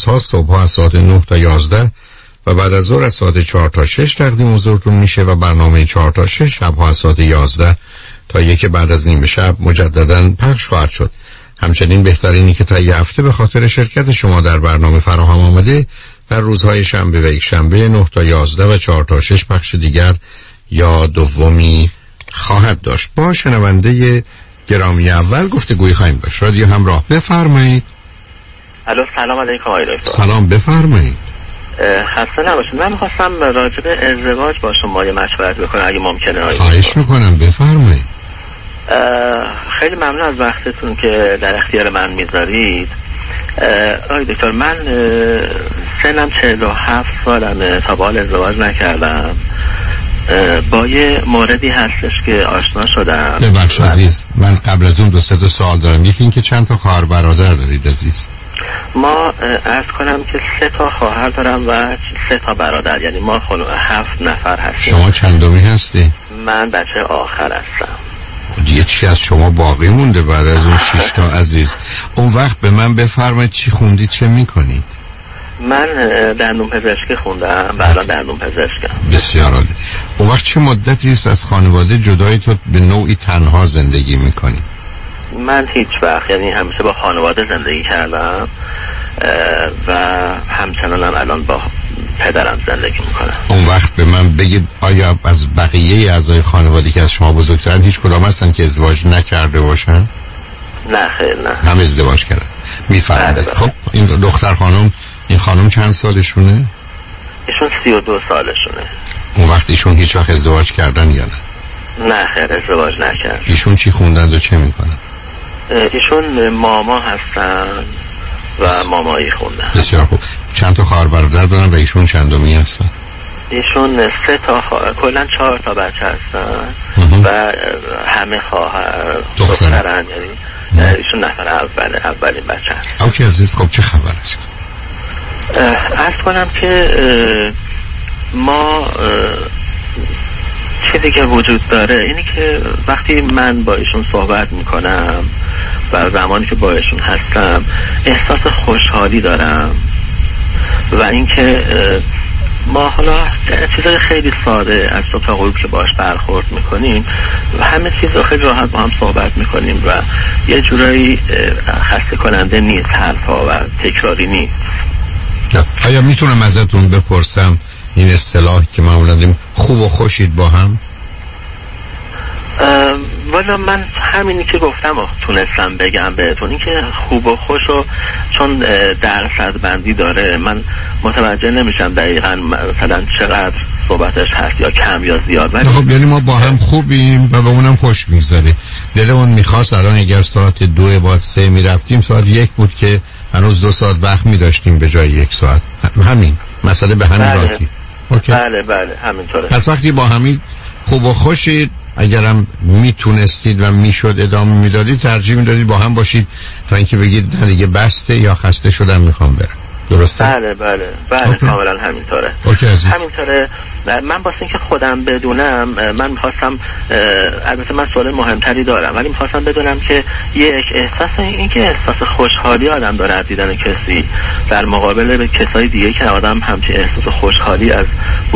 روزها صبح از ساعت 9 تا 11 و بعد از ظهر از ساعت 4 تا 6 تقدیم حضورتون میشه و برنامه 4 تا 6 شبها از ساعت 11 تا 1 بعد از نیم شب مجددا پخش خواهد شد. همچنین بهترینی که تا یه هفته به خاطر شرکت شما در برنامه فراهم آمده در روزهای شنبه و یک شنبه 9 تا 11 و 4 تا 6 پخش دیگر یا دومی خواهد داشت. با شنونده گرامی اول گفتگوی خواهیم داشت. رادیو همراه، بفرمایید. الو، سلام علیکم آقای دکتر. سلام، بفرمایید. خسته نباشید. من می‌خواستم راجع به ازدواج با شما یه مشورت بکنم اگه ممکنه. خواهش میکنم، بفرمایید. خیلی ممنون از وقتتون که در اختیار من میذارید. آقای دکتر، من سنم 47 سالمه، تا به حال ازدواج نکردم. با یه موردی هستش که آشنا شدم. ببخش عزیز، من قبل از اون 2-3 سوال دارم. یکی این که چند تا خواهر برادر دارید عزیز؟ ما عرض کنم که 3 تا خواهر دارم و 3 تا برادر، یعنی ما 7 نفر هستیم. شما چندمی هستی؟ من بچه آخر هستم. یه چی از شما باقی مونده بعد از اون 6 تا عزیز؟ اون وقت به من بفرمایید چی خوندید، چه میکنید؟ من دندون پزشکی خوندم و الان دندون پزشکم. بسیار عالی. اون وقت چه مدتی است از خانواده جدایی تو به نوعی تنها زندگی میکنی؟ من هیچ وقت، یعنی همیشه با خانواده زندگی کردم و همچنان هم الان با پدرم زندگی میکنم. اون وقت به من بگید آیا از بقیه اعضای خانواده که از شما بزرگترن هیچ کدام هستن که ازدواج نکرده باشن؟ نه خیر، نه. هم ازدواج کردن. میفهمید. خب این دختر خانم، این خانم چند سالشونه؟ ایشون 32 سالشونه. اون وقت ایشون هیچ وقت ازدواج کردن یا نه؟ نه خیر، ازدواج نکرد. ایشون چی خوندن و چه میکنن؟ ایشون ماما هستن و مامایی خوندن. بسیار خوب. چند تا خواهر برادر دارن و ایشون چندمی هستن؟ ایشون 3 تا کلا 4 تا بچه هستن و همه خواهر دخترن، یعنی ایشون نفر اولین بچه هستن. اوکی عزیز، خب چه خبر است؟ عرض کنم که ما چیزی که وجود داره اینی که وقتی من با ایشون صحبت میکنم و زمانی که با ایشون هستم احساس خوشحالی دارم و اینکه ما حالا چیزای خیلی ساده از صبح تا غروب که باش برخورد میکنیم و همه چیز رو خیلی راحت با هم صحبت میکنیم و یه جورایی خسته کننده نیست، حرفا و تکراری نیست. آیا میتونم ازتون بپرسم این اصطلاحی که معمولا داریم خوب و خوشید با هم؟ والا من همینی که گفتم تونستم بگم بهتون، این که خوب و خوش و چون درصد بندی داره من متوجه نمیشم دقیقا مثلا چقدر صحبتش هست یا کم یا زیاد. خب یعنی ما با هم خوبیم و به اونم خوش میگذره. دلمون میخواست الان اگر ساعت 2 بعد 3 میرفتیم ساعت 1 بود که هنوز 2 ساعت وقت میداشتیم به جای 1 ساعت. همین مسئله به همین راحتی. بله بله همینطوره. پس وقتی با همین خوب و خوشید، اگرم میتونستید و میشد ادامه میدادید، ترجیح میدادید با هم باشید تا اینکه بگید نه دیگه بسته یا خسته شدم میخوام برم. درسته؟ بله بله بله کاملا همینطوره. همینطوره. من واسه اینکه خودم بدونم، من میخواستم، البته من سوال مهمتری دارم ولی میخواستم بدونم که یک احساس این که احساس خوشحالی آدم داره از دیدن کسی در مقابل به کسای دیگه که آدم همچین احساس خوشحالی از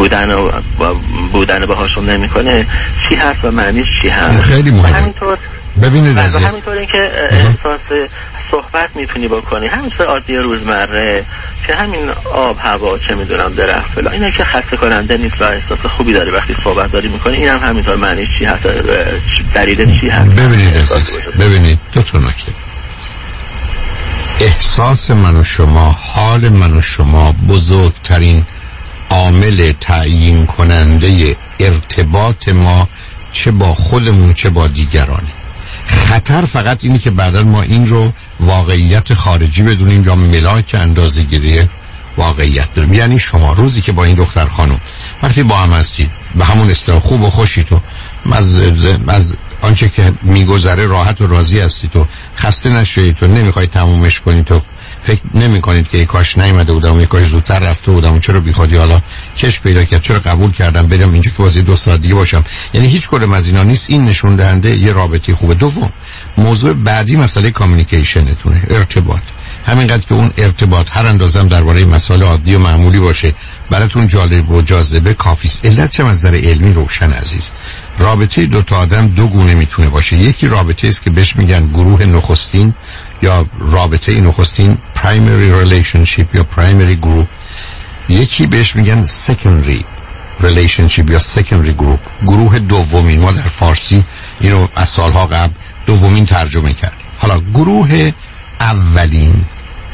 بودن باهاشون نمیکنه چی هست و معنیش چی هست؟ خیلی مهمه. همینطور ببینید عزیز، همینطور این که احساس صحبت میتونی بکنی همینطور عادی روزمره که همین آب هوا چه میدونم درخت فلان اینا که خسته کننده نیست و احساس خوبی داری وقتی صحبت داری میکنی، این هم همینطور معنیش چی هست، دلیل چی هست؟ ببینید عزیز، ببینید دو تا نکته. احساس من و شما، حال من و شما بزرگترین عامل تعیین کننده ارتباط ما چه با خودمون چه با دیگرانه. خطر فقط اینی که بعدا ما این رو واقعیت خارجی بدونیم یا ملاک اندازه‌گیری واقعیت داریم. یعنی شما روزی که با این دختر خانم وقتی با هم هستید به همون اصطلاح خوب و خوشی تو از آنچه که میگذره راحت و راضی هستید تو خسته نشوید تو نمیخواید تمومش کنید تو فکر نمی کنید که ای کاش نیامده بودم ای کاش زودتر رفته بودم چرا بیخودی حالا کش پیدا کرد چرا قبول کردم برم اینجا که واسه 2 ساعت دیگه باشم. یعنی هیچ کدوم از اینا نیست. این نشون دهنده یه رابطه خوبه. دوم موضوع بعدی مسئله کامیونیکیشنتونه، ارتباط. همینقدر که اون ارتباط هر اندازم درباره مسائل عادی و معمولی باشه براتون جالب و جاذبه کافی است. علت چه از نظر علمی روشن عزیز. رابطه دو تا آدم دو گونه میتونه باشه. یکی رابطه است که بهش میگن گروه نخستین یا رابطه نخستین primary relationship یا primary group. یکی بهش میگن secondary relationship یا secondary group، گروه دومین. ما در فارسی اینو از سالها قبل دومین ترجمه کردیم. حالا گروه اولین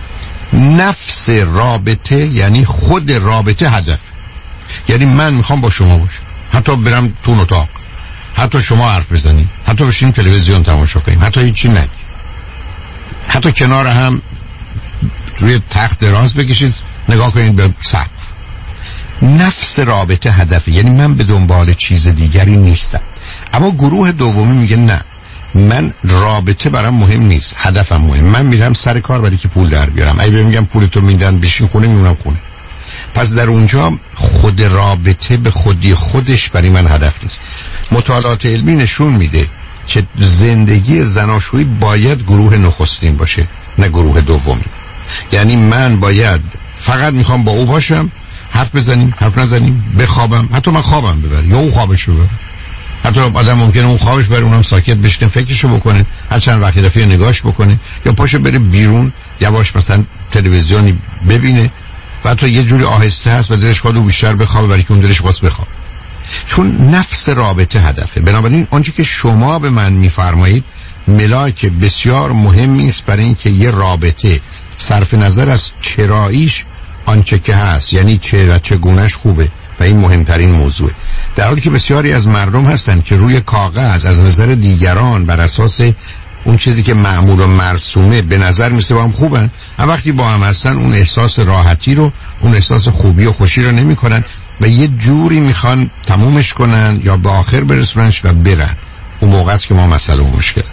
نفس رابطه، یعنی خود رابطه هدف، یعنی من میخوام با شما باشم، حتی برم تو اتاق، حتی شما حرف بزنید، حتی بشینیم تلویزیون تماشا کنیم، حتی هیچی نگیم، حتی کنار هم روی تخت دراز بکشید نگاه کنید به سقف. نفس رابطه هدفه، یعنی من به دنبال چیز دیگری نیستم. اما گروه دومی میگه نه، من رابطه برام مهم نیست، هدفم مهم. من میرم سر کار برای که پول در بیارم. اگه میگم پولتو میدن بشین خونه، میمونم خونه. پس در اونجا خود رابطه به خودی خودش برای من هدف نیست. مطالعات علمی نشون میده که زندگی زناشویی باید گروه نخستین باشه، نه گروه دومی. یعنی من باید فقط میخوام با او باشم، حرف بزنیم، حرف نزنیم، بخوابم، حتی من خوابم ببر یا او خوابشو ببر. حتی آدم ممکنه اون خوابش بره، اونم ساکت بشینه فکرشو بکنه، هر چند وقت دفعه نگاش بکنه، یا پاشه بره بیرون یواش مثلا تلویزیونی ببینه و حتی یه جوری آهسته هست و دلش خواهد او بیشتر بخوابه برای که اون دلش خواست بخواب. چون نفس رابطه هدفه. بنابراین آنچه که شما به من میفرمایید ملاک بسیار مهمی است برای اینکه یه رابطه صرف نظر از چراییش آنچه که هست، یعنی چه و چگونهش خوبه و این مهمترین موضوعه. در حالی که بسیاری از مردم هستن که روی کاغذ از نظر دیگران بر اساس اون چیزی که معمول و مرسومه به نظر میسه با هم خوبن، اما وقتی با هم هستن اون احساس راحتی رو، اون احساس خوبی و خوشی رو نمی کنن و یه جوری میخوان تمومش کنن یا به آخر برسوننش و برن. اون موقع است که ما مسئله و مشکل.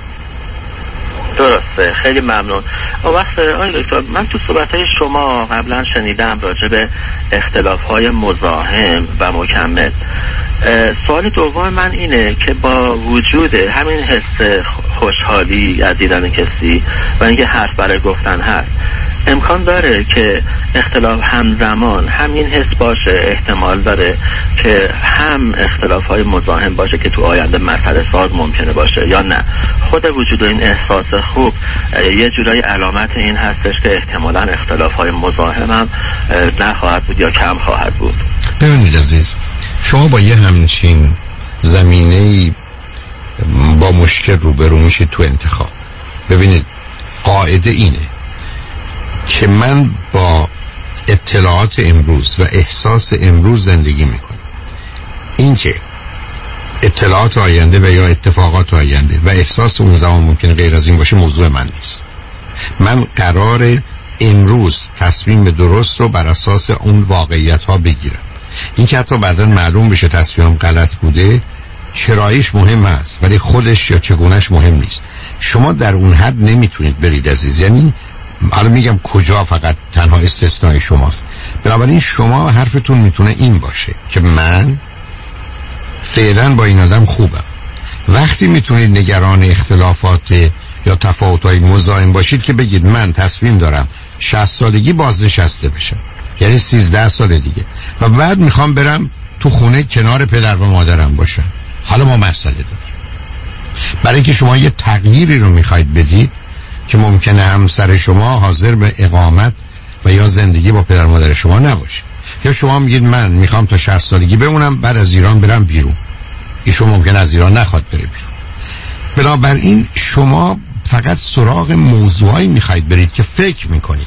درسته، خیلی ممنون. وقت آقای دکتر، من تو صحبت‌های شما قبلا شنیدم راجع به اختلاف‌های مزاحم و مکمل. سوال دوم من اینه که با وجود همین حس خوشحالی از دیدن کسی و اینکه حرف برای گفتن هست، امکان داره که اختلاف همزمان همین حس باشه؟ احتمال داره که هم اختلاف‌های مزاحم باشه که تو آینده مسئله ساز ممکنه باشه، یا نه خود وجود این احساس خوب یه جورایی علامت این هستش که احتمالاً اختلاف‌های مزاحم هم نخواهد بود یا کم خواهد بود؟ ببینید عزیز، شما با یه همچین زمینه‌ای با مشکل روبرو میشید تو انتخاب. ببینید قاعده اینه که من با اطلاعات امروز و احساس امروز زندگی میکنم. این که اطلاعات آینده و یا اتفاقات آینده و احساس اون زمان ممکنه غیر از این باشه موضوع من نیست. من قرار امروز تصمیم درست رو بر اساس اون واقعیت ها بگیرم. این که حتی بعداً معلوم بشه تصمیمم غلط بوده، چراییش مهم است ولی خودش یا چگونهش مهم نیست. شما در اون حد نمیتونید برید عزیز. یعنی حالا میگم کجا، فقط تنها استثنای شماست. بنابراین شما حرفتون میتونه این باشه که من فعلا با این آدم خوبم. وقتی میتونید نگران اختلافات یا تفاوت‌های مزاحم باشید که بگید من تصمیم دارم 60 سالگی بازنشسته بشم، یعنی 13 سال دیگه، و بعد میخوام برم تو خونه کنار پدر و مادرم باشم. حالا ما مسئله داریم. برای اینکه شما یه تغییری رو میخواید بدید که ممکنه همسر شما حاضر به اقامت و یا زندگی با پدر و مادر شما نباشه، یا شما میگید من میخوام تا 60 سالگی بمونم بعد از ایران برم بیرون. ایشون ممکنه از ایران نخواد بره بیرون. بنابراین شما فقط سراغ موضوعی میخواید برید که فکر میکنید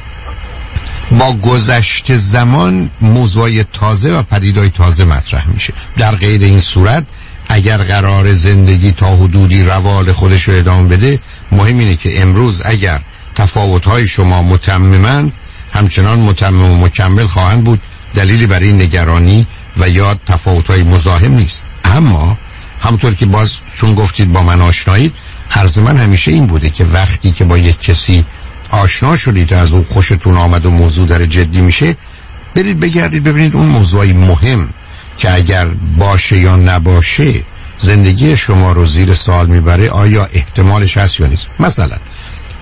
با گذشت زمان موضوعی تازه و پدیدهای تازه مطرح میشه. در غیر این صورت اگر قرار زندگی تا حدودی روال خودش رو ادامه بده، مهم اینه که امروز اگر تفاوت‌های شما متمماً همچنان متمم و مکمل خواهند بود، دلیلی برای نگرانی و یا تفاوت‌های مزاحم نیست. اما همونطور که باز چون گفتید با من آشنایید، عرض من همیشه این بوده که وقتی که با یک کسی آشنا شدید از اون خوشتون آمد و موضوع در جدی میشه، برید بگردید ببینید اون موضوعی مهم که اگر باشه یا نباشه زندگی شما رو زیر سوال میبره آیا احتمالش هست یا نیست. مثلا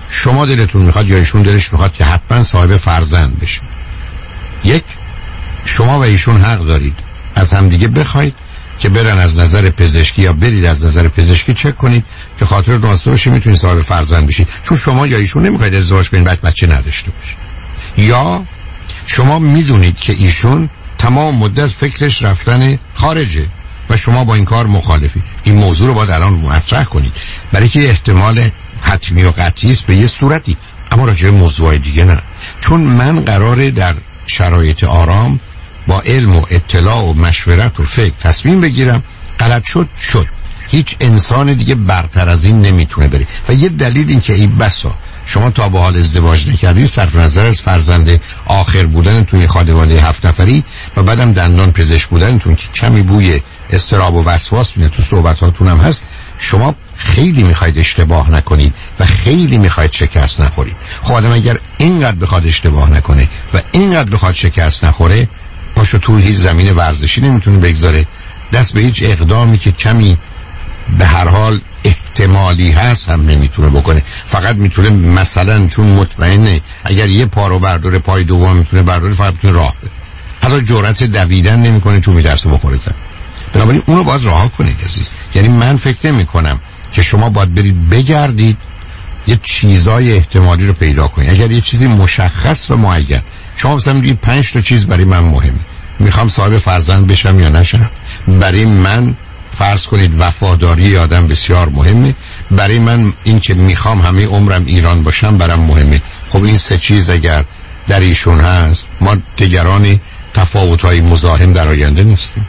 شما دلتون میخواد یا ایشون دلش میخواد که حتما صاحب فرزند بشه. یک، شما و ایشون حق دارید از همدیگه بخواید که برن از نظر پزشکی یا برید از نظر پزشکی چک کنید که خاطر ناسته باشه میتونید صاحب فرزند بشید، چون شما یا ایشون نمیخواید ازدواج کنید بعد بچه نداشته باشید. یا شما میدونید که ایشون تمام مدت فکرش رفتن خارجه و شما با این کار مخالفید. این موضوع رو باید الان مطرح کنید، برای که احتمال حتمی و قطعی است به یه صورتی، اما راجع به موضوع دیگه نه. چون من قراره در شرایط آرام با علم و اطلاع و مشورت و فکر تصمیم بگیرم. غلط شد. هیچ انسان دیگه برتر از این نمیتونه بره. و یه دلیل این که این بسا شما تا به حال ازدواج نکردید صرف نظر از فرزند آخر بودنتون یه خانواده 7 نفری و بعدم دندان پزشک بودنتون که کمی بوی استراب و وسواس میاد تو صحبتاتون هم هست، شما خیلی میخواید اشتباه نکنید و خیلی میخواید شکست نخورید. خب آدم اگر اینقدر بخواد اشتباه نکنه و اینقدر بخواد شکست نخوره، پاشو تو هیچ زمین ورزشی نمیتونه بگذاره، دست به هیچ اقدامی که کمی به هر حال احتمالی هست هم نمیتونه بکنه. فقط میتونه مثلا چون مطمئنه اگر یه پا رو برداره پای دوم میتونه برداره، فقط میتونه راه بره. حتی جرأت دویدن نمیکنه چون میترسه بخوره زمین. بنابراین اونو باید رها کنید عزیز. یعنی من فکر نمی‌کنم که شما باید برید بگردید یه چیزای احتمالی رو پیدا کنید. اگر یه چیزی مشخص و معین، شما مثلا میگید 5 تا چیز برای من مهمه، میخوام صاحب فرزند بشم یا نشم، برای من فرض کنید وفاداری آدم بسیار مهمه، برای من این که میخوام همه عمرم ایران باشم برام مهمه. خب این 3 چیز اگر در ایشون هست، ما دیگران تفاوت‌های مزاحم در آینده نیستیم.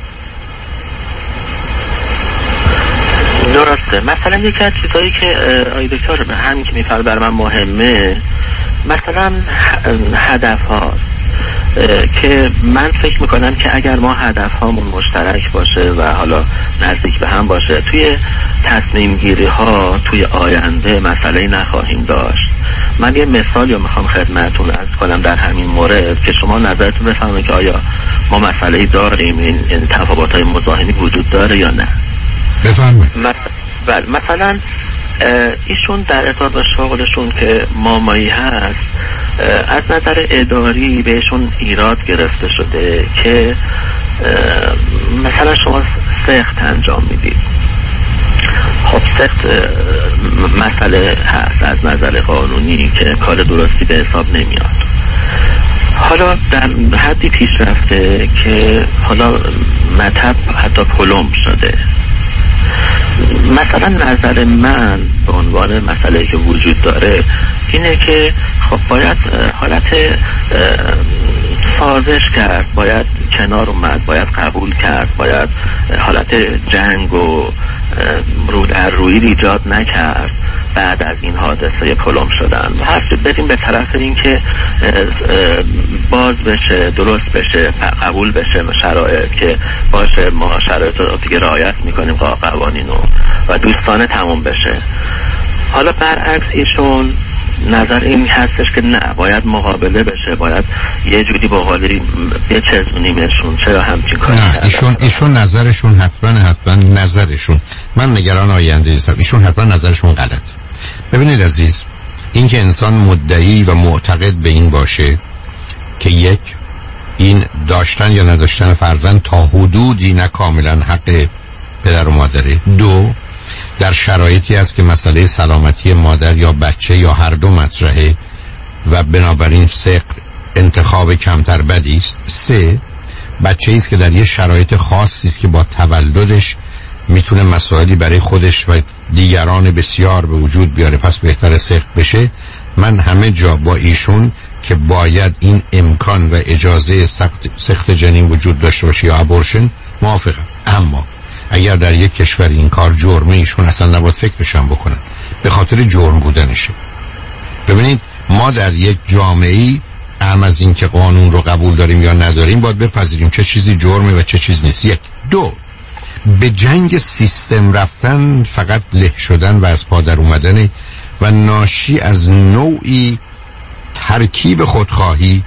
درسته. مثلا یکی از چیزایی که آقای دکتر همین که میفرد بر من مهمه، مثلا هدف هاست که من فکر میکنم که اگر ما هدف هامون مشترک باشه و حالا نزدیک به هم باشه، توی تصمیم گیری ها توی آینده مسئله نخواهیم داشت. من یه مثالی رو میخوام خدمتتون عرض کنم در همین مورد که شما نظرتون بفهمید که آیا ما مسئله داریم، این تفاوت های مزاحمی وجود داره یا نه. بفرمایید. مثلا ایشون در ارتباط با شغلشون که مامایی هست، از نظر اداری بهشون ایراد گرفته شده که مثلا شما سخت انجام میدید. خب سخت مسئله هست از نظر قانونی که کار درستی به حساب نمیاد. حالا در حدی پیش رفته که حالا مطب حتی پلم شده. مثلا نظر من به عنوان مسئله که وجود داره اینه که خب باید حالت سازش کرد، باید کنار اومد، باید قبول کرد، باید حالت جنگ و رو در روی ایجاد نکرد بعد از این حادثه پلم شدن. هست بریم به طرف این که باز بشه، درست بشه، قبول بشه شرایط که باشه ما شرایط رو دیگه رعایت میکنیم قوانین و دوستانه تموم بشه. حالا برعکس ایشون نظر این هستش که نه، باید مقابله بشه، باید یه جوری با حالی بچزونیمشون. چرا همچین کاری نه؟ ایشون نظرشون حتما نظرشون، من نگران آینده نیستم، ایشون حتما نظرشون غلط. ببینید عزیز، این که انسان مدعی و معتقد به این باشه که یک، این داشتن یا نداشتن فرزند تا حدودی نه کاملا حق پدر و مادره. 2، در شرایطی است که مسئله سلامتی مادر یا بچه یا هر دو مطرحه و بنابراین سقط انتخاب کمتر بدی است. 3، بچه‌ای است که در یه شرایط خاصی است که با تولدش میتونه مسائلی برای خودش و دیگران بسیار به وجود بیاره، پس بهتر سقط بشه. من همه جا با ایشون که باید این امکان و اجازه سقط جنین وجود داشته باشه یا ابورشن موافقم. اما اگر در یک کشور این کار جرمه، ایشون اصلا نباید فکرش هم بکنن، به خاطر جرم بودنشه. ببینید ما در یک جامعه‌ای هم از این که قانون رو قبول داریم یا نداریم باید بپذیریم چه چیزی جرمه و چه چیز نیست. 1. 2. به جنگ سیستم رفتن فقط له شدن و از پا در اومدن و ناشی از نوعی ترکیب خودخواهی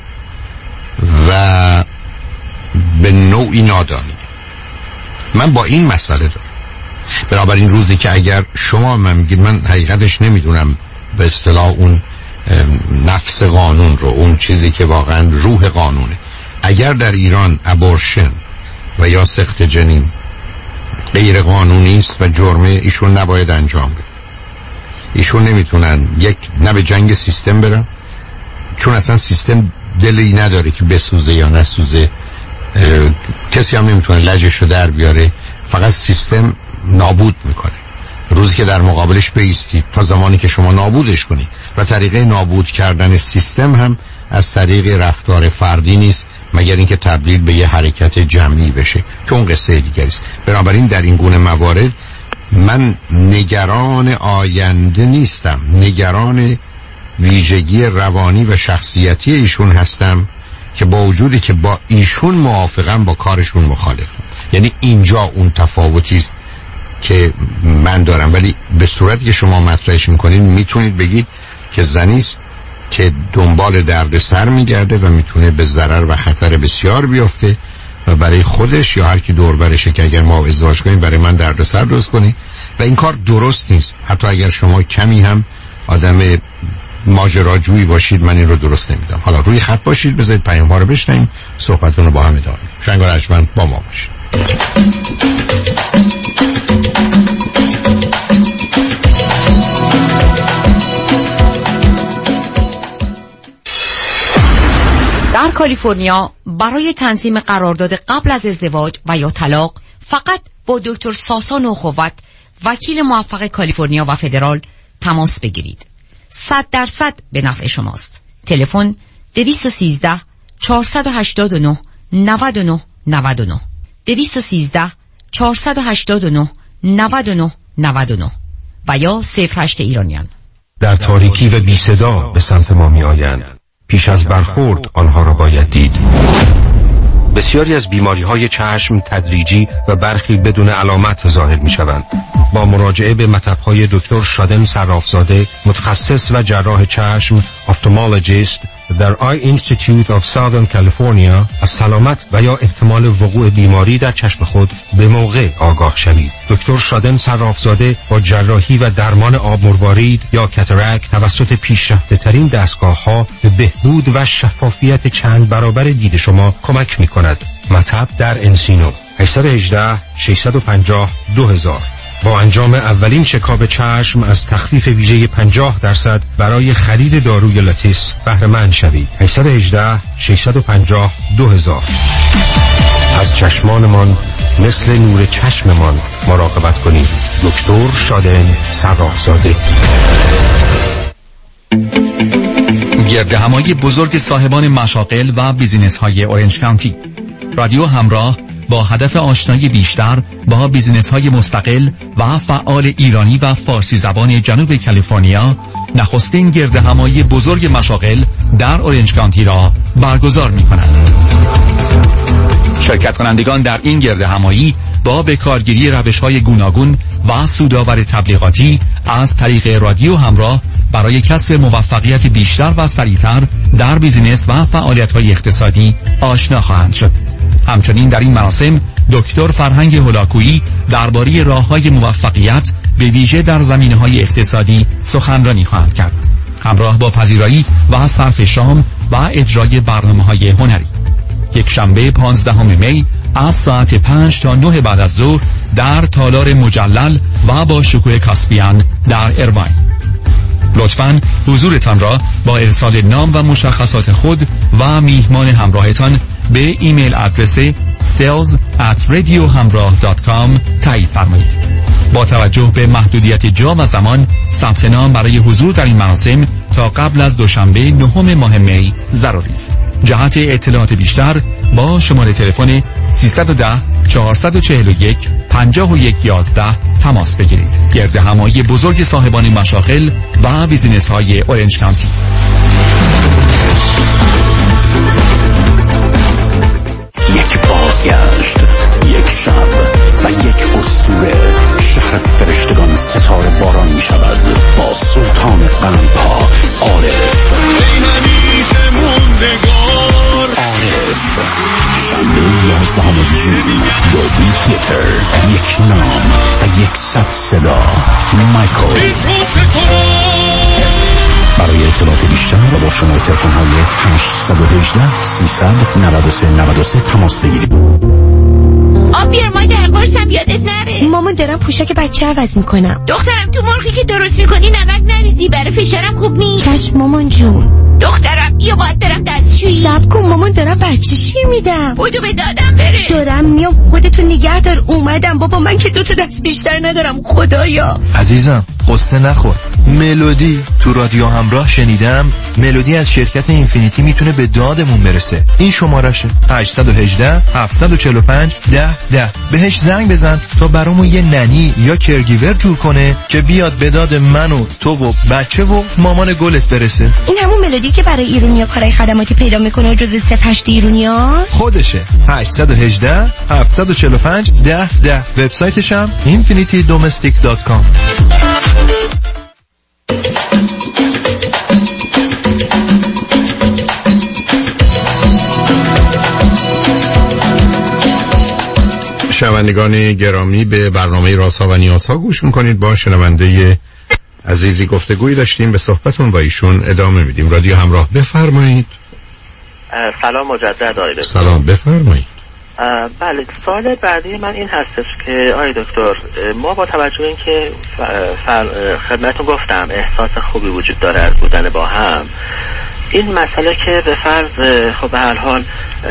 و به نوعی نادانی. من با این مسئله دارم. بنابراین روزی که اگر شما من میگید من حقیقتش نمیدونم به اصطلاح اون نفس قانون رو، اون چیزی که واقعا روح قانونه. اگر در ایران ابورشن و یا سقط جنین غیر قانونی است و جرمه، ایشون نباید انجام بده. ایشون نمیتونن نه به جنگ سیستم برن، چون اصلا سیستم دلی نداره که بسوزه یا نسوزه. کسی هم نمیتونه لجش رو در بیاره، فقط سیستم نابود میکنه. روزی که در مقابلش بایستید تا زمانی که شما نابودش کنید، و طریقه نابود کردن سیستم هم از طریق رفتار فردی نیست، مگر اینکه تبدیل به یه حرکت جمعی بشه، چون قصه دیگری است. بنابراین در این گونه موارد من نگران آینده نیستم، نگران ویژگی روانی و شخصیتی ایشون هستم که با وجودی که با ایشون موافقم با کارشون مخالفم. یعنی اینجا اون تفاوتی است که من دارم. ولی به صورتی که شما مطرحش میکنید میتونید بگید که زنی است که دنبال درد سر میگرده و میتونه به ضرر و خطر بسیار بیفته و برای خودش یا هر کی دور برشه که اگر ما ازدواج کنیم برای من درد سر درست کنی، و این کار درست نیست. حتی اگر شما کمی هم آدم ماجراجویی باشید، من این رو درست نمیدم. حالا روی خط باشید، بذارید پیام‌ها رو بشنویم، صحبتون رو با هم ادامه. شنگ ارجمند با ما باشید. در کالیفرنیا برای تنظیم قرارداد قبل از ازدواج و یا طلاق فقط با دکتر ساسان اخوت، وکیل موفق کالیفرنیا و فدرال تماس بگیرید. 100% به نفع شماست. تلفن 213 489 99 99 213 489 99 99 و یا 08 ایرانیان. در تاریکی و بی صدا به سمت ما می آیند. پیش از برخورد آنها را باید دید. بسیاری از بیماری‌های چشم تدریجی و برخی بدون علامت ظاهر می‌شوند. با مراجعه به مطب‌های دکتر شادن صرافزاده، متخصص و جراح چشم، افتالمولوژیست در آی اینستیتیوت آف ساودرن کالیفرنیا، از سلامت و یا احتمال وقوع بیماری در چشم خود به موقع آگاه شوید. دکتر شادن صرافزاده با جراحی و درمان آب مروارید یا کاتاراکت توسط پیشرفته‌ترین دستگاه‌ها به بهبود و شفافیت چند برابر دید شما کمک می‌کند. مطب در انسینو 818 650 2000. با انجام اولین شکاب چشم از تخفیف ویژه 50% برای خرید داروی لاتیس بهره مند شوید. 818 650 2000. از چشمانمان مثل نور چشممان مراقبت کنید. دکتر شادن صرافزاده. گردهمایی بزرگ صاحبان مشاغل و بیزینس های اورنج کانتی. رادیو همراه با هدف آشنایی بیشتر با بیزینس های مستقل و فعال ایرانی و فارسی زبان جنوب کالیفرنیا نخستین گردهمایی بزرگ مشاغل در اورنج کانتی را برگزار می کند. شرکت کنندگان در این گردهمایی با به کارگیری روش‌های گوناگون و سودآور تبلیغاتی از طریق رادیو همراه برای کسب موفقیت بیشتر و سریعتر در بیزینس و فعالیت‌های اقتصادی آشنا خواهند شد. همچنین در این مراسم دکتر فرهنگ هولاکویی درباره راه‌های موفقیت به ویژه در زمینه‌های اقتصادی سخنرانی خواهند کرد، همراه با پذیرایی و صرف شام و اجرای برنامه‌های هنری. یک شنبه 15 می از ساعت 5 تا 9 بعد از ظهر در تالار مجلل و با شکوه کاسپیان در ارواین. لطفاً حضورتان را با ارسال نام و مشخصات خود و میهمان همراهتان به ایمیل آدرس sales@radiohamrah.com تایید فرمایید. با توجه به محدودیت جا و زمان ثبت نام برای حضور در این مراسم تا قبل از دوشنبه 9 ماه می ضروری است. جهت اطلاعات بیشتر با شماره تلفن 310 441 5111 تماس بگیرید. گردهمایی بزرگ صاحبان مشاغل و بیزینس های اورنج کانتی. یک بازگشت، یک شب و یک اسطوره. شهر فرشتگان ستاره باران می شود با سلطان قلب‌ها عارف. همیشه موندگار عارف. شنبه 11 جون دولبی تیاتر. یک نام و 100 صدا. مایکل برای اطلاعات بیشتر با شماره تلفن‌های 818 393 93 تماس بگیرید. آب بیار مای در قرصم یادت نره. مامان دارم پوشک بچه عوض میکنم. دخترم تو مرغی که درست میکنی نمک نریزی، برای فشارم خوب نیست. چشم مامان جون. دخترم بیا باید برم دستشویی. صبر کن مامان دارم بچه شیر میدم. بودو به دادم برس. دارم میام، خودتو نگه دار. اومدم بابا، من که 2 تا دست بیشتر ندارم خدایا. عزیزم قصه نخور. ملودی تو رادیو همراه شنیدم. ملودی از شرکت اینفینیتی میتونه به دادمون برسه. این شمارشه 818 745 1010. بهش زنگ بزن تا برامون یه ننی یا کرگیور جور کنه که بیاد به داد من و تو و بچه و مامان گلت برسه. این همون ملودی که برای ایرونیا کارهای خدماتی پیدا میکنه و جزء 08 ایرونیاست. خودشه. 818 745 1010. وبسایتش هم infinitydomestic.com. شنوندگان گرامی، به برنامه رازها و نیازها گوش میکنید. با شنونده عزیزی گفتگویی داشتیم، به صحبتون با ایشون ادامه میدیم. رادیو همراه، بفرمایید. سلام مجدد آقای دکتر. سلام، بفرمایید. بله، سوال بعدی من این هستش که آقای دکتر، ما با توجه به اینکه خدمتتون گفتم احساس خوبی وجود داره از بودن با هم، این مسئله که به فرض خب به هر حال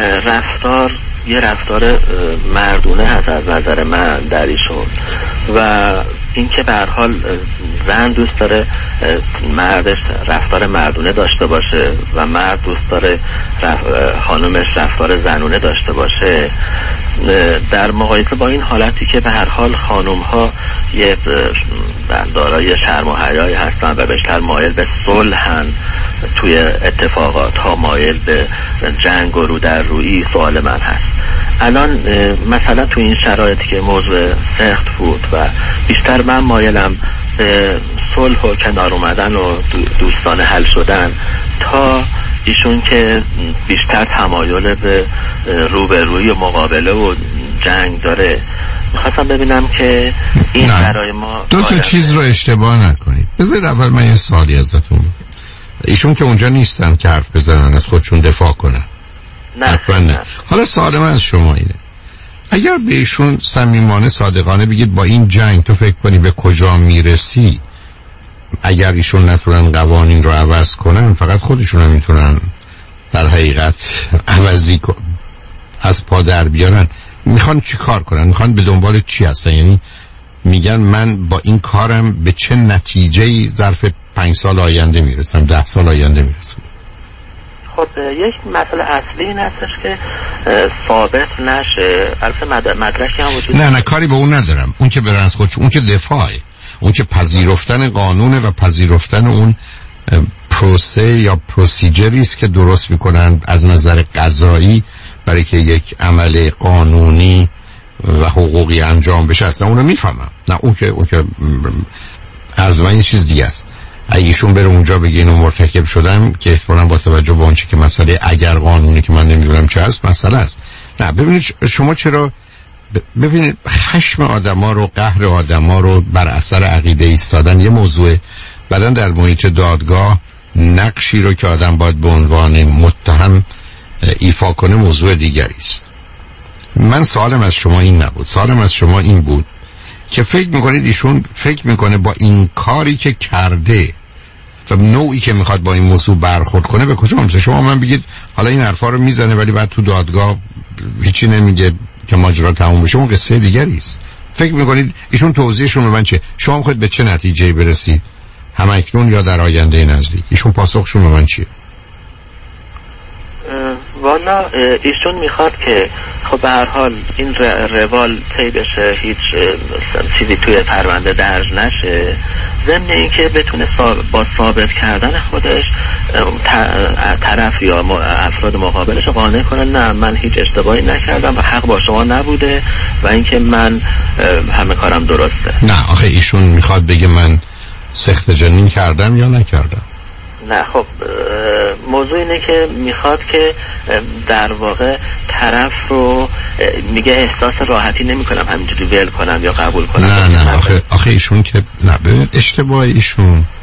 یه رفتار مردونه هست از نظر من در ایشون، و اینکه به هر حال زن دوست داره مردش رفتار مردونه داشته باشه و مرد دوست داره خانمش رفتار زنونه داشته باشه، در مقایسه با این حالتی که به هر حال خانم ها یه دارای شرم و حیایی هستن و بیشتر مایل به صلحن توی اتفاقات ها، مایل به جنگ و رو در رویی، سوال من هست الان مثلا تو این شرایطی که موضوع سخت بود و بیشتر من مایلم به صلح و کنار اومدن و دوستانه حل شدن، تا ایشون که بیشتر تمایل به روبرویی و مقابله و جنگ داره، میخواستم ببینم که این برای ما 2 تا چیز رو اشتباه نکنید. بذارید اول من یه سوالی ازتون، ایشون که اونجا نیستن که حرف بزنن، از خودشون دفاع کنن. نه. حالا سوال من از شما اینه، اگر به ایشون صمیمانه صادقانه بگید با این جنگ تو فکر کنی به کجا میرسی، اگر ایشون نتونن قوانین رو عوض کنن، فقط خودشون هم میتونن در حقیقت عوضی از پا در بیارن. میخوان چی کار کنن؟ میخوان به دنبال چی هستن؟ یعنی میگن من با این کارم به چه نتیجه‌ای ظرف 5 سال آینده میرسم، 10 سال آینده میرسم؟ خب یک مسئله اصلی این هستش که ثابت نشه. البته مدرکی هم وجود نه کاری به اون ندارم. اون که برن از خودش، اون که دفاعه، اون که پذیرفتن قانونه و پذیرفتن اون پروسه یا پروسیجری است که درست میکنن از نظر قضایی برای که یک عمل قانونی و حقوقی انجام بشه. اصلا اون رو میفهمم. نه اون که از من یه چیز دیگه است. اگه ایشون بره اونجا بگه اینو مرتکب شدم، که احتمالاً با توجه به اونچه که مسئله اگر قانونی که من نمیدونم چه هست مسئله است. نه ببینید شما چرا ببینید خشم آدما رو، قهر آدما رو بر اثر عقیده ایستادن یه موضوع، بعدن در محیط دادگاه نقشی رو که آدم باید به عنوان متهم ایفا کنه موضوع دیگری است. من سوالم از شما این نبود. سوالم از شما این بود که فکر میکنید ایشون فکر میکنه با این کاری که کرده و نوعی که میخواد با این موضوع برخورد کنه به کجا میرسه؟ شما من بگید حالا این حرفا رو میزنه ولی بعد تو دادگاه هیچی نمیگه که ماجرا تموم بشه، اون قصه دیگری است. فکر میکنید ایشون توضیحشون به من چه؟ شما میخواید به چه نتیجه‌ای برسید؟ همکنون یا در آینده نزدیک؟ ایشون پاسخشون به من چیه؟ والا ایشون میخواد که خب به هر حال این روال طی بشه، هیچ چیزی توی پرونده درج نشه، ضمن اینکه بتونه با ثابت کردن خودش طرف یا افراد مقابلش قانع کنه نه من هیچ اشتباهی نکردم و حق با شما نبوده و اینکه من همه کارم درسته. نه آخه ایشون میخواد بگه من سخت جنین کردم یا نکردم. نه خب موضوع اینه که میخواد که در واقع طرف رو میگه احساس راحتی نمی کنم همینجوری ول کنم یا قبول کنم. نه آخه ایشون که نه ببین اشتباه ایشون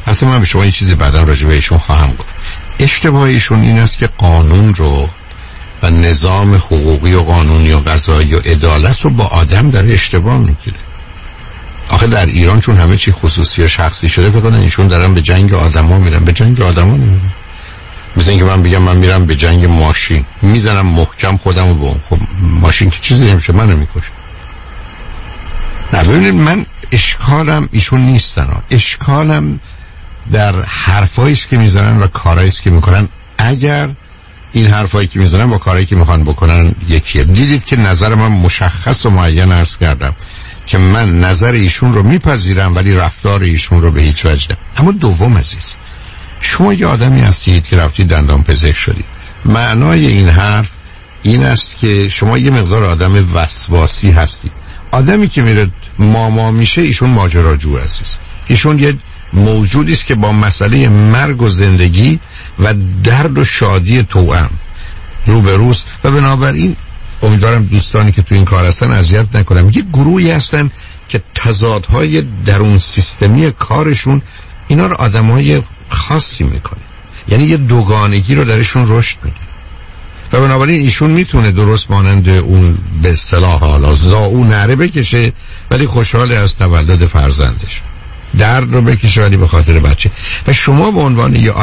حتی من به شما یه چیزی بعدا راجع بهشون خواهم گفت. اشتباهشون این است که قانون رو و نظام حقوقی و قانونی و قضایی و عدالت رو با آدم داره اشتباه میگیره. آخه در ایران چون همه چی خصوصی و شخصی شده فکر کنن ایشون دارن به جنگ آدما میرن. به جنگ آدما نمیرن. مثل اینکه من بگم من میرم به جنگ ماشین، میزنم محکم خودمو به اون. خب ماشین که چیزی نمیشه، منو میکشه. نه ببینید، من اشکالم ایشون نیستن، اشکالم در حرفایی است که میزنن و کارهایی است که میکنن. اگر این حرفایی که میزنن با کارهایی که میخوان بکنن یکیه. دیدید که نظر من مشخص و معین عرض کردم که من نظر ایشون رو میپذیرم ولی رفتار ایشون رو به هیچ وجه نه. اما دوم عزیز، شما یه آدمی هستید که رفتید دندان پزشک شدید. معنای این حرف این است که شما یه مقدار آدم وسواسی هستید. آدمی که میره ماما میشه ایشون ماجراجو عزیز. ایشون یه موجودی است که با مسئله مرگ و زندگی و درد و شادی توأم روبروست و بنابراین امیدوارم دوستانی که تو این کار هستن اذیت نکنم. یه گروهی هستن که تضادهای درون سیستمی کارشون اینا رو آدمای خاصی میکنه، یعنی یه دوگانگی رو درشون رشد میده و بنابراین ایشون میتونه درست مانند اون به اصطلاح حالا زاو نعره بکشه ولی خوشحال از تولد فرزندش، درد رو بکشه ولی به خاطر بچه. و شما به عنوان یه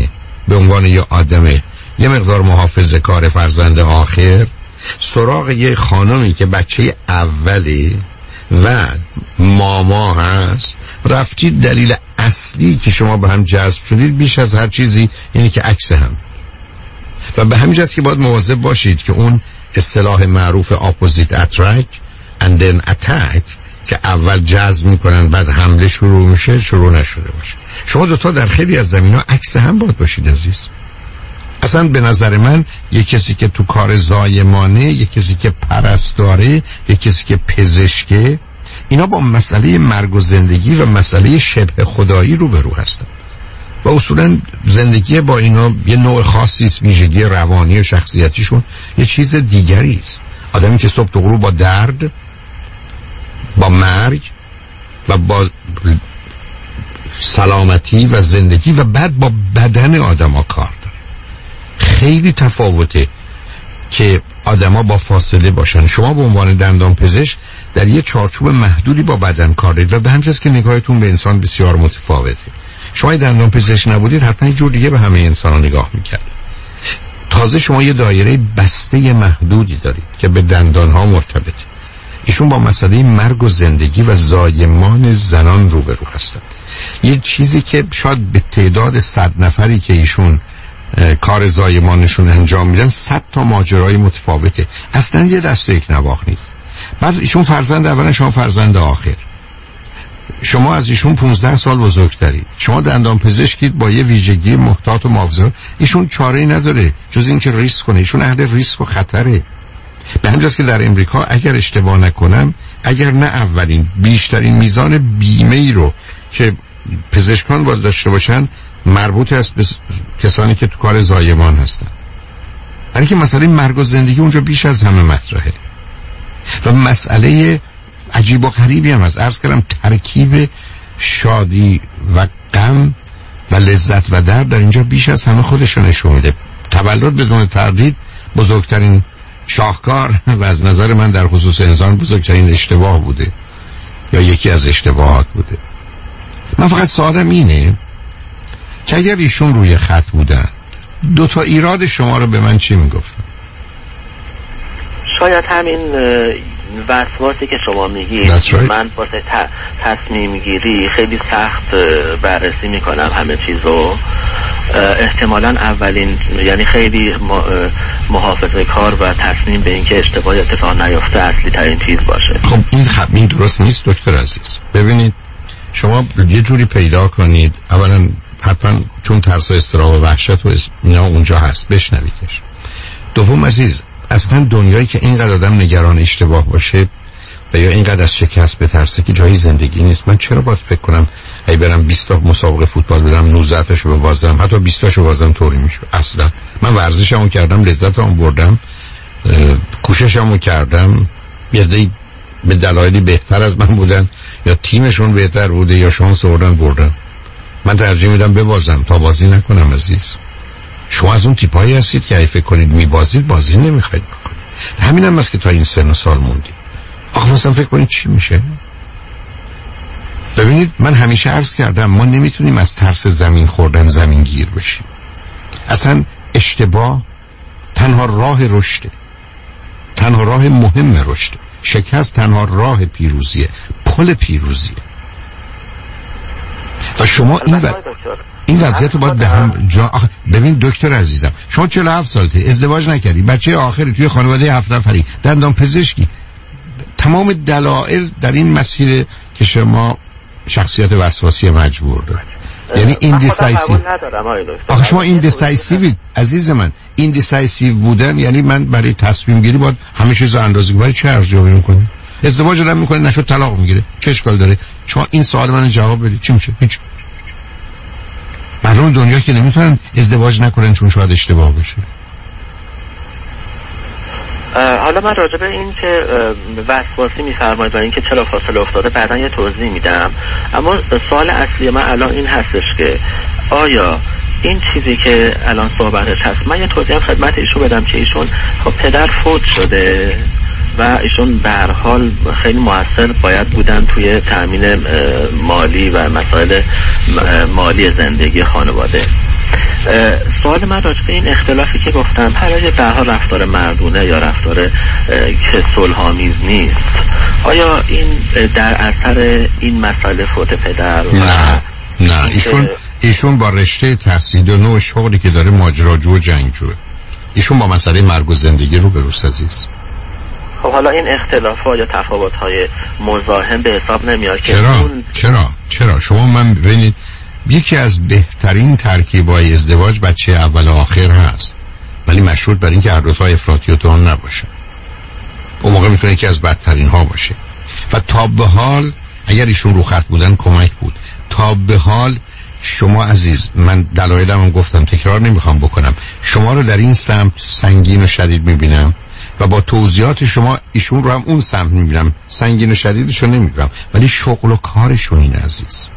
آدمه یه مقدار محافظه کار فرزند آخر سراغ یه خانمی که بچه اوله و ماما هست رفتید. دلیل اصلی که شما به هم جذب شدید بیش از هر چیزی اینه که عکس هم و به همین جاست که باید مواظب باشید که اون اصطلاح معروف opposite attract and then attack که اول جذب میکنن بعد حمله شروع میشه شروع نشده باشه. شما دوتا در خیلی از زمین‌ها عکس هم باید باشید عزیز. اصلا به نظر من یک کسی که تو کار زایمانه، یک کسی که پرستاره، یک کسی که پزشکه، اینا با مسئله مرگ و زندگی و مسئله شبه خدایی روبرو هستن و اصولا زندگی با اینا یه نوع خاصی است، ویژگی روانی و شخصیتیشون یه چیز دیگری است. آدمی که صبح تا غروب با درد، با مرگ و با سلامتی و زندگی و بعد با بدن آدما کار داره. خیلی تفاوته که آدما با فاصله باشن. شما به عنوان دندان پزشک در یه چارچوب محدودی با بدن کار دارید و به همین جاست که نگاهتون به انسان بسیار متفاوته. شما دندان پزشک نبودید حتما یه جور دیگه به همه انسان نگاه میکردید. تازه شما یه دایره بسته محدودی دارید که به دندان ها مرتبطه. ایشون با مسئله مرگ و زندگی و زایمان زنان روبرو هستن. یه چیزی که شاید به تعداد 100 نفری که ایشون کار زایمانشون انجام میدن 100 تا ماجرای متفاوته. اصلا یه دست و یک نواخت نیست. بعد ایشون فرزند اول، شما فرزند آخر. شما از ایشون 15 سال بزرگتری. شما دندان پزشکید با یه ویژگی محتاط و محافظه. ایشون چاره‌ای نداره جز اینکه ریسک کنه. ایشون اهل ریسک و خطره. به همین جاست که در امریکا اگر اشتباه نکنم، اگر نه اولین بیشترین میزان بیمه‌ای رو که پزشکان باید داشته باشن مربوط است به کسانی که تو کار زایمان هستن. یعنی که مسئله مرگ و زندگی اونجا بیش از همه مطرحه و مسئله عجیب و غریبی هم هست. عرض کردم ترکیب شادی و غم و لذت و درد در اینجا بیش از همه خودشون نشون میده. تولد بدون تردید بزرگترین شاهکار و از نظر من در خصوص انسان بزرگترین اشتباه بوده یا یکی از اشتباهات بوده. من فقط سوالم اینه که اگر ایشون روی خط بودن 2 تا ایراد شما رو به من چی میگفتن؟ شاید همین وسواسی که شما میگید. من واسه تصمیم گیری خیلی سخت بررسی میکنم همه چیزو. احتمالاً اولین یعنی خیلی محافظه کار و تصمیم به اینکه اشتباه اتفاق نیفته اصلی ترین چیز باشه. خب این درست نیست دکتر عزیز. ببینید شما یه جوری پیدا کنید، اولا حتما چون ترس و اضطراب و وحشت و اینا اونجا هست بشنویدش. دوم عزیز، اصلا دنیایی که اینقدر آدم نگران اشتباه باشه و یا اینقدر از شکست بترسه که جایی زندگی نیست. من چرا باید فکر کنم ای برم 20 تا مسابقه فوتبال بدم 19 تاشو ببازم، حتی 20 تاشو بازم طوری میشه؟ اصلا من ورزشمو کردم، لذتمو بردم، کوششمو کردم، یه به دلایلی بهتر از من بودن یا تیمشون بهتر بوده یا شانس آوردن بردن. من ترجیح میدم ببازم تا بازی نکنم عزیز. شما از اون تیپایی هستید که اگه فکر کنید میبازید بازی نمیخواید بکنید. همینم هست که تا این سن و سال موندید. آخه مثلا فکر کنید چی میشه؟ ببینید من همیشه عرض کردم ما نمیتونیم از ترس زمین خوردن زمین گیر بشیم. اصلا اشتباه تنها راه رشده، تنها راه مهم رشده. شکست تنها راه پیروزیه، پل پیروزیه. و شما این وضعیت رو باید به هم ببین دکتر عزیزم، شما 47 سالته، ازدواج نکردی، بچه آخری توی خانواده 7 نفری، دندان پزشکی، تمام دلایل در این مسیر که شما شخصیت وسواسی مجبور دارید. یعنی ایندیسایسیو. آخه شما ایندیسایسیوید عزیز من. ایندیسایسیو بودن یعنی من برای تصمیم گیری باید همه چیز رو اندازه کنم. برای چه ارزیابی می‌کنی؟ ازدواج آدم می‌کنه نشد طلاق میگیره، چه اشکال داره؟ شما این سوال منو جواب بدید چی میشه؟ هیچ. مردم دنیا که نمیتونن ازدواج نکنن چون شاید اشتباه بشه. حالا من راجع به این که وسواسی می‌فرمایید و این که چرا فاصله افتاده بعداً یه توضیح میدم، اما سوال اصلی من الان این هستش که آیا این چیزی که الان صحبتش هست، من یه توضیح هم خدمت ایشون بدم که ایشون خب پدر فوت شده و ایشون به هر حال خیلی موثر باید بودن توی تأمین مالی و مسائل مالی زندگی خانواده. سوال من راجع به این اختلافی که گفتم، برای به هر رفتار مردونه یا رفتار که صلح‌آمیز نیست، آیا این در اثر این مسئله فوت پدر؟ نه ایشون با رشته تحصیل و نوع شغلی که داره ماجراجو و جنگجوه. ایشون با مسئله مرگ و زندگی رو بروست عزیز. خب حالا این اختلاف‌ها یا تفاوت‌های مزاحم به حساب نمیاد که چرا شما من ببینید یکی از بهترین ترکیب‌های ازدواج بچه اول و آخر هست، ولی مشروط بر این که هر دو تا افراطی و توان نباشه. اون موقع میتونه یکی از بدترین ها باشه. و تا به حال اگر ایشون رو خط بودن کمک بود. تا به حال شما عزیز، من دلایلم گفتم، تکرار نمیخوام بکنم، شما رو در این سمت سنگین و شدید میبینم و با توضیحات شما ایشون رو هم اون سمت میبینم، سنگین و شدیدش رو نمیبینم، ولی شغل و کارشون این عزیز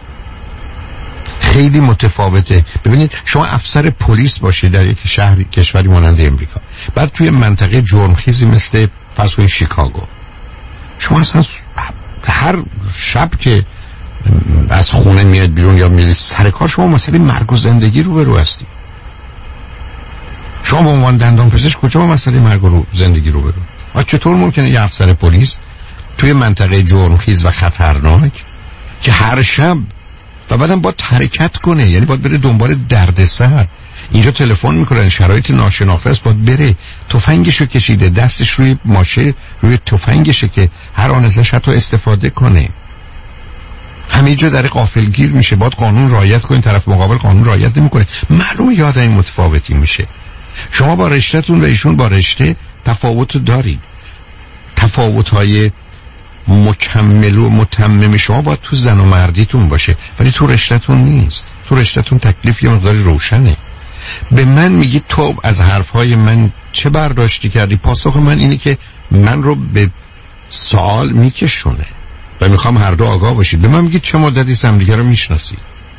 خیلی متفاوته. ببینید شما افسر پلیس باشید در یک شهر کشوری مانند امریکا، بعد توی منطقه جرمخیزی مثل فرض کنید شیکاگو، شما اصلا هر شب که از خونه میاد بیرون یا میرید سر کار، شما مسئله مرگ و زندگی رو برو هستی. شما به عنوان دندان پزشک کجا با مسئله مرگ و زندگی رو برو؟ چطور ممکنه یه افسر پلیس توی منطقه جرمخیز و خطرناک که هر شب و بعدم باید حرکت کنه، یعنی باید بره دنبال دردسر، اینجا تلفن میکنن شرایط ناشناخته است، باید بره تفنگشو کشیده، دستش روی ماشه روی تفنگشه که هر آن ازش حتی استفاده کنه، همه جا در غافلگیر میشه، باید قانون رعایت کنه، طرف مقابل قانون رعایت نمیکنه، معلومه یاد این متفاوتی میشه. شما با رشته‌تون و ایشون با رشته تفاوت دارید، تفاوت‌های مکمل و متمم شما باید تو زن و مردیتون باشه، ولی تو رشته‌تون نیست. تو رشته‌تون تکلیف یه مقداری روشنه. به من میگی تو از حرفهای من چه برداشتی کردی؟ پاسخ من اینه که من رو به سوال میکشونه و میخوام هر دو آگاه باشید. به من میگی چه مدتی همدیگه رو میشناسی؟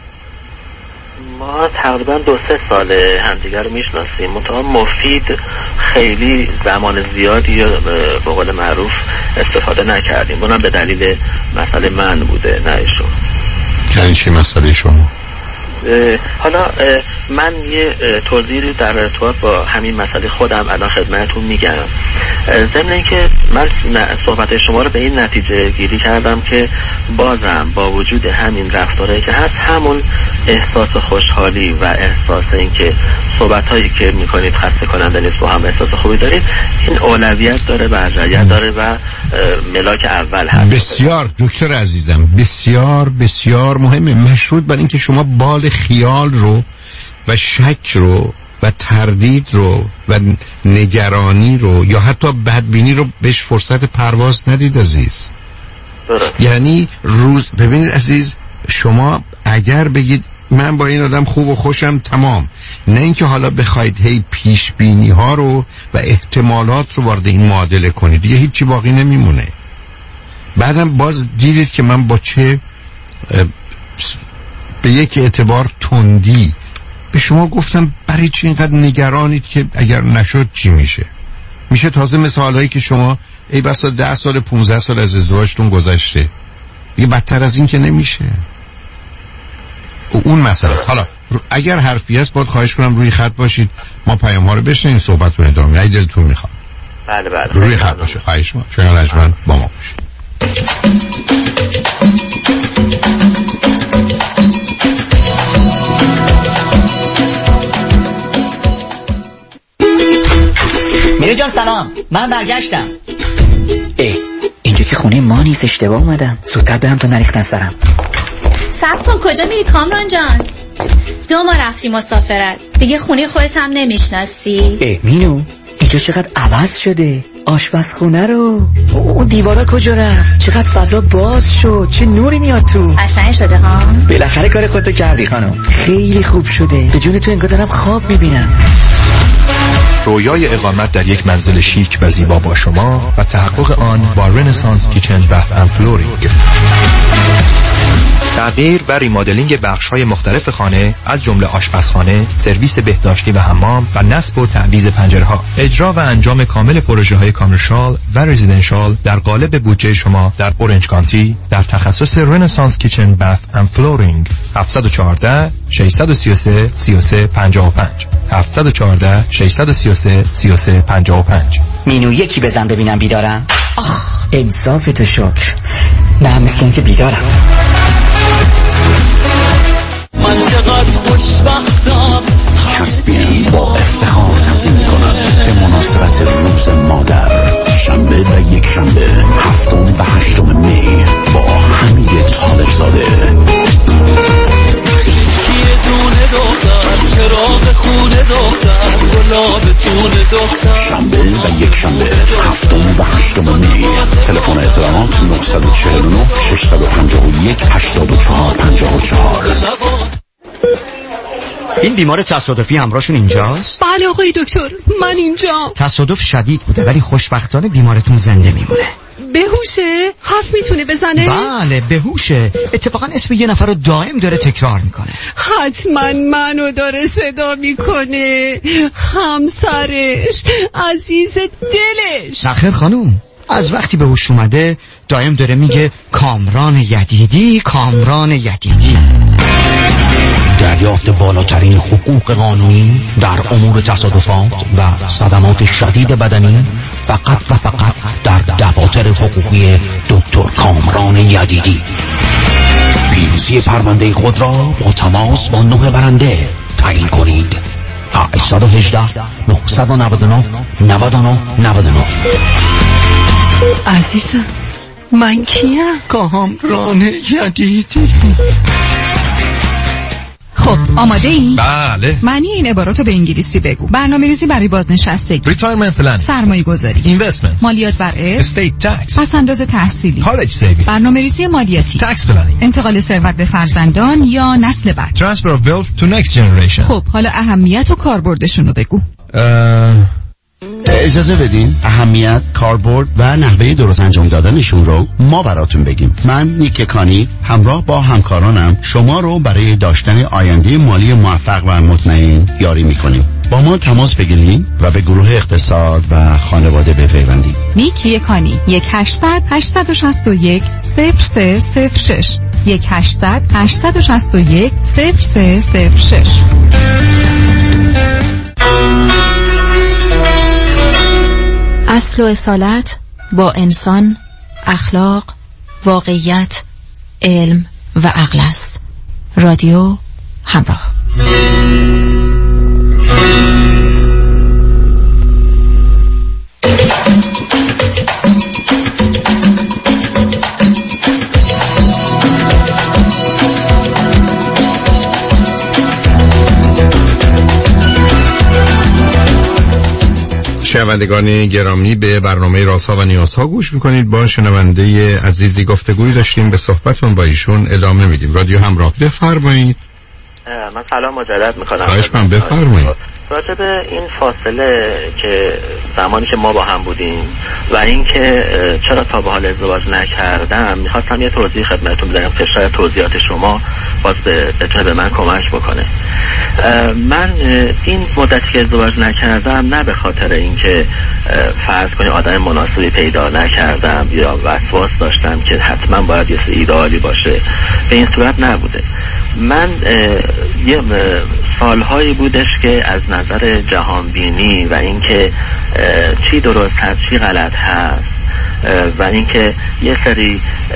ما تقریبا 2-3 ساله همدیگه رو میشناسیم، منتها مفید خیلی زمان زیادی یا به قول معروف استفاده نکردیم، اونم به دلیل مسئله من بوده نه ایشون. یعنی چی مسئله شما؟ حالا من یه توضیحی در ارتباط با همین مسئله خودم الان خدمتتون میگم. ضمن اینکه من صحبت شما رو به این نتیجه گیری کردم که بازم با وجود همین رفتارهایی که هست، همون احساس خوشحالی و احساس اینکه صحبتایی که میکنید خسته کننده نیست، با هم احساس خوبی دارید، این اولویت داره و ارجحیت داره و ملاک اول هست. بسیار دکتر عزیزم، بسیار بسیار مهمه، مشروط بر اینکه شما بال خیال رو و شک رو و تردید رو و نگرانی رو یا حتی بدبینی رو بهش فرصت پرواز ندید عزیز. یعنی روز ببینید عزیز، شما اگر بگید من با این آدم خوب و خوشم تمام، نه اینکه حالا بخواید هی پیش بینی ها رو و احتمالات رو وارد این معادله کنید، دیگه هیچی باقی نمیمونه. بعدم باز دیدید که من با چه به یک اعتبار تندی به شما گفتم برای چی اینقدر نگرانید که اگر نشد چی میشه. میشه تازه مثل حالایی که شما ای بسا 10 سال 15 سال از ازدواجتون گذشته، دیگه بدتر از این که نمیشه. اون مسئله است. حالا اگر حرفی هست باید خواهش کنم روی خط باشید، ما پیام ها رو بشنیم، صحبتتون ادامه اگه دلتون میخواد. بله روی خط باشه خواهش ما شما لجمن با ما باشید. میره جان سلام، من برگشتم. اینجا که خونه ما نیست، اشتباه اومدم. زودتر برم تا نریختن سرم. صبر کن، کجا میری کامران جان؟ 2 ماه رفتی مسافرت، دیگه خونه خودت هم نمیشناسی. مینو اینجا چقدر عوض شده، آشپزخونه رو، اون دیوارا کجا رفت، چقدر فضا باز شد، چه نوری میاد تو. قشنگ شده ها. بالاخره کار خودتو کردی خانم، خیلی خوب شده. به جون تو انگار دارم خواب میبینم. رویای اقامت در یک منزل شیک و زیبا با شما و تحقق آن با رنسانس کیچن بث اند فلورینگ. تغییر و ریمادلینگ بخش‌های مختلف خانه از جمله آشپزخانه، سرویس بهداشتی و حمام و نصب و تعویض پنجره‌ها. اجرا و انجام کامل پروژه‌های کامرشال و رزیدنشال در قالب بودجه شما در اورنج کانتی در تخصص رنسانس کیچن بث اند فلورینگ. 714 633 3355 714 633 3355. مینو یکی بزن ببینم بیدارم. انصافت شکر. نه مثل اینکه بیدارم. من چقدر خوشبختم. کسبین با افتخار تقدیم می‌کند به مناسبت روز مادر شنبه و یک شنبه 7 و 8 می با حمید طالبزاده. یه دونه دختر، چراغ خونه دختر، گلاب تونه دختر. شنبه و یک شنبه 7 و 8 می. تلفن اطلاعات 949 651 84 54. این بیمار تصادفی همراهشون اینجاست؟ بله آقای دکتر، من اینجا. تصادف شدید بوده ولی خوشبختانه بیمارتون زنده میمونه. بهوشه؟ حرف میتونه بزنه؟ بله بهوشه. اتفاقا اسم یه نفر رو دائم داره تکرار میکنه. حتما منو داره صدا میکنه. همسرش، عزیز دلش. نخیر خانوم، از وقتی به هوش اومده دائم داره میگه کامران یدیدی، کامران یدیدی. دریافت بالاترین حقوق قانونی در امور تصادفات و صدمات شدید بدنی فقط و فقط در دفاتر حقوقی دکتر کامران یدیدی. پیروزی پرونده خود را با تماس با 9 برنده تعیین کنید. 818 999 99 99. عزیزم من کیم؟ کامران یدیدی. خب آماده این؟ بله. معنی این عبارات رو به انگلیسی بگو. برنامه‌ریزی برای بازنشستگی، ریتایرمنت پلن، سرمایه گذاری، اینوستمنت، مالیات بر ارث، استیت تکس، پس‌انداز تحصیلی، کالج سیوینگ، برنامه‌ریزی مالیاتی، تکس پلنینگ، انتقال ثروت به فرزندان یا نسل بعد، ترانسفر اف ویلث تو نکست جنریشن. خب حالا اهمیت و کاربردشون رو بگو. اجازه بدین اهمیت، کاربرد و نحوه درست انجام دادنشون رو ما براتون بگیم. من نیک کانی همراه با همکارانم شما رو برای داشتن آینده مالی موفق و مطمئن یاری میکنیم. با ما تماس بگیرید و به گروه اقتصاد و خانواده بپیوندید. نیک کانی 1800 861 0306 1800 861 0306. اصل و اصالت با انسان، اخلاق، واقعیت، علم و عقل است. رادیو همراه. شنوندگان گرامی به برنامه رازها و نیازها گوش میکنید. با شنونده عزیزی گفتگوی داشتیم، به صحبتون با ایشون ادامه میدیم. رادیو همراه، بفرمایید. من سلام مجدد میکنم. خواهش من بفرمایید. راجع به این فاصله که زمانی که ما با هم بودیم و اینکه چرا تا به حال ازدواج نکردم میخواستم یه توضیح خدمتتون بدم که شاید توضیحات شما باز بتونه به من کمک بکنه. من این مدتی که ازدواج نکردم نه به خاطر اینکه فرض کنید آدم مناسبی پیدا نکردم یا وسواس داشتم که حتما باید یه ایدئالی باشه، به این صورت نبوده. من یه سالهایی بودش که از نظر جهانبینی و اینکه چی درست هست چی غلط هست و اینکه یه سری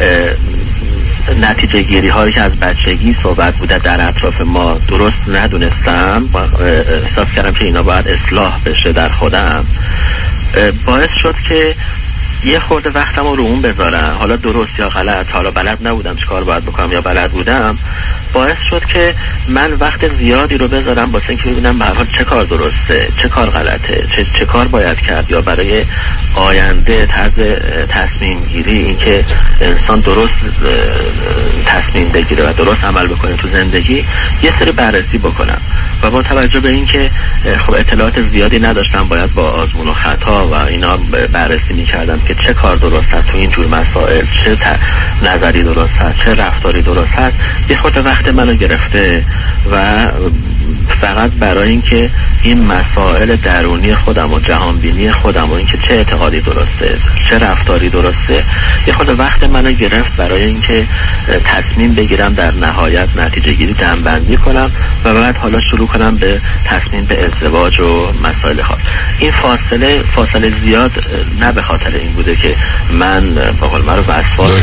نتیجه گیری هایی که از بچگی صحبت بوده در اطراف ما درست ندونستم، احساس کردم که اینا باید اصلاح بشه در خودم، باعث شد که یه خورده وقتم رو اون بذارم، حالا درست یا غلط، حالا بلد نبودم چه کار باید بکنم یا بلد بودم، باعث شد که من وقت زیادی رو بذارم واسه اینکه ببینم به هر حال چه کار درسته، چه کار غلطه، چه کار باید کرد، یا برای آینده طرز تصمیم گیری اینکه انسان درست تصمیم بگیره و درست عمل بکنه تو زندگی یه سری بررسی بکنم. و با توجه به اینکه خب اطلاعات زیادی نداشتم، باید با آزمون و خطا و اینا بررسی می‌کردم که چه کار درست هست تو این جور مسائل، چه نظری درست هست، چه رفتاری درست هست. یه خورده وقت منو گرفته و فقط برای اینکه این مسائل درونی خودم و جهانبینی خودم و اینکه چه اعتقادی درسته، چه رفتاری درسته، یه خورده وقت منو گرفت برای اینکه تصمیم بگیرم، در نهایت نتیجه گیری جمع‌بندی کنم و بعد حالا شروع کنم به تصمیم به ازدواج و مسائل خاص. این فاصله زیاد نه به خاطر این بوده که من با قول معروف وسواس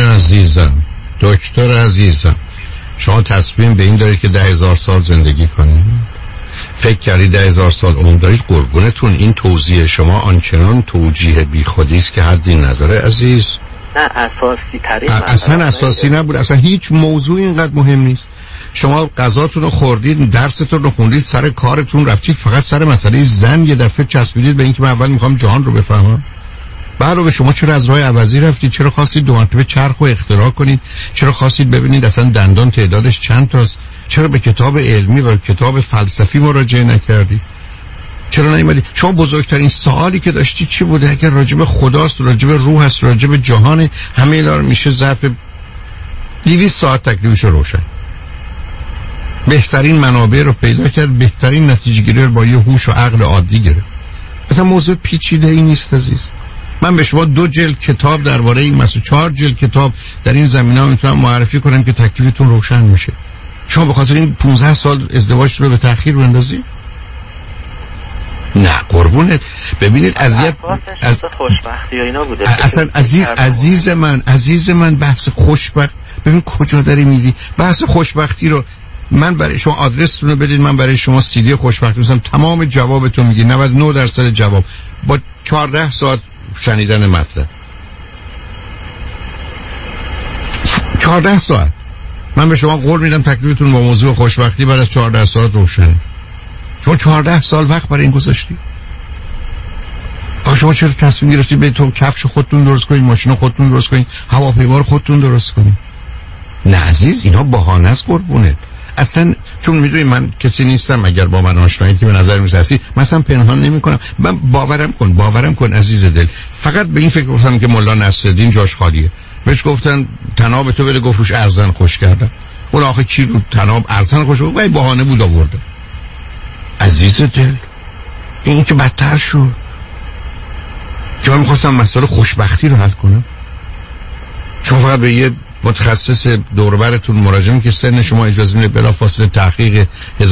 دکتر عزیزم شما تصمیم به این دارید که 10,000 سال زندگی کنید؟ فکر کردید 10,000 سال عمر دارید؟ قربونتون این توضیح شما آنچنان توجیه بی خودی است که حدی نداره عزیز. نه اساسی ترین اصلا اساسی نبود، اصلا هیچ موضوع اینقدر مهم نیست. شما غذاتون رو خوردید، درستون رو خوندید، سر کارتون رفتید، فقط سر مسئله زن یه دفعه چسبیدید به اینکه من اول میخوام جهان رو بفهمم. بعد شما چرا از راه عوضی رفتید؟ چرا خواستید 2 مرتبه چرخ رو اختراع کنید؟ چرا خواستید ببینید اصلا دندان تعدادش چند تاست؟ چرا به کتاب علمی و کتاب فلسفی مراجعه نکردید؟ چرا نیومدید؟ شما بزرگترین سوالی که داشتید چی بوده؟ اگر راجب خداست، راجب روح است، راجب جهان، همه اینا رو میشه ظرف 200 ساعت تکلیفش روشن. بهترین منابع رو پیدا کرد، بهترین نتیجه گیری رو با یه هوش و عقل عادی گرفت. اصلا موضوع پیچیده ای نیست عزیز. من به شما 2 جلد کتاب درباره این مسئله، 4 جلد کتاب در این زمینه‌ها میتونم معرفی کنم که تکلیفتون روشن میشه. شما به خاطر این 15 سال ازدواج رو به تأخیر بندازید؟ نه قربونت. ببینید اذیت از خوشبختی و اینا بوده. اصلا عزیز من بحث خوشبخت، ببین کجا داری میری؟ بحث خوشبختی رو من برای شما آدرستون رو بدید، من برای شما سی دی خوشبختی می‌ذارم، تمام جوابتون میگی 99% جواب با 14 ساعت شنیدن مطلب. 14 ساعت من به شما قول میدم تکلیفتون با موضوع خوشبختی بعد از 14 ساعت روشنه. شما 14 سال وقت برای این گذاشتی. شما چرا تصمیم گرفتید به تو کفش خودتون درست کنید، ماشین خودتون درست کنید، هواپیما رو خودتون درست کنید؟ نه عزیز، اینا بهانه است قربونه. اصلا چون میدونی من کسی نیستم اگر با من آشنایی که به نظر میرسی مثلا پنهان نمیکنم. من باورم کن عزیز دل، فقط به این فکر گفتم که مولا نصرالدین جاش خالیه. بهش گفتن تناب تو بده، گفت روش ارزن خوش کردم. اون آخه کی رو تناب ارزن خوش بود؟ وای بهانه بود آورده. عزیز دل این که بدتر شد که من میخواستم مسئله خوشبختی رو حل کنم. چون فقط به یه متخصص دوربرتون مراجعه که سن شما اجازه میده بلافاصله تحقیق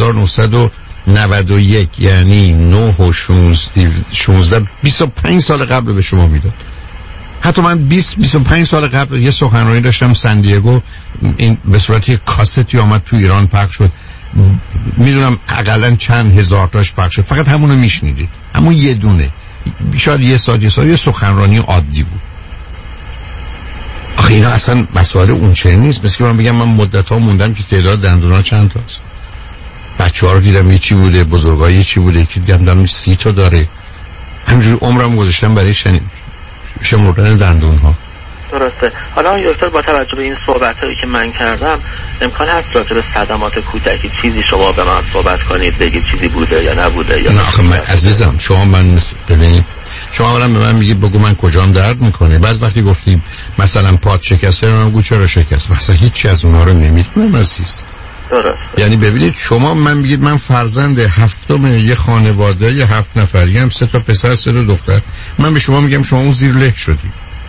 1991 یعنی 9 و 16 25 سال قبل به شما میداد. حتی من 25 سال قبل یه سخنرانی داشتم سن دیگو، این به صورت یک کاستی آمد تو ایران پخش شد. میدونم حداقل چند هزار تاش پخش شد، فقط همونو میشنیدید، همون یه دونه، شاید یه ساعت یه سخنرانی عادی بود. آخه اینا اصلا مسئله اون چه نیست. مثل که من بگم من مدت‌ها موندم که تعداد دندونا چند تاست. بچه‌ها رو دیدم یه چی بوده، بزرگا یه چی بوده، که دیدم 30 تا داره. همینجوری عمرم گذاشتم برای شمردن دندون‌ها. درسته. حالا دکتر با توجه به این صحبت‌هایی که من کردم امکان هست راجع به صدمات کودکی چیزی شما به من صحبت کنید، بگید چیزی بوده یا نبوده یا نه؟ آخه من عزیزم شما ببینید شما اولا به من میگید بگو من کجام درد میکنه، بعد وقتی گفتیم مثلا پات شکسته من گفتم چرا شکست، مثلا هیچی از اونها رو نمیتونم عزیز. درست. یعنی ببینید شما من میگید من فرزند هفتم یه خانواده 7 نفری ام، 3 تا پسر 3 تا دختر، من به شما میگم شما اون زیر له شدی.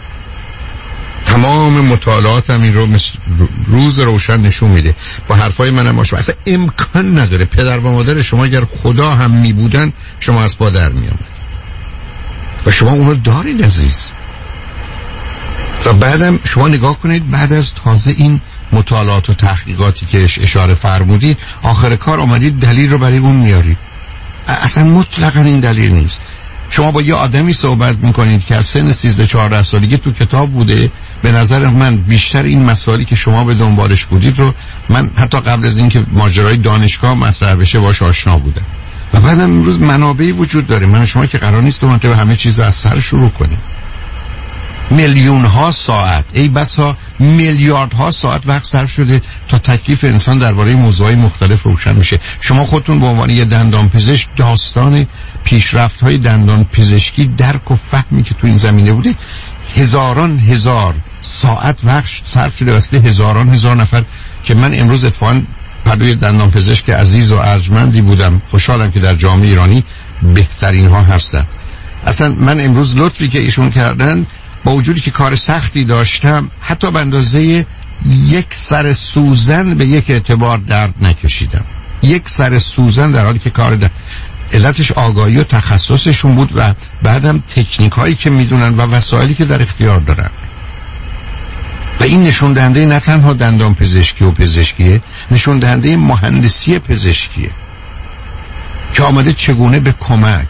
تمام مطالعاتم این رو مثل روز روشن نشون میده. با حرفای منم باشه اصلا امکان نداره پدر و مادر شما اگر خدا هم میبودن شما از پا در میامد و شما اون رو دارید عزیز. و بعدم شما نگاه کنید بعد از تازه این مطالعات و تحقیقاتی که اشاره فرمودید آخر کار آمدید دلیل رو برای اون میارید. اصلا مطلقا این دلیل نیست. شما با یه آدمی صحبت میکنید که از سن 13-14 سالگی تو کتاب بوده. به نظر من بیشتر این مسائلی که شما به دنبالش بودید رو من حتی قبل از اینکه ماجرای دانشگاه مطرح بشه باش آشنا بودم. و بعدم امروز منابعی وجود داره. من شما که قرار نیست منطقه همه چیز رو از سر شروع کنیم. میلیون ها ساعت ای بسا میلیاردها ساعت وقت صرف شده تا تکلیف انسان درباره موضوعات مختلف روشن میشه. شما خودتون به عنوان یه دندان پزشک داستان پیشرفت‌های دندان پزشکی درک و فهمی که تو این زمینه بوده هزاران هزار ساعت وقت صرف شده واسه هزاران هزار نفر که من امروز اتفاقاً پدوی دندان پزشک عزیز و ارجمندی بودم. خوشحالم که در جامعه ایرانی بهترین ها هستن. اصلا من امروز لطفی که ایشون کردن با وجودی که کار سختی داشتم حتی به اندازه یک سر سوزن به یک اعتبار درد نکشیدم. یک سر سوزن در حالی که کار علتش آگاهی و تخصصشون بود و بعدم تکنیک هایی که میدونن و وسایلی که در اختیار دارن. و این نشون دهنده نه تنها دندان پزشکی و پزشکیه، نشون دهنده مهندسی پزشکیه که آمده چگونه به کمک.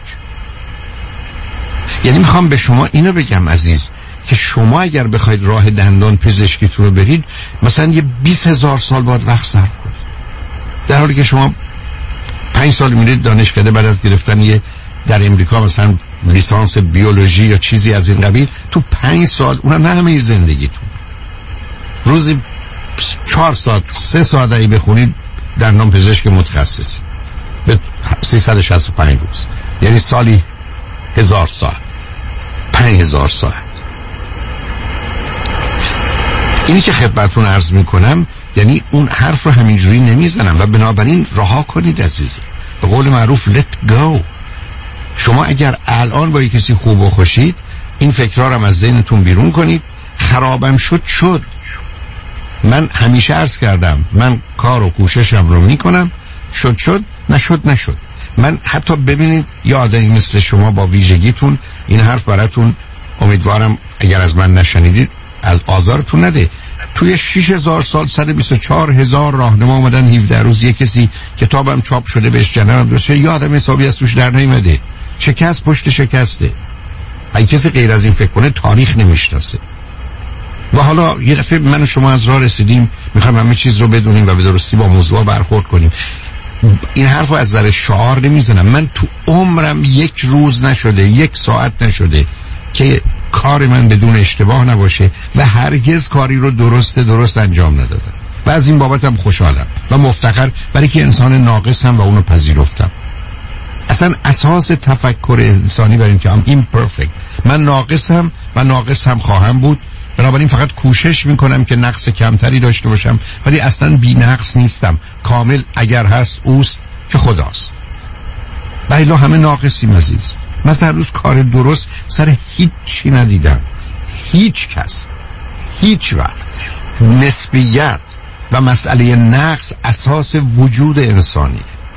یعنی میخوام به شما اینو بگم عزیز که شما اگر بخواید راه دندان پزشکیتون رو برید مثلا یه 20,000 سال باید وقت صرف کنید، در حالی که شما 5 سال میرید دانشکده بعد از گرفتن یه در امریکا مثلا لیسانس بیولوژی یا چیزی از این قبیل تو 5 سال اونم نه همه زندگیتون روزی 4 ساعت 3 ساعت ای بخونید دندان پزشک متخصص به 365 روز یعنی سالی 1000 ساعت 5000 ساعت. اینی که خدمتتون عرض میکنم یعنی اون حرف رو همینجوری نمیزنم و بنابراین رها کنید عزیز. به قول معروف let go. شما اگر الان با کسی خوب و خوشید این فکرها رو از ذهنتون بیرون کنید. خرابم شد. من همیشه عرض کردم من کار و کوششم رو میکنم، شد نشد. من حتی ببینید یه آدمی مثل شما با ویژگیتون این حرف براتون امیدوارم اگر از من نشنیدید از آزارتون نده. توی 6000 سال 124,000 راهنما اومدن 17 روز یه کسی کتابم چاپ شده بهش جنرم درسته یه آدم حسابی از توش در نیومده. شکست پشت شکسته. اگه کسی غیر از این فکر کنه تاریخ نمیشناسه. و حالا یه دفعه من و شما از راه رسیدیم میخوایم همه چیز رو بدونیم و به درستی با موضوع برخورد کنیم. این حرف رو از نظر شعار نمیزنم. من تو عمرم یک روز نشده 1 ساعت نشده که کار من بدون اشتباه نباشه و هرگز کاری رو درست انجام ندادم و از این بابتم خوشحالم و مفتخر برای که انسان ناقصم و اونو پذیرفتم. اصلا اساس تفکر انسانی برای این که imperfect من ناقصم و ناقص هم خواهم بود، بنابراین فقط کوشش میکنم که نقص کمتری داشته باشم ولی اصلا بی نقص نیستم. کامل اگر هست اوست که خداست. بایلا همه ناقصیم عزیز. مثلا روز کار درست سر هیچی ندیدم. هیچ کس هیچ وقت. نسبیت و مسئله نقص اساس وجود انسانی.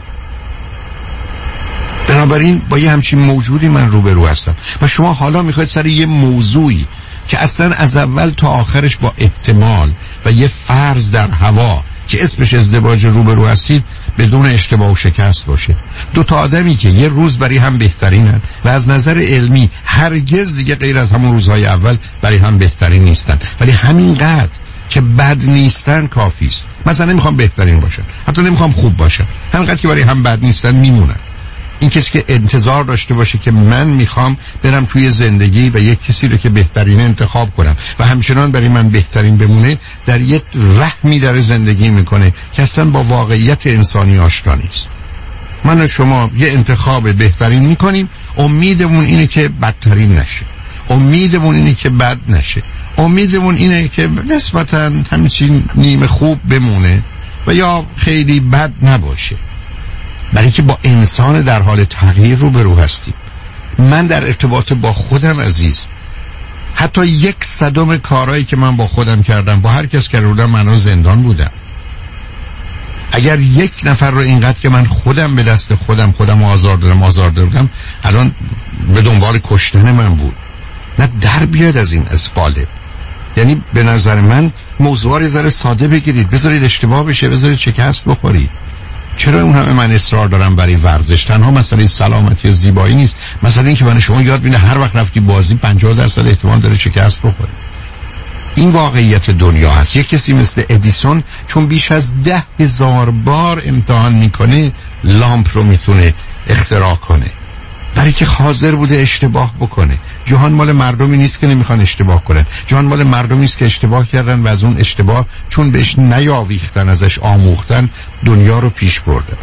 بنابراین با یه همچین موجودی من روبرو هستم و شما حالا میخواید سر یه موضوعی که اصلا از اول تا آخرش با احتمال و یه فرض در هوا که اسمش ازدواج روبرو هستید بدون اشتباه و شکست باشه. 2 تا آدمی که یه روز برای هم بهترینن و از نظر علمی هرگز دیگه غیر از همون روزهای اول برای هم بهترین نیستن ولی همینقدر که بد نیستن کافیست. مثلا نمیخوام بهترین باشن، حتی نمیخوام خوب باشن، همینقدر که برای هم بد نیستن میمونن. این کسی که انتظار داشته باشه که من میخوام برم توی زندگی و یک کسی رو که بهترین انتخاب کنم و همچنان برای من بهترین بمونه، در یک وهمی در زندگی میکنه که اصلا با واقعیت انسانی آشنا نیست. من و شما یه انتخاب بهترین میکنیم، امیدمون اینه که بدترین نشه، امیدمون اینه که بد نشه، امیدمون اینه که نسبتاً همچین نیمه خوب بمونه و یا خیلی بد نباشه، برای که با انسان در حال تغییر روبرو هستیم. من در ارتباط با خودم عزیز، حتی 1/100 کارهایی که من با خودم کردم با هر کس کرده بودم من زندان بودم. اگر 1 نفر رو اینقدر که من خودم به دست خودم آزار داده بودم، الان به دنبال کشتن من بود. نه در بیاد از این از قالب. یعنی به نظر من موضوع رو ذره ساده بگیرید، بذارید اشتباه بشه، بذارید شکست بخورید. چرا اون همه من اصرار دارم برای ورزش؟ تنها مسئله سلامتی و زیبایی نیست، مسئله این که من شما یاد میده هر وقت رفتی بازی 50% احتمال داره شکست بخوری. این واقعیت دنیا هست. یک کسی مثل ادیسون چون بیش از 10,000 بار امتحان میکنه لامپ رو میتونه اختراع کنه، برای که حاضر بوده اشتباه بکنه. جهان مال مردمی نیست که نمیخوان اشتباه کنن، جهان مال مردمی است که اشتباه کردن و از اون اشتباه چون بهش نیاویختن، ازش آموختن، دنیا رو پیش بردن.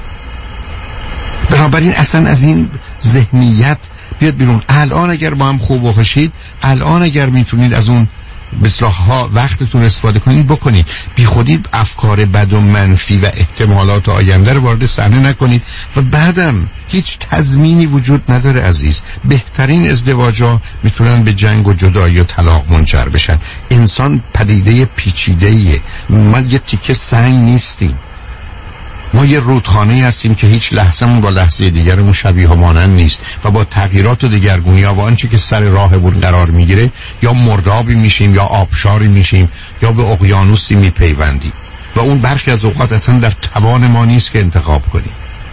بنابراین اصلا از این ذهنیت بیاد بیرون. الان اگر با هم خوب و خوشید، الان اگر میتونید از اون بسلاح‌ها وقتتون استفاده کنید بکنید. بی خودی افکار بد و منفی و احتمالات آینده رو وارد صحنه نکنید و بعدم هیچ تضمینی وجود نداره عزیز. بهترین ازدواج‌ها میتونن به جنگ و جدایی و طلاق منجر بشن. انسان پدیده پیچیده‌ایه. ما یه تیکه سنگ نیستیم. ما یه رودخانه هستیم که هیچ لحظه‌مون با لحظه دیگرمون شبیه و مانند نیست و با تغییرات و دگرگونی‌ها و آنچه که سر راهمون قرار میگیره یا مردابی میشیم یا آبشاری میشیم یا به اقیانوسی میپیوندیم و اون برخی از اوقات اصلا در توان ما نیست که انتخاب کنیم.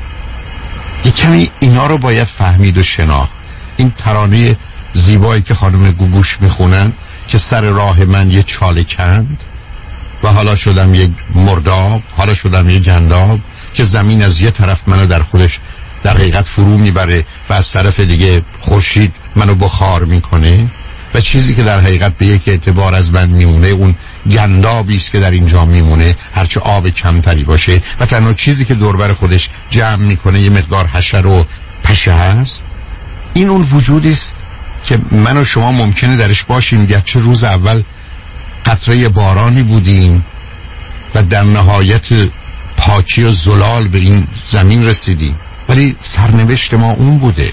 یک کمی اینا رو باید فهمید و شناخت. این ترانه زیبایی که خانم گوگوش میخونن که سر راه من یه چاله کند و حالا شدم یک مرداب، حالا شدم یک گنداب، که زمین از یه طرف منو در خودش در حقیقت فرو میبره و از طرف دیگه خورشید منو بخار میکنه و چیزی که در حقیقت به یک اعتبار از من میمونه اون گندابی است که در اینجا میمونه، هرچه آب کمتری باشه و تنها چیزی که دوربر خودش جمع میکنه یه مقدار حشر و پشه هست. این اون وجودی است که من و شما ممکنه درش باشیم، گرچه روز اول قطره بارانی بودیم و در نهایت پاکی و زلال به این زمین رسیدیم، ولی سرنوشت ما اون بوده.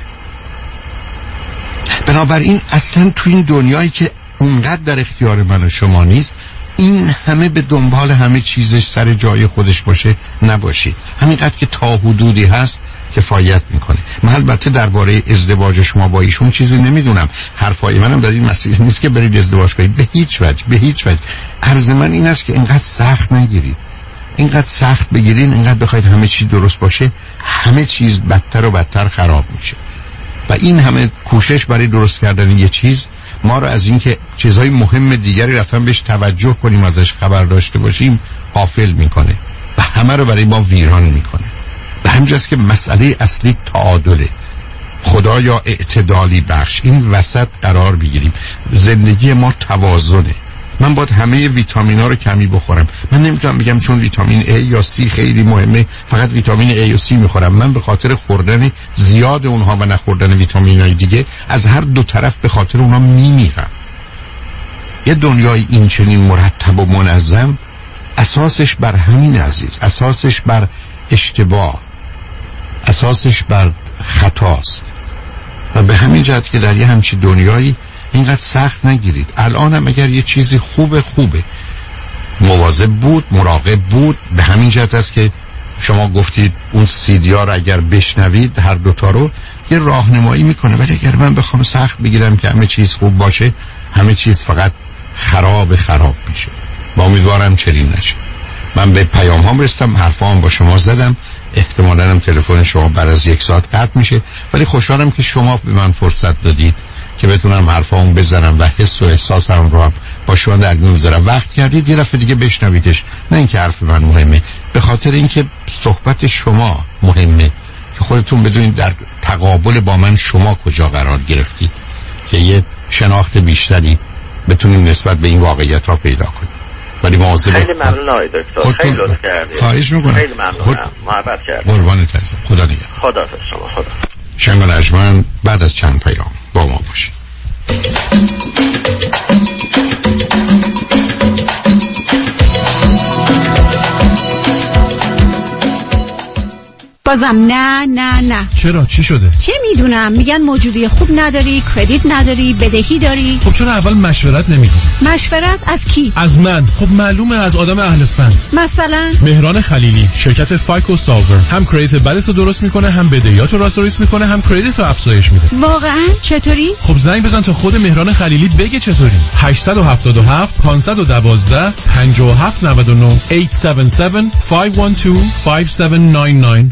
بنابراین اصلا تو این دنیایی که اونقدر در اختیار من و شما نیست، این همه به دنبال همه چیزش سر جای خودش باشه نباشید. همینقدر که تا حدودی هست کفایت میکنه. من البته درباره ازدواج شما با ایشون چیزی نمیدونم، حرفای منم در این مسئله نیست که برید ازدواج کنید، به هیچ وجه. عرض من این است که اینقدر سخت نگیرید. اینقدر سخت بگیرین، اینقدر بخواید همه چیز درست باشه، همه چیز بدتر و بدتر خراب میشه. و این همه کوشش برای درست کردن یه چیز ما رو از اینکه چیزهای مهم دیگری رو اصلا بهش توجه کنیم، ازش خبر داشته باشیم، غافل میکنه و همه رو برای ما ویران میکنه. به همینجاست که مسئله اصلی تعادله. خدا یا اعتدالی بخش، این وسط قرار بگیریم. زندگی ما توازنه. من باید همه ویتامینا رو کمی بخورم. من نمیتونم بگم چون ویتامین A یا C خیلی مهمه فقط ویتامین A و C میخورم. من به خاطر خوردن زیاد اونها و نخوردن ویتامینای دیگه از هر دو طرف به خاطر اونها میمیرم. یه دنیای این چنین مرتب و منظم اساسش بر همین عزیز، اساسش بر اشتباه، اساسش بر خطاست و به همین جهت که در یه همچین دنیایی اینقدر سخت نگیرید. الان هم اگر یه چیزی خوبه مواظب بود، مراقب بود. به همین جهت است که شما گفتید اون سیدیا رو اگر بشنوید هر دوتا رو یه راهنمایی میکنه. ولی اگر من بخوام سخت بگیرم که همه چیز خوب باشه، همه چیز فقط خراب میشه. با امیدوارم چنین نشه. من به پیام هم رسیدم، حرفام با شما زدم، احتمالاً هم تلفن شما بعد از 1 ساعت قطع میشه، ولی خوشحالم که شما به من فرصت دادید که بتونم حرفامو بزنم و حس و احساسم رو هم با شما در میون بذارم. وقت کردید یه دفعه دیگه بشنویدش، نه اینکه حرف من مهمه، به خاطر اینکه صحبت شما مهمه که خودتون بدونید در تقابل با من شما کجا قرار گرفتید که یه شناخت بیشتری بتونید نسبت به این واقعیت را پیدا کنید. ولی مواظب خیلی ممنون آقای دکتر، خیلی لطف کردید. خواهش میکنم. خیلی ممنونم، محبت کردید. قربانت هستم. خدا نگهدار. خدا شما. خدا. شنگ نجمن بعد از چند پیام با ما باشید. بازم نه. چرا؟ چی شده؟ چه میدونم، میگن موجودی خوب نداری، کردیت نداری، بدهی داری. خب چرا اول مشورت نمی‌کنی؟ مشورت از کی؟ از من. خب معلومه از آدم اهل فن. مثلا مهران خلیلی، شرکت فایکو سالور، هم کریدیت بدت رو درست میکنه، هم بدهیات رو راست‌وریس میکنه، هم کریدیت رو افزایش میده. واقعا؟ چطوری؟ خب زنگ بزن تا خود مهران خلیلی بگه چطوری. 877 512 5799 877 512 5799.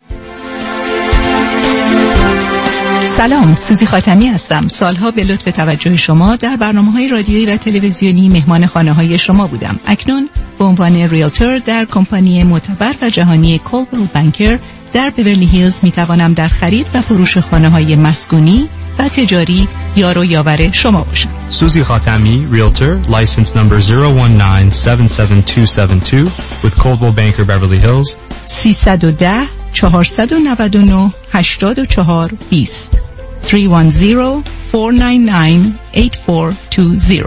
سلام، سوزی خاتمی هستم. سالها به لطف توجه شما در برنامه‌های رادیویی و تلویزیونی مهمان خانه‌های شما بودم. اکنون به عنوان ریلتور در کمپانی معتبر و جهانی کولبل بانکر در بیورلی هیلز میتوانم در خرید و فروش خانه‌های مسکونی و تجاری یار و یاور شما باشم. سوزی خاتمی، Realtor, license number 019-77272 with Coldwell Banker Beverly Hills. 310 499 8420 310 499 8420.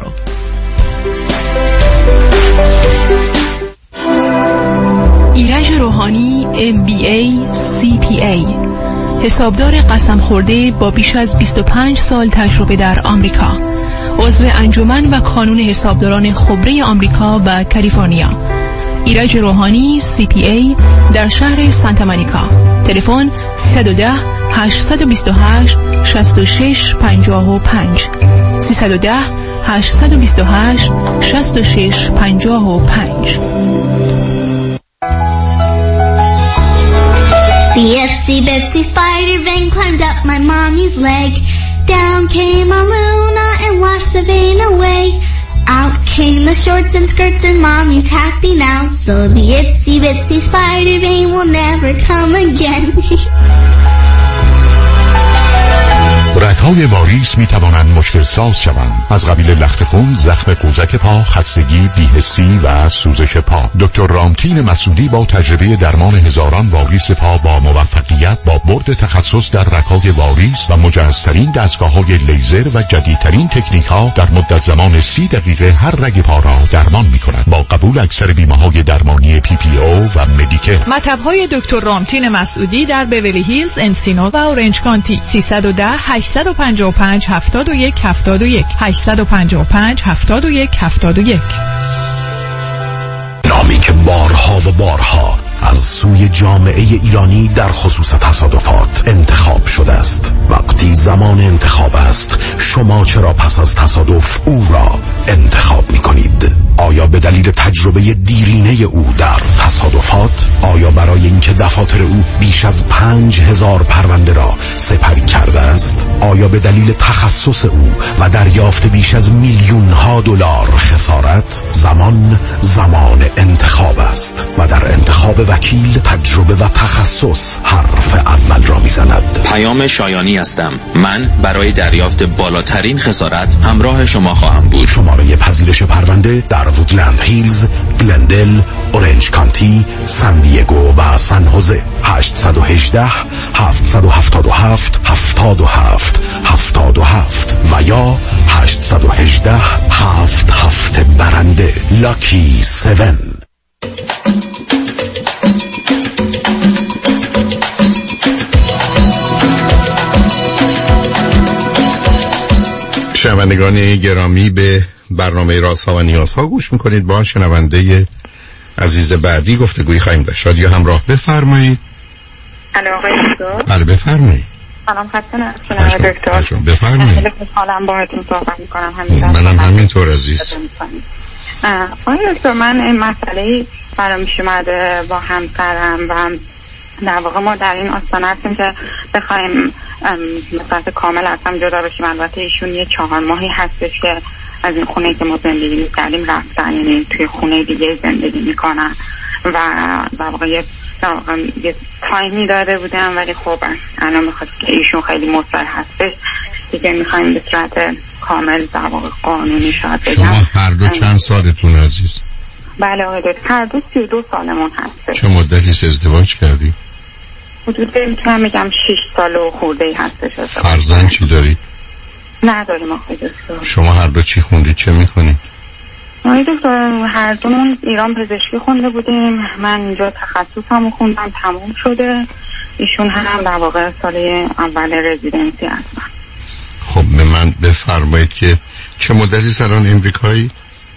ایرج روحانی MBA CPA، حسابدار قسم خورده با بیش از 25 سال تجربه در آمریکا، عضو انجمن و کانون حسابداران خبره آمریکا و کالیفرنیا. ایرج روحانی CPA در شهر سانتا مونیکا. تلفن 310 828 6655 310 828 6655. The itsy bitsy spider vein climbed up my mommy's leg. Down came a Luna and washed the vein away. Out came the shorts and skirts and mommy's happy now. So the itsy bitsy spider vein will never come again. رگ‌های واریس می توانند مشکل ساز شوند، از قبیل لخت خون، زخم قوزک پا، خستگی، بی‌حسی و سوزش پا. دکتر رامتین مسعودی با تجربه درمان هزاران واریس پا با موفقیت با برد تخصص در رگ‌های واریس و مجهزترین دستگاه‌های لیزر و جدیدترین تکنیک‌ها در مدت زمان 30 دقیقه هر رگ پا را درمان می‌کند با قبول اکثر بیمه‌های درمانی PPO و مدیکر. مطب‌های دکتر رامتین مسعودی در بیولی هیلز، انسینو و اورنج کانتی. 310 855 71 71 855 71 71. نامی که بارها و بارها از سوی جامعه ایرانی در خصوص تصادفات انتخاب شده است. وقتی زمان انتخاب است، شما چرا پس از تصادف او را انتخاب می کنید؟ آیا به دلیل تجربه دیرینه او در تصادفات؟ آیا برای اینکه دفاتر او بیش از 5000 پرونده را سپری کرده است؟ آیا به دلیل تخصص او و دریافت بیش از میلیون‌ها دلار خسارت؟ زمان انتخاب است و در انتخاب وکیل تجربه و تخصص حرف اول را میزند. پیام شایانی هستم. من برای دریافت بالاترین خسارت همراه شما خواهم بود. شماره پذیرش پرونده در وودلند هیلز، گلندل، اورنج کانتی، سان دیگو و سان خوزه. 818 777 77 77 و یا 818 77 برنده. لاکی 7. شنوندگان گرامی، به برنامه رازها و نیازها گوش میکنید. با شنونده عزیز بعدی گفتگویی خواهیم داشت. رادیو همراه، بفرمایید. الو آقای دکتر. بله بفرمایید. سلام خسته نباشید دکتر. بفرمایید. خیلی خوشحالم باهاتون صحبت میکنم. منم همینطور عزیز. آقای دکتر، من این مسئله برام پیش اومده با همسرم و در واقع ما در این آستانه هستیم که بخوایم مثلا کامل از هم جدا بشیم. البته ایشون یه 4 ماهی هستش که از این خونه که ما زندگی می‌کردیم رفتن، یعنی توی خونه دیگه زندگی میکنن و در واقع یه تایمی داده بودم، ولی خب الان میخواد که ایشون خیلی مصر هستش دیگه میخوایم به صورت کامل در واقع قانونی شاید بگم. شما هر دو چند سالتون عزیز؟ بله آقای دکتر، هر دو 32 سالمون هستش. چه مدتی ازدواج کردی؟ حدود میتونم بگم 6 سال و خورده ای هستش. فرزند چی دارید؟ نداریم آقای دکتر. شما هر دو چی خوندید، چه میکنید؟ آقای دکتر هر دومون ایران پزشکی خونده بودیم. من اینجا تخصصمو خوندم، تموم شده. ایشون هم در واقع سال اول رزیدنسی هستن. خب به من بفرمایید که چه مدتی الان امریکایی؟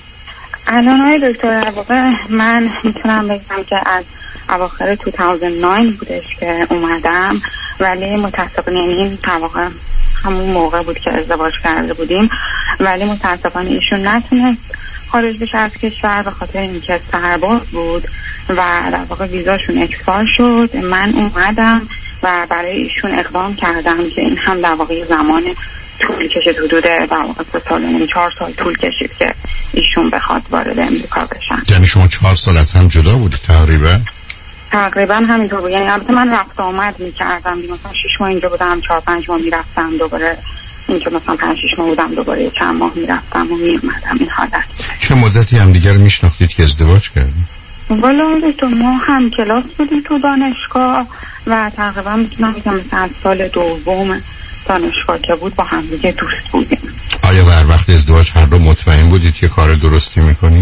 الان های دکتر در واقع من میتونم بگم که از اواخر 2009 بودش که اومدم، ولی متاسفانه این در واقع همون موقع بود که ازدواج کرده بودیم، ولی متاسفانه ایشون نتونست خارج بشه از کشور به خاطر اینکه سرباز بود و در واقع ویزاشون اکسپایر شد. من اومدم و برای ایشون اقدام کردم که این هم در واقع زمان طول کشید، حدود در واقع 3 سال و 4 سال طول کشید که ایشون بخواد وارد امریکا بشن. یعنی شما 4 سال از هم جدا بودید تقریبا همینطور بود. یعنی البته من رفت آمد میکردم، مثلا 6 ماه اینجا بودم، 4-5 ماه میرفتم دوباره اینجا، مثلا 5-6 ماه بودم دوباره چند ماه میرفتم و میومدم. این حالت. چه مدتی هم دیگر میشناختید که ازدواج کردید؟ والا ما هم کلاس بودیم تو دانشگاه و تقریبا میتونم بگم مثلا از سال دوم دانشگاه که بود با هم دیگه دوست بودیم. آیا بر وقت ازدواج هر دو مطمئن بودید که کار درستی میکنید؟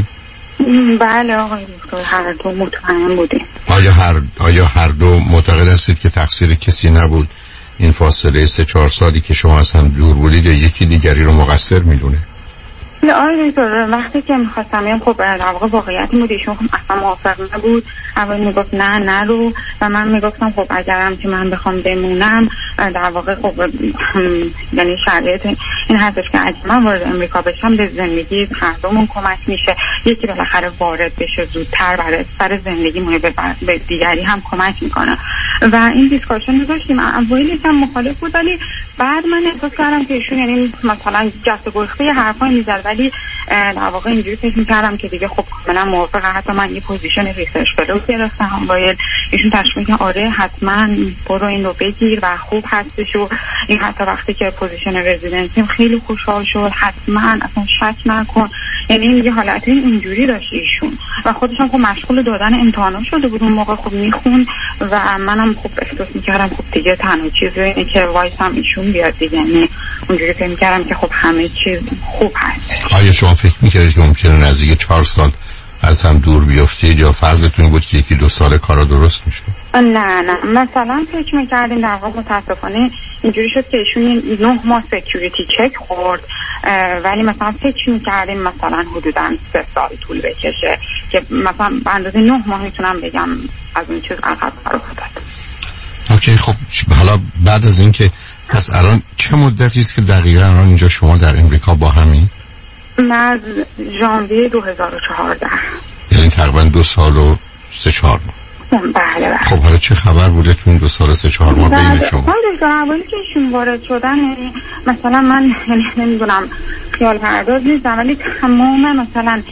بله آقای دکتر، هر دو مطمئن بودیم. آیا هر دو معتقد هستید که تقصیر کسی نبود این فاصله 3-4 سالی که شما از هم دور بودید، یا یکی دیگری رو مقصر میدونه؟ نه آقای دکتر، وقتی که میخواستم خب در واقع واقعیتی بود، ایشون اصلا موافق نبود. اول میگفت نه نرو و من میگفتم خب اگرم که من بخوام بمونم در واقع خب یعنی شرایط این هستش که اگه من وارد امریکا بشم به زندگی هر دومون کمک میشه، یکی بالاخره وارد بشه زودتر برای سر زندگی به دیگری هم کمک میکنه و این دیسکاشن رو داشتیم. اولی که مخالف بود، ولی بعد من احساس کردم که ایشون یعنی مثلا جست و گریخته حرفای میزد، ولی در واقع اینجوری فکر می‌کردم که دیگه خب کاملا موافقه. حتی من یه پوزیشن ریسرچ فلو گرفتم باید ایشون تشویق که آره حتما برو این رو بگیر و خوب هستش و این حتی وقتی که پوزیشن رزیدنسی خیلی خوشحال شد، حتما اصلا شک نکن. یعنی این یه حالتی اینجوری داشت ایشون و خودش هم خب مشغول دادن امتحانات شده بود اون موقع، خب میخون و منم خب احساس می‌کردم خب دیگه تنها چیزی اینه که وایسم ایشون بیاد دیگه. یعنی اونجوری فکر می‌کردم که خب همه چیز خوب هست. آیا شما فکر می‌کردید که ممکنه نزدیک 4 سال از هم دور بیافتید یا فرضتون بود که 1-2 سال کارا درست میشه؟ نه مثلا فکر می‌کردیم در واقع متاسفانه اینجوری شد که ایشون 9 ماه سکیوریتی چک خورد، ولی مثلا فکر می‌کردیم مثلا حدوداً 3 سال طول بکشه که مثلا به اندازه 9 ماه میتونم بگم از اون چیز عقب افتاد. اوکی، خب حالا بعد از این که پس الان چه مدتی است که دقیقاً الان اینجا شما در امریکا با همین؟ من از ژانویه 2014، یعنی تقریبا 2 سال و 3-4 ماه. بله. خب حالا چه خبر بوده تو این 2 سال و 3-4 ماه بین شما؟ اولی که ایشون وارد شدن مثلا من نمیدونم خیال پرداز نیستم، ولی تمام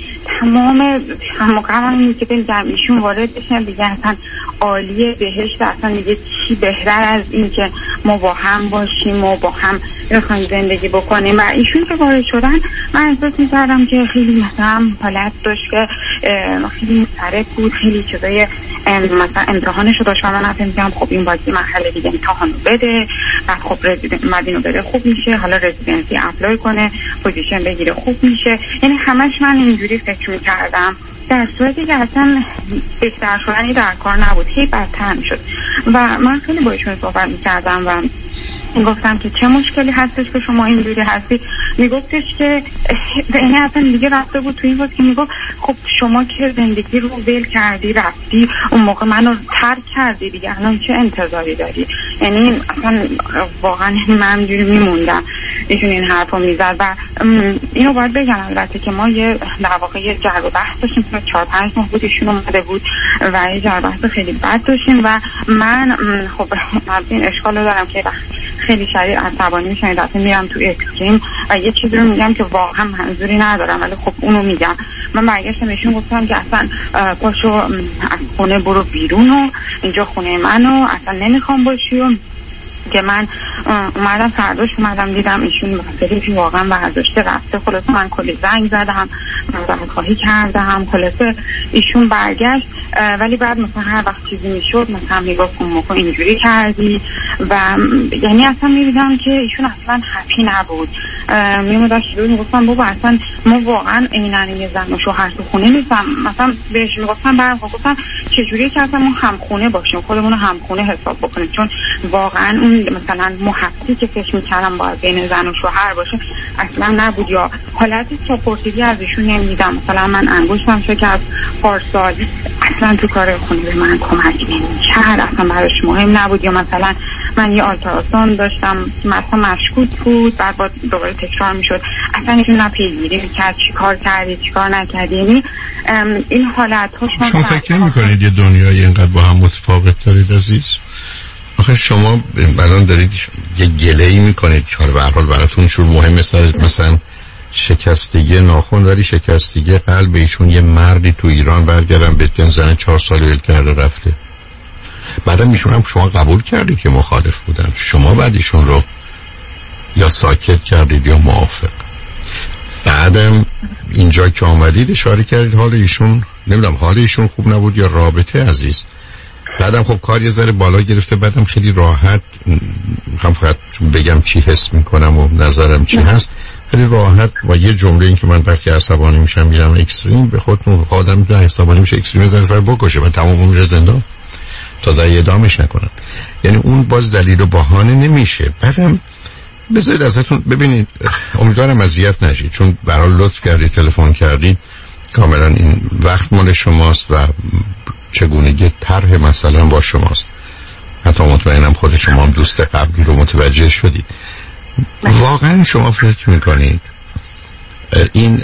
همه که بگم ایشون وارد بشن دیگه اصلا عالیه، بهشت، اصلا دیگه چی بهتر از این که ما با هم باشیم و با هم بخوایم زندگی بکنیم. و ایشون که وارد شدن من احساس می‌کردم که خیلی مثلا حالت داشت که خیلی مضطرب بود، خیلی چیزای مثلا امتحانش رو داشت و من فکر می‌کردم خب این باید مرحله دیگه امتحان رو بده، بعد خب مدینو بره خوب میشه، حالا رزیدنسی اپلای کنه، پوزیشن بگیره خوب میشه. یعنی همش من اینجوری فکر می‌کردم، در صورتی که اصلا بهتر شدنی در کار نبود، هی بدتر میشد. و من خیلی با ایشون صحبت می‌کردم و گفتم که چه مشکلی هستش که شما اینجوری هستی. میگفتش که یعنی اصلا دیگه رفته بود توی این وقت که میگفت خب شما که زندگی رو ول کردی رفتی، اون موقع منو ترک کردی دیگه، الان چه انتظاری داری؟ یعنی اصلا واقعا من اینجوری میموندم ایشون این حرفو میزد. و اینو باید بگم البته که ما یه در واقع یه جر و بحث داشتیم، 4-5 ماه بود ایشون اومده بود و یه جر و بحث خیلی بد داشتیم و من خب این اشکال رو دارم که وقتی خیلی شدید عصبانی میشم، دفعه میرم تو اکستریم و یه چیزی رو میگم که واقعا منظوری ندارم ولی خب اونو میگم. من برگشتم بهشون گفتم که اصلا پاشو از خونه برو بیرون و اینجا خونه منو اصلا نمیخوام باشی و که من اومدم فرداش دیدم ایشون مختلفی واقعا برداشته رفته. خلاصه من کلی زنگ زدم، معذرت خواهی کردم، خلاصه ایشون برگشت ولی بعد مثلا هر وقت چیزی میشد مثلا میگفت اون موقع اینجوری کردی و یعنی اصلا میبینم که ایشون اصلا هپی نبود. میمودش میگفتم بابا اصلا ما واقعا عیناً یه زن و شوهر تو خونه نیستم. مثلا بهش میگفتم گفتم چجوریه که اصلا ما همخونه باشیم، خودمون رو همخونه حساب بکنیم، چون واقعا اون مثلا محبتی که فکر میکردم باید بین زن و شوهر باشه اصلا نبود یا حالتی ساپورتیوی ازشون نمیدیدم. مثلا من انگشتم شکست پارسال اصلا تو کار خونه به من کمک نمیکرد، اصلا براش مهم نبود. یا مثلا من یه آلتراساند داشتم مثلا مشکوک بود بعد با دوباره تکرار میشد، اصلا ایشون نه پیگیری میکرد چی کار کردی چی کار نکردی. یعنی این حالت ها شما فکر نمی‌کنید یه دنیای اینقدر با هم متفاوت دارید عزیز؟ آخه شما الان دارید یه گله‌ای میکنید که به هر حال براتون شور مهمه مثلا شکستگی ناخن ولی شکستگی قلب ایشون یه مردی تو ایران برگردن بهتون زن 4 سال ول کرده رفته. بعدم ایشون هم شما قبول کردید که مخالف بودن، شما بعد ایشون رو یا ساکت کردید یا موافق. بعدم اینجا که آمدید اشاره کردید حال ایشون نمیدونم حال ایشون خوب نبود یا رابطه عزیز. بعدم خب کار یه ذره بالا گرفته، بعدم خیلی راحت میخوام فقط بگم چی حس میکنم و نظرم چی هست، خیلی راحت با یه جمله این که من وقتی عصبانی میشم میرم اکستریم، به خودتون آدم میتونه عصبانی میشه اکستریم زنفر بکشه و تمام اون میره زندان تا زایی ادامش نکنن. یعنی اون باز دلیل و بهانه نمیشه. بعدم بذارید ازتون ببینید، امیدوارم اذیت نشید چون برای لطف کردید تلفن کردید، کاملا این وقت مال شماست و چگونگی طرح مثلا با شماست. حتی مطمئنم خود شما هم دوست قبلی رو متوجه شدید. واقعا شما فکر میکنید این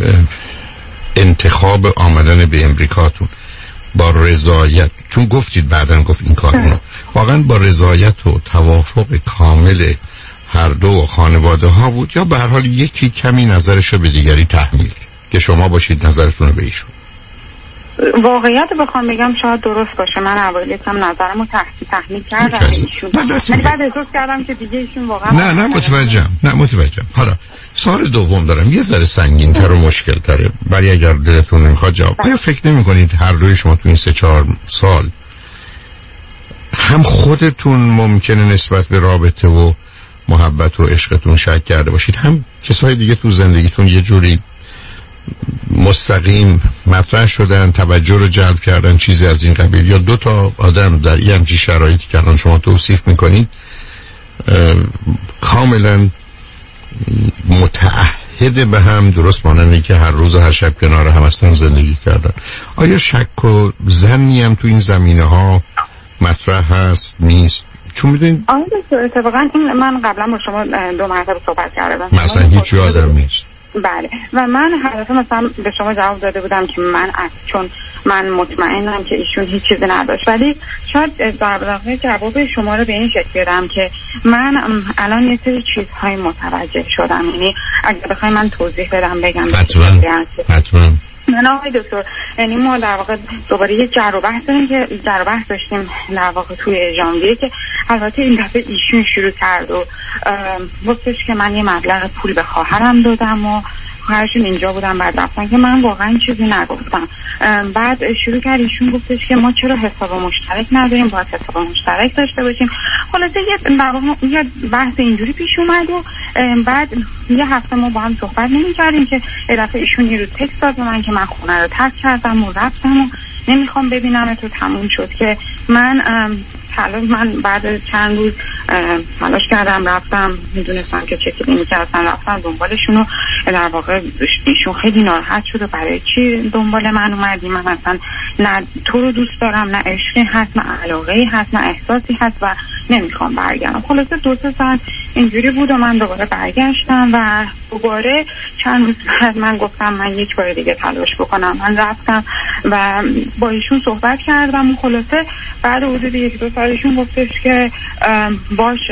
انتخاب آمدن به امریکاتون با رضایت، چون گفتید بعدن گفت این کارونو، واقعا با رضایت و توافق کامل هر دو خانواده ها بود یا به هر حال یکی کمی نظرش رو به دیگری تحمیل که شما باشید نظرتون رو به ایشون؟ واقعیت بخوام بگم شاید درست باشه، من اوایل کم نظرمو تحمیل کردم ایشون ولی بعد احساس کردم که دیگه ایشون واقعا نه متوجهم. حالا سوال دوم دارم یه ذره سنگین تر و مشکل تره ولی اگر دلتون نمیخواد جواب. آیا فکر نمی کنید هر دوی شما تو این 3-4 سال هم خودتون ممکنه نسبت به رابطه و محبت و عشقتون شک کرده باشید، هم کسای دیگه تو زندگیتون یه جوری مستقیم مطرح شدن توجه رو جلب کردن چیزی از این قبیل، یا 2 تا آدم در این همچین شرایطی که الان شما توصیف میکنید کاملا متعهد به هم، درست مانندی که هر روز و هر شب کنار هم هستن زندگی کردن، آیا شک و ظنی هم تو این زمینه ها مطرح هست نیست؟ چون میدونید اتفاقا من قبلا با شما 2 مرتبه صحبت کردم مثلا هیچ یادم نیست. بله و من حالتا مثلا به شما جواب داده بودم که چون من مطمئنم که ایشون هیچ چیزی نداشت، ولی شاید در واقع جواب شما رو به این شکل بدم که من الان یه سری چیزهای متوجه شدم. یعنی اگه بخوای من توضیح بدم بگم حتما من آقای دکتر، یعنی ما در واقع دوباره یه جر و بحث داریم که جر و بحث داشتیم در واقع توی ژانویه که البته این دفعه ایشون شروع کرد و گفتش که من یه مبلغ پول به خواهرم دادم و خواهرشون اینجا بودن بعد رفتن که من واقعا چیزی نگفتم. بعد شروع کرد ایشون گفتش که ما چرا حساب مشترک نداریم، باید حساب مشترک داشته باشیم. خلاصه یه بحث اینجوری پیش اومد و بعد یه هفته ما با هم صحبت نمی‌کردیم که دفعه ایشون یه روز تکست داد به من که من خونه رو ترک کردم و رفتم و نمیخوام ببینم تو. تموم شد که من بعد چند روز تلاش کردم رفتم، میدونستم که چه کلینیکی هستن، رفتم دنبالشون و در واقع ایشون خیلی ناراحت شد و برای چی دنبال من اومدی، من اصلا نه تو رو دوست دارم، نه عشقی هست، نه علاقه‌ای هست، نه احساسی هست و نمیخوام برگردم. خلاصه 2-3 ساعت اینجوری بود و من دوباره برگشتم و دوباره چند روز بعد من گفتم من یک بار دیگه تلاش بکنم. من رفتم و با ایشون صحبت کردم و خلاصه بعد حدود 1-2 سالشون گفتش که باشه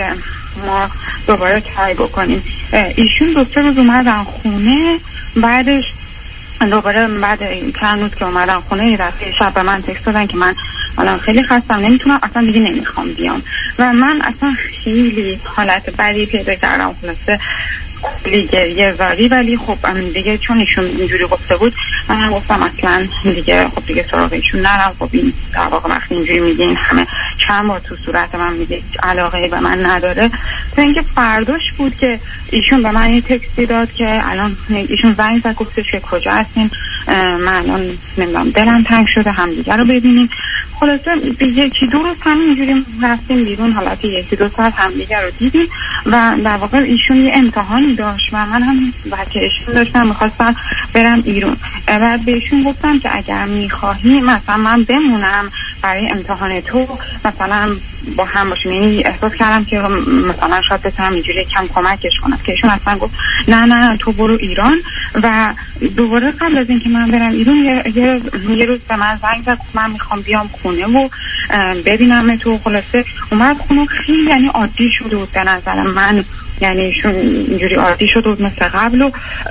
ما دوباره ترای بکنیم. ایشون دکتر روز اومدن خونه، بعدش دوباره بعد چند روز که اومدن خونه یه دفعه شب به من تکست دادن که من الان خیلی خستم، نمیتونم، اصلا دیگه نمیخوام بیام و من اصلا خیلی حالت بدی پیدا کردم، خلاصه کلی گریه زاری. ولی خب دیگه چون ایشون اینجوری گفته بود من گفتم اصلا دیگه خب دیگه سراغ ایشون نرم. خب این در واقع وقتی اینجوری میگه این همه چند بار تو صورت من میگه علاقه به من نداره، تا اینکه فرداش بود که ایشون به من یه تکستی داد که الان ایشون زنگ زد گفتش که کجا هستین، من الان نمیدونم دلم تنگ شده همدیگه رو ببینیم. خلاصه یکی دو روز همینجوری رفتیم بیرون، حالت یکی دو ساعت همدیگه رو دیدیم و در واقع ایشون یه امتحانی داشت و من هم بچه ایشون داشتم میخواستم برم ایران. بعد بهشون گفتم که اگر میخواهی مثلا من بمونم برای امتحان تو، مثلا با هم باشیم. یعنی احساس کردم که مثلا شاید بتونم اینجوری کم کمکش کنم که ایشون اصلا گفت نه تو برو ایران. و دوباره قبل از اینکه من برم ایران یه روز به من زنگ زد من میخوام بیام خونه و ببینم تو. خلاصه اومد خونه، خیلی یعنی عادی شده بود به نظر من، یعنی ایشون اینجوری عادی شده بود مثل قبل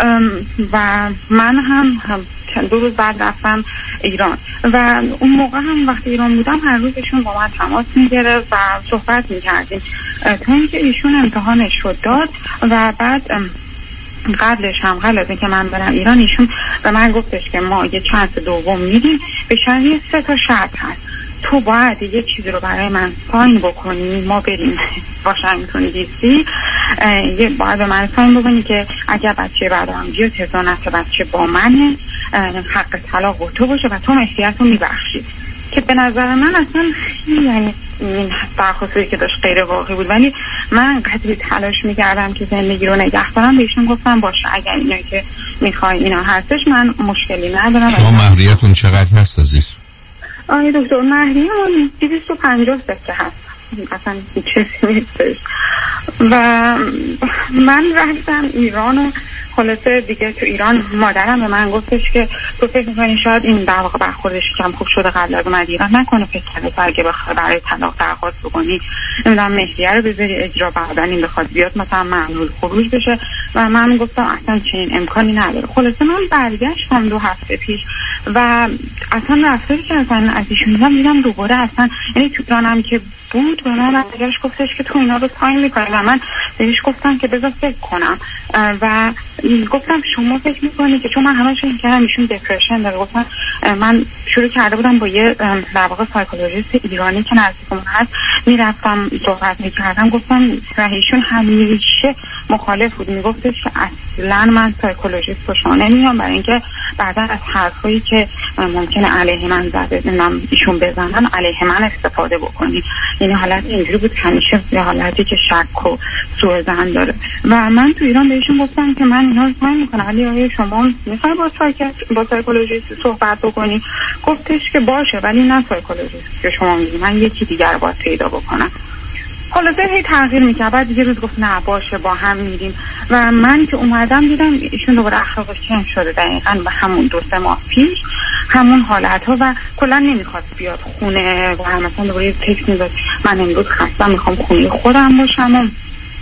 و من هم چند دو روز بعد رفتم ایران و اون موقع هم وقتی ایران بودم هر روز ایشون با من تماس میگرفت و صحبت میکردیم تا اینکه ایشون امتحانش رو داد و بعد قبلش هم قبل از اینکه من برم ایران ایشون به من گفتش که ما یه چانس دوم میدیم به شرط 3 تا شرط هست. تو باید یه چیزی رو برای من ساین بکنی، ما بریم واشنگتن دی سی، یه باید به من ساین بکنی که اگر بچه بعدم بیاد تزانت بچه با منه، حق طلاق با تو باشه و تو مهریت رو میبخشی. که به نظر من اصلا یعنی این درخواستی که داشت غیر واقعی بود، ولی من قدری تلاش میکردم که زندگی رو نگه دارم. بهشون گفتم باشه اگر اینا که میخوای اینا هستش من مشکلی ندارم. شما مهریتون چقدر هست عزیز؟ آقای دکتر مهریه‌مون 250 سکه هست، اصلا چیزی نیستش. و من رفتم ایران و خلاصه دیگه تو ایران مادرم به من گفتش که تو فکر می‌کنی شاید این در واقع برخوردش کم خوب شده قبل از اومدی ایران، نکنه فکر کنه اگه بخوای برای طلاق درخواست بکنی نمیدونم مهریه رو بذاری اجرا، بعداً این بخواد بیاد مثلا ممنوع خروج بشه. و من گفتم اصلا چنین امکانی نداره. خلاصه من برگشتم 2 هفته پیش و اصلا رفتاری که اصلا از ایشون دیدم دوباره اصلا، یعنی تو ایرانم که بود و من برگشت گفتش که تو اینا رو ساین میکنی و من بهش گفتم که بذار فکر کنم و گفتم شما فکر میکنی که چون من همش فکر کردم ایشون دپرشن داره. گفتم من شروع کرده بودم با یه در واقع سایکولوژیست ایرانی که نزدیکمون هست میرفتم صحبت میکردم، گفتم ایشون همیشه مخالف بود، میگفتش که اصلا من سایکولوژیست رو شما نمیام برای اینکه بعدا از حرفایی که ممکنه علیه من زده ایشون بزنن علیه من استفاده بکنی. یعنی حالت اینجوری بود همیشه یه حالتی که شک و سوء ظن داره. و من تو ایران بهشون گفتم که من اینا رو سعی میکنم ولی آیا شما میخوای با سایکولوژیست صحبت بکنی؟ گفتش که باشه ولی نه سایکولوژیست که شما میگی، من یکی دیگر باید پیدا بکنم. خلاصه هی تغییر میکرد. بعد دیگه روز گفت نه باشه با هم میریم و من که اومدم دیدم ایشون دوباره اخلاقش چنج شده، دقیقاً به همون 2-3 ماه پیش همون حالت ها و کلا نمیخواست بیاد خونه و مثلا دوباره تکست میداد من امروز خستم میخوام خونه خودم باشم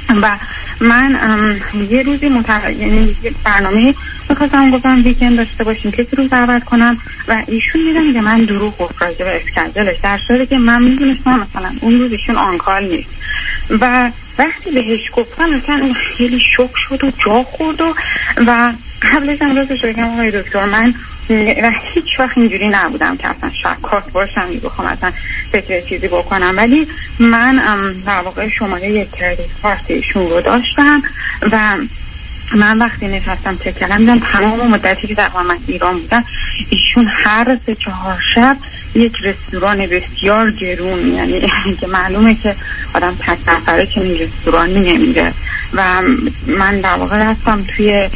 و من یه روزی یعنی یه برنامه میخواستم گفتم ویکند داشته باشیم کسی رو دعوت کنم و ایشون میدن که من دروغ گفت راجع به اسکندلش، در صورتی که من میدونستم مثلا اون روز ایشون آنکال نیست. و وقتی بهش گفتم مثلا خیلی شوک شد و جا خورد و قبلش هم راستش بگم آقای دکتر من و هیچ وقت اینجوری نبودم که اصلا شکاک باشم بخوام اصلا فکر چیزی بکنم، ولی من در واقع شماره یک کردیت کارت ایشون رو داشتم و من وقتی نشستم چک کردم دیدم تمام مدتی که در من ایران بودم ایشون هر 3-4 شب یک رستوران بسیار گرون، یعنی که معلومه که آدم تک نفره که این رستورانی نمیره و من در واقع رفتم توی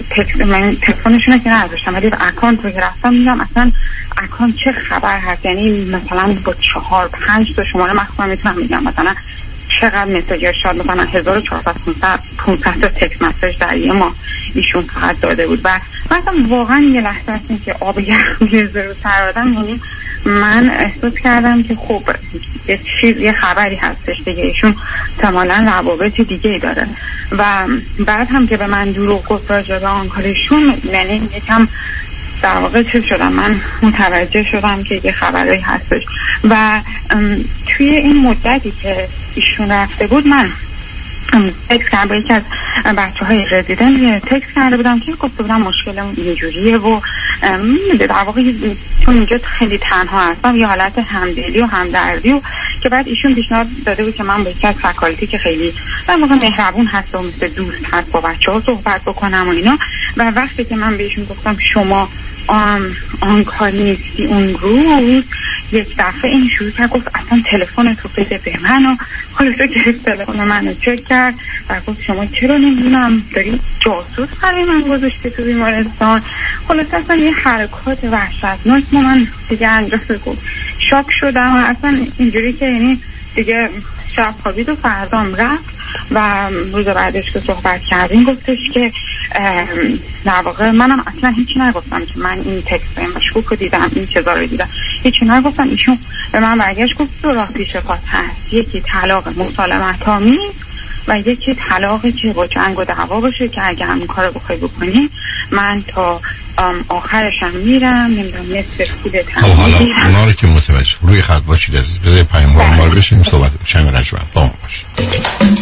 من تلفنشون که نداشتم ولی اکانت رو که رفتم دیدم اصلا اکانت چه خبر هست، یعنی مثلا با 4-5 تا شماره مخصوصا میتونم میگم مثلا چقدر مسیج شاد مثلا 1400 500 تا تکست مسیج در یه ماه ایشون فقط داده بود و مثلا واقعا یه لحظه هستیم که آب گرمی رو سر آدم، یعنی من احساس کردم که خب یه خبری هستش دیگه، ایشون احتمالاً روابط دیگه داره و بعد هم که به من دروغ گفت راجع به آنکارشون، یعنی یکم در واقع چیز شدم، من متوجه شدم که یه خبری هستش و توی این مدتی که ایشون رفته بود من تکس کردم با یکی از بچه‌های رزیدنت، تکس کرده بودم که گفته بودم مشکلمون اینجوریه و در واقع چون اینجا خیلی تنها هستم یه حالت همدلی و همدردی و که بعد ایشون پیشنهاد داده بود که من با یکی از فکالتی که خیلی در واقع مهربون هست و مثل دوست هست با بچه‌ها صحبت بکنم و اینا و وقتی که من بهشون گفتم شما آن کار نیستی اون روز، یک دفعه این شروع کرد گفت اصلا تلفن تو بده به من و خلاصه گرفت تلفن منو چک کرد و گفت شما چرا نمیدونم داری جاسوس برای من گذاشتی تو بیمارستان. خلاصه اصلا یه حرکات وحشتناک من دیگه انجام گفت شاک شدم و اصلا اینجوری که یعنی دیگه شب خوابید و فردام رفت و روز بعدش که صحبت کردیم گفتش که در واقع منم اصلا هیچی نگفتم که من این تکست مشکوک رو دیدم، این چیزا رو دیدم، هیچی نگفتم. ایشون به من برگشت گفت دو راه پیش پات هست، یکی طلاق مسالمت آمیز و یکی طلاقی که با جنگ و دعوا باشه که اگه همین کار رو بخوای بکنی من تا آخرشم میرم، نمیدونم نصف پول تمام میگیرم. حالا اونا رو که متوجه روی خط باشید عزیز، بذار پیام ما رو بشیم صحبت چند رجوع با ما باشید.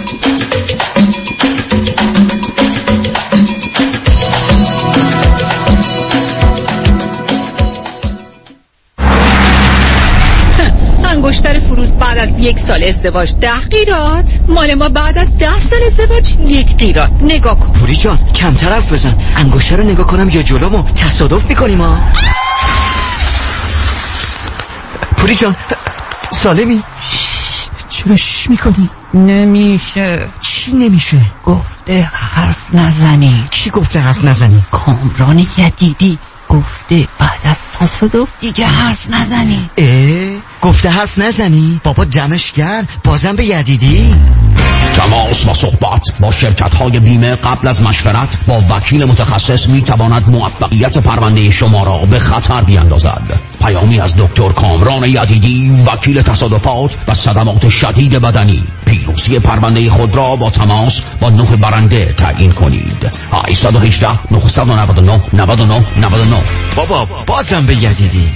انگشتر فروز بعد از 1 سال ازدواج 10 قیراط، مال ما بعد از 10 سال ازدواج 1 قیراط. نگاه کن پوری جان، کمتر حرف بزن، انگشتر رو نگاه کنم یا جلومو تصادف میکنیم ها. پوری جان سالمی؟ چرا شش میکنی؟ نمیشه. چی نمیشه؟ گفته حرف نزنی. کی گفته حرف نزنی؟ کامران یدیدی گفته بعد از تصادف دیگه حرف نزنی. گفته حرف نزنی؟ بابا دمش گرم، بازم به یدیدی؟ تماس و صحبت با شرکت‌های بیمه قبل از مشورت با وکیل متخصص می‌تواند موفقیت پرونده شما را به خطر بیاندازد. پیامی از دکتر کامران یدیدی، وکیل تصادفات و صدمات شدید بدنی. پیروزی پرونده خود را با تماس با 9 برنده تعیین کنید. 818 999 99 99. بابا بازم به یدیدی.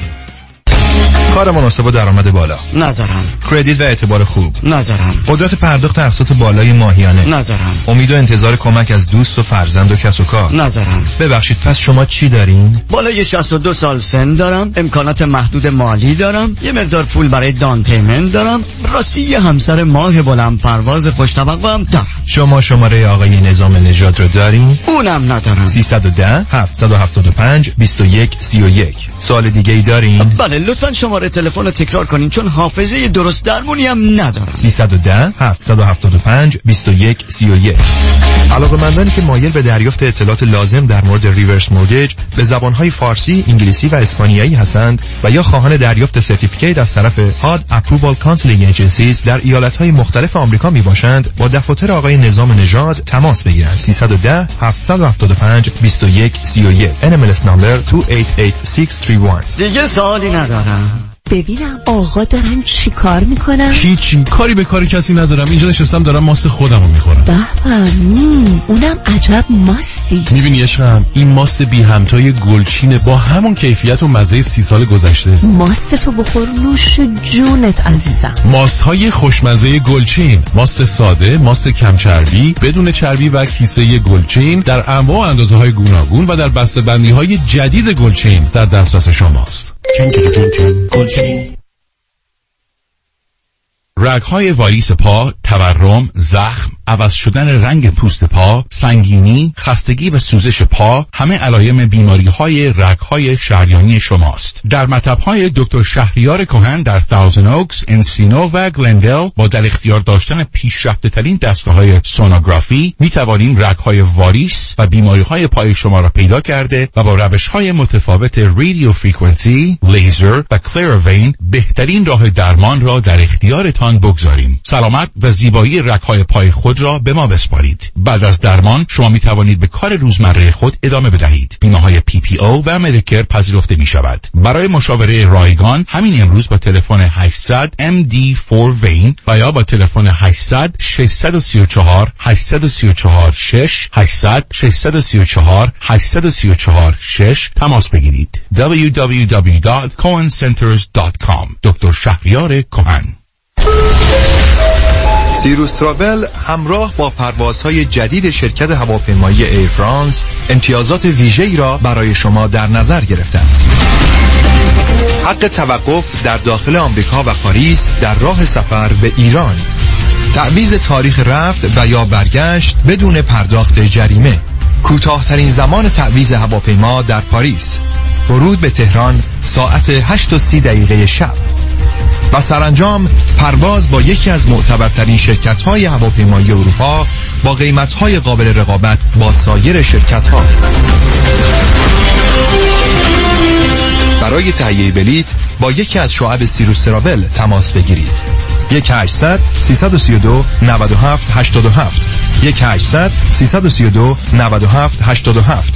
کار مناسب و درآمد بالا ندارم. کردیت و اعتبار خوب ندارم. قدرت پرداخت اقساط بالای ماهیانه ندارم. امید و انتظار کمک از دوست و فرزند و کس و کار ندارم. ببخشید پس شما چی دارین؟ بالای 62 سال سن دارم، امکانات محدود مالی دارم، یه مقدار پول برای دان پیمنت دارم، راستی یه همسر ماه بلند پرواز خوش طبقه هم دارم. شما شماره آقای نظام نژاد رو دارین؟ اونم ندارم. 310 775 21 31. سوال دیگه ای دارین؟ بله لطفاً شماره تلفن رو تکرار کنین چون حافظه درست درمونی هم ندارم. 310 775 21 31. علاقه‌مندانی که مایل به دریافت اطلاعات لازم در مورد ریورس مورگیج به زبان‌های فارسی، انگلیسی و اسپانیایی هستند و یا خواهان دریافت سرتیفیکیت از طرف HUD Approval Counseling Agencies در ایالت‌های مختلف آمریکا میباشند، با دفاتر آقای نظام نژاد تماس بگیرند. 310 775 21 31. NMLS نمبر 288631. دیگه سوالی ندارم. ببینم آقا دارن چی کار میکنن؟ هیچی، کاری به کار کسی ندارم، اینجا نشستم دارم ماست خودم رو میخورم. اونم عجب ماستی. میبینی عشقم، این ماست بی همتای گلچینه با همون کیفیت و مزه 30 سال گذشته. ماست تو بخور نوش جونت عزیزم. ماست های خوشمزه گلچین، ماست ساده، ماست کم چربی، بدون چربی و کیسه گلچین در انواع و اندازه های گوناگون و در بسته‌بندی های جدید گلچین در دسترس شماست. گلچین. رگ‌های واریس پا، تورم، زخم، عوض شدن رنگ پوست پا، سنگینی، خستگی و سوزش پا همه علائم بیماری‌های رگ‌های شریانی شماست. در مطب‌های دکتر شهریار کهن در تاوزن اوکس، انسینو و گلندل با در اختیار داشتن پیشرفته‌ترین دستگاه‌های سونوگرافی می‌توانیم رگ‌های واریس و بیماری‌های پای شما را پیدا کرده و با روش‌های متفاوت رادیو فرکانسی، لیزر و کلیروین بهترین راه درمان را در اختیارتان آن بگذاریم. سلامت و زیبایی رگ‌های پای خود را به ما بسپارید. بعد از درمان شما می توانید به کار روزمره خود ادامه بدهید. بیمه‌های PPO و مدیکر پذیرفته می شود. برای مشاوره رایگان همین امروز با تلفن 800 MD4 وین و یا با تلفن 800 634 834 6 800 634 834 6 تماس بگیرید. www.cohencenters.com. دکتر شهریار کهن. سیروس تراول همراه با پروازهای جدید شرکت هواپیمایی ایر فرانس امتیازات ویژه‌ای را برای شما در نظر گرفته است. حق توقف در داخل آمریکا و پاریس در راه سفر به ایران، تعویض تاریخ رفت و یا برگشت بدون پرداخت جریمه، کوتاه‌ترین زمان تعویض هواپیما در پاریس، ورود به تهران ساعت 8:30 شب و سرانجام پرواز با یکی از معتبرترین شرکت‌های هواپیمایی اروپا با قیمت‌های قابل رقابت با سایر شرکت‌ها. برای تهیه بلیط با یکی از شعب سیروس تراول تماس بگیرید. 1-800-332-9787 1-800-332-9787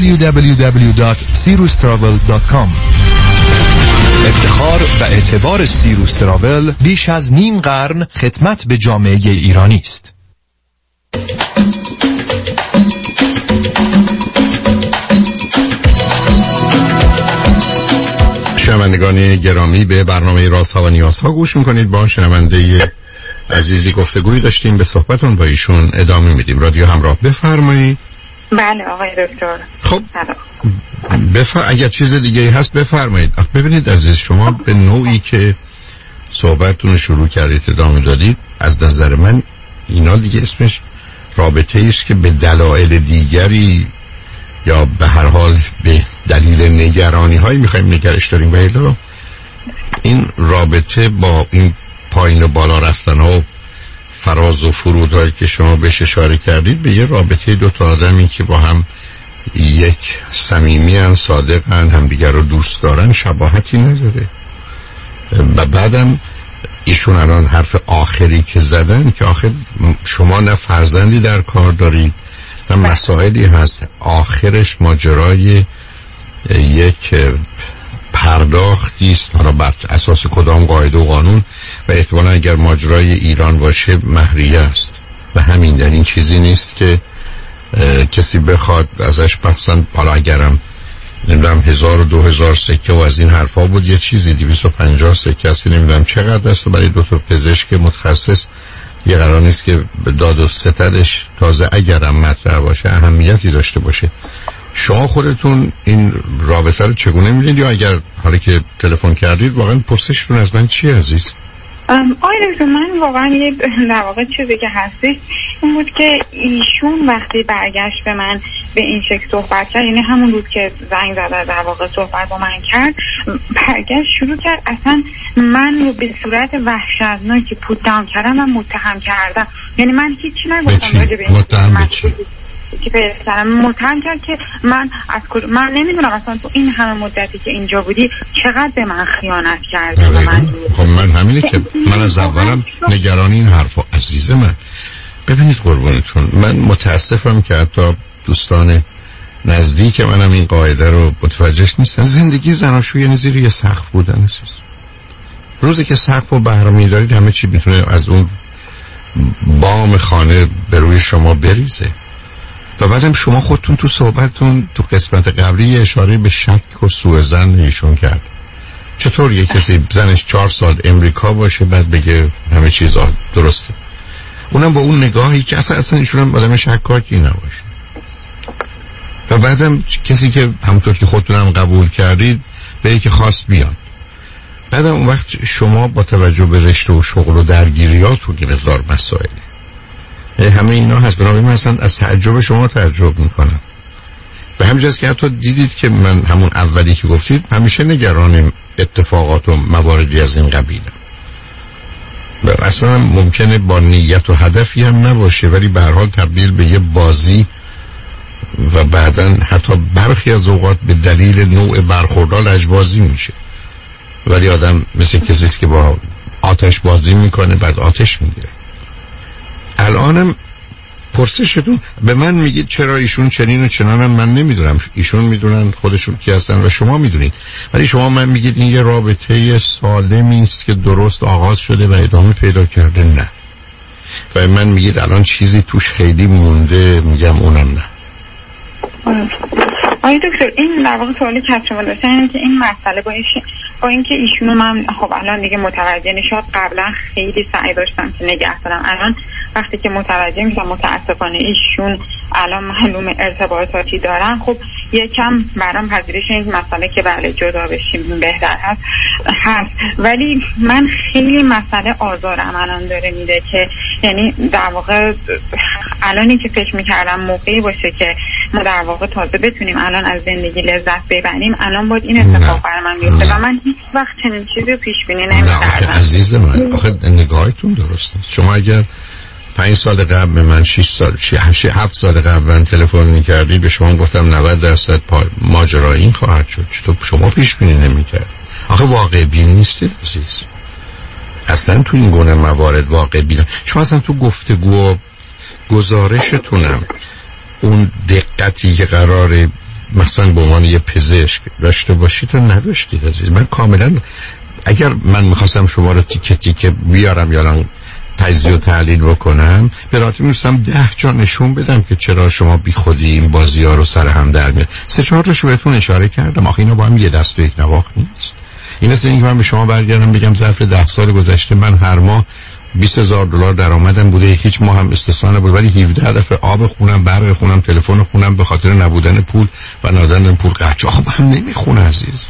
www.sirustravel.com. افتخار و اعتبار سیروس تراول بیش از نیم قرن خدمت به جامعه ایرانی است. شنوندگان گرامی، به برنامه رازها و نیازها گوش میکنید. با شنونده عزیزی گفتگویی داشتیم، به صحبتون با ایشون ادامه میدیم. رادیو همراه، بفرمایید. بله آقای دکتر. خب اگر چیز دیگه هست بفرمایید. ببینید عزیز، شما به نوعی که صحبتتون شروع کردید ادامه دادید، از نظر من اینا دیگه اسمش رابطه ایست که به دلایل دیگری یا به هر حال به دلیل نگرانی هایی میخوایم نگرش داریم. ولی این رابطه با این پایین و بالا رفتن ها و فراز و فرود هایی که شما بهش اشاره کردید، به یه رابطه دوتا آدمی که با هم یک صمیمی هن، صادق هن، همدیگر رو دوست دارن، شباهتی نداره. و بعدم ایشون الان حرف آخری که زدن که آخر شما نه فرزندی در کار دارید نه مسائلی هست، آخرش ماجرای یک پرداختی است، حالا بر اساس کدام قاعده و قانون، و احتمالا اگر ماجرای ایران باشه مهریه است و همین. در این چیزی نیست که کسی بخواد ازش مثلا، حالا اگرم نمیدونم 1000 و 2000 سکه و از این حرفا بود، یه چیزی 250 سکه است، نمیدونم چقدر است، و برای دو تا پزشک متخصص یه قرار نیست که به داد و ستدش تازه اگرم مطرح باشه اهمیتی داشته باشه. شما خودتون این رابطه رو چگونه می‌بینید، یا اگر حالا که تلفن کردید واقعا پرسشتون از من چیه عزیز؟ آقای دکتر، من واقعا یه در واقع چیزی که هستش این بود که ایشون وقتی برگشت به من به این شکل صحبت کرد، یعنی همون روز که زنگ زد در واقع صحبت با من کرد، برگشت شروع کرد اصلا من رو به صورت وحشتناکی پوت داون کردم و متهم کردم. یعنی من هیچی نگفتم راجع به این که پسرم متهم کرد که من از من نمیدونم اصلا تو این همه مدتی که اینجا بودی چقدر به من خیانت کردی. خب من همینه که من از اولم نگران این حرفا عزیز من. ببینید قربونتون، من متاسفم که حتی دوستان نزدیک منم این قاعده رو متوجهش نیستن. زندگی زناشویی یعنی زیر یه سقف بودن است. روزی که سقف رو برمی دارید همه چی میتونه از اون بام خانه به روی شما بریزه. و بعدم شما خودتون تو صحبتتون تو قسمت قبلی اشاره به شک و سوء ظن ایشون کرد. چطور یه کسی زنش 4 سال امریکا باشه بعد بگه همه چیز درسته؟ اونم با اون نگاهی که اصلا ایشون هم آدم شکاکی نباشه. و بعدم کسی که همونطور که خودتون هم قبول کردید به یکی خواست بیاد. بعدم اون وقت شما با توجه به رشته و شغل و درگیریاتون یه مقدار مسائله، همه اینا هست. بنابراین من اصلا از تعجب شما تعجب میکنم. به همین جاست که حتی دیدید که من همون اولی که گفتید همیشه نگران اتفاقات و مواردی از این قبیلم. اصلا ممکنه با نیت و هدفی هم نباشه، ولی به هر حال تبدیل به یه بازی و بعداً حتی برخی از اوقات به دلیل نوع برخوردها لجبازی میشه. ولی آدم مثل کسی است که با آتش بازی میکنه، بعد آتش میگیره. الانم پرسشتون به من میگید چرا ایشون چنین و چنانن، من نمیدونم، ایشون میدونن خودشون کی هستن و شما میدونید، ولی شما من میگید این یه رابطه سالمی است که درست آغاز شده و ادامه پیدا کرده. نه. و من میگید الان چیزی توش خیلی مونده، میگم اونم نه. آقای دکتر این در واقع سوالی که شما داشتن اینه که این مسئله با اینکه ایشونو من خب الان دیگه متوجه نشد، قبلا خیلی سعی داشتم که نگه دارم، الان وقتی که متوجه میشم متاسفانه ایشون الان معلوم ارتباطاتی دارن، خب یکم برام پذیرش این مسئله که بله جدا بشیم بهتر هست. ولی من خیلی مسئله آزارم الان داره میده که یعنی در واقع الانی که فکر میکردم موقعی باشه که ما در واقع تازه بتونیم الان از زندگی لذت ببریم، الان باید این اتفاق برای من بیفته و من هیچ وقت چنین چیزی رو پیش بینی نمی‌کردم. آخه عزیز من، آخه نگاهتون درسته. شما اگر 5 سال قبل به من 6 سال 7 سال قبل من تلفن می‌کردید، به شما گفتم 90% ماجرا این خواهد شد، تو شما پیش بینی نمی‌کردید. آخه واقع بین نیستید عزیز. اصلا تو این گونه موارد واقع بین. شما اصلا تو گفتگو گزارشتونم اون دقتی که قراره مثلا به عنوان یه پزشک داشته باشید رو نداشتید عزیز. من کاملا اگر من میخواستم شما رو تیکه تیکه بیارم یا تجزیه و تحلیل بکنم، به راحتی میرسم 10 جا نشون بدم که چرا شما بی خودی این بازی ها رو سر هم در میاد. 3-4 رو بهتون اشاره کردم. آخه اینا با هم یه دست و یک نواخت نیست. این مثل اینکه من به شما برگردم بگم ظرف 10 سال گذشته من هر ماه $20,000 درآمدم بوده، هیچ ماه هم استثنا نبود، ولی 17 دفعه آب خونم، برق خونم، تلفن خونم به خاطر نبودن پول و ندادن پول قطع. آخه با هم نمیخونه عزیز.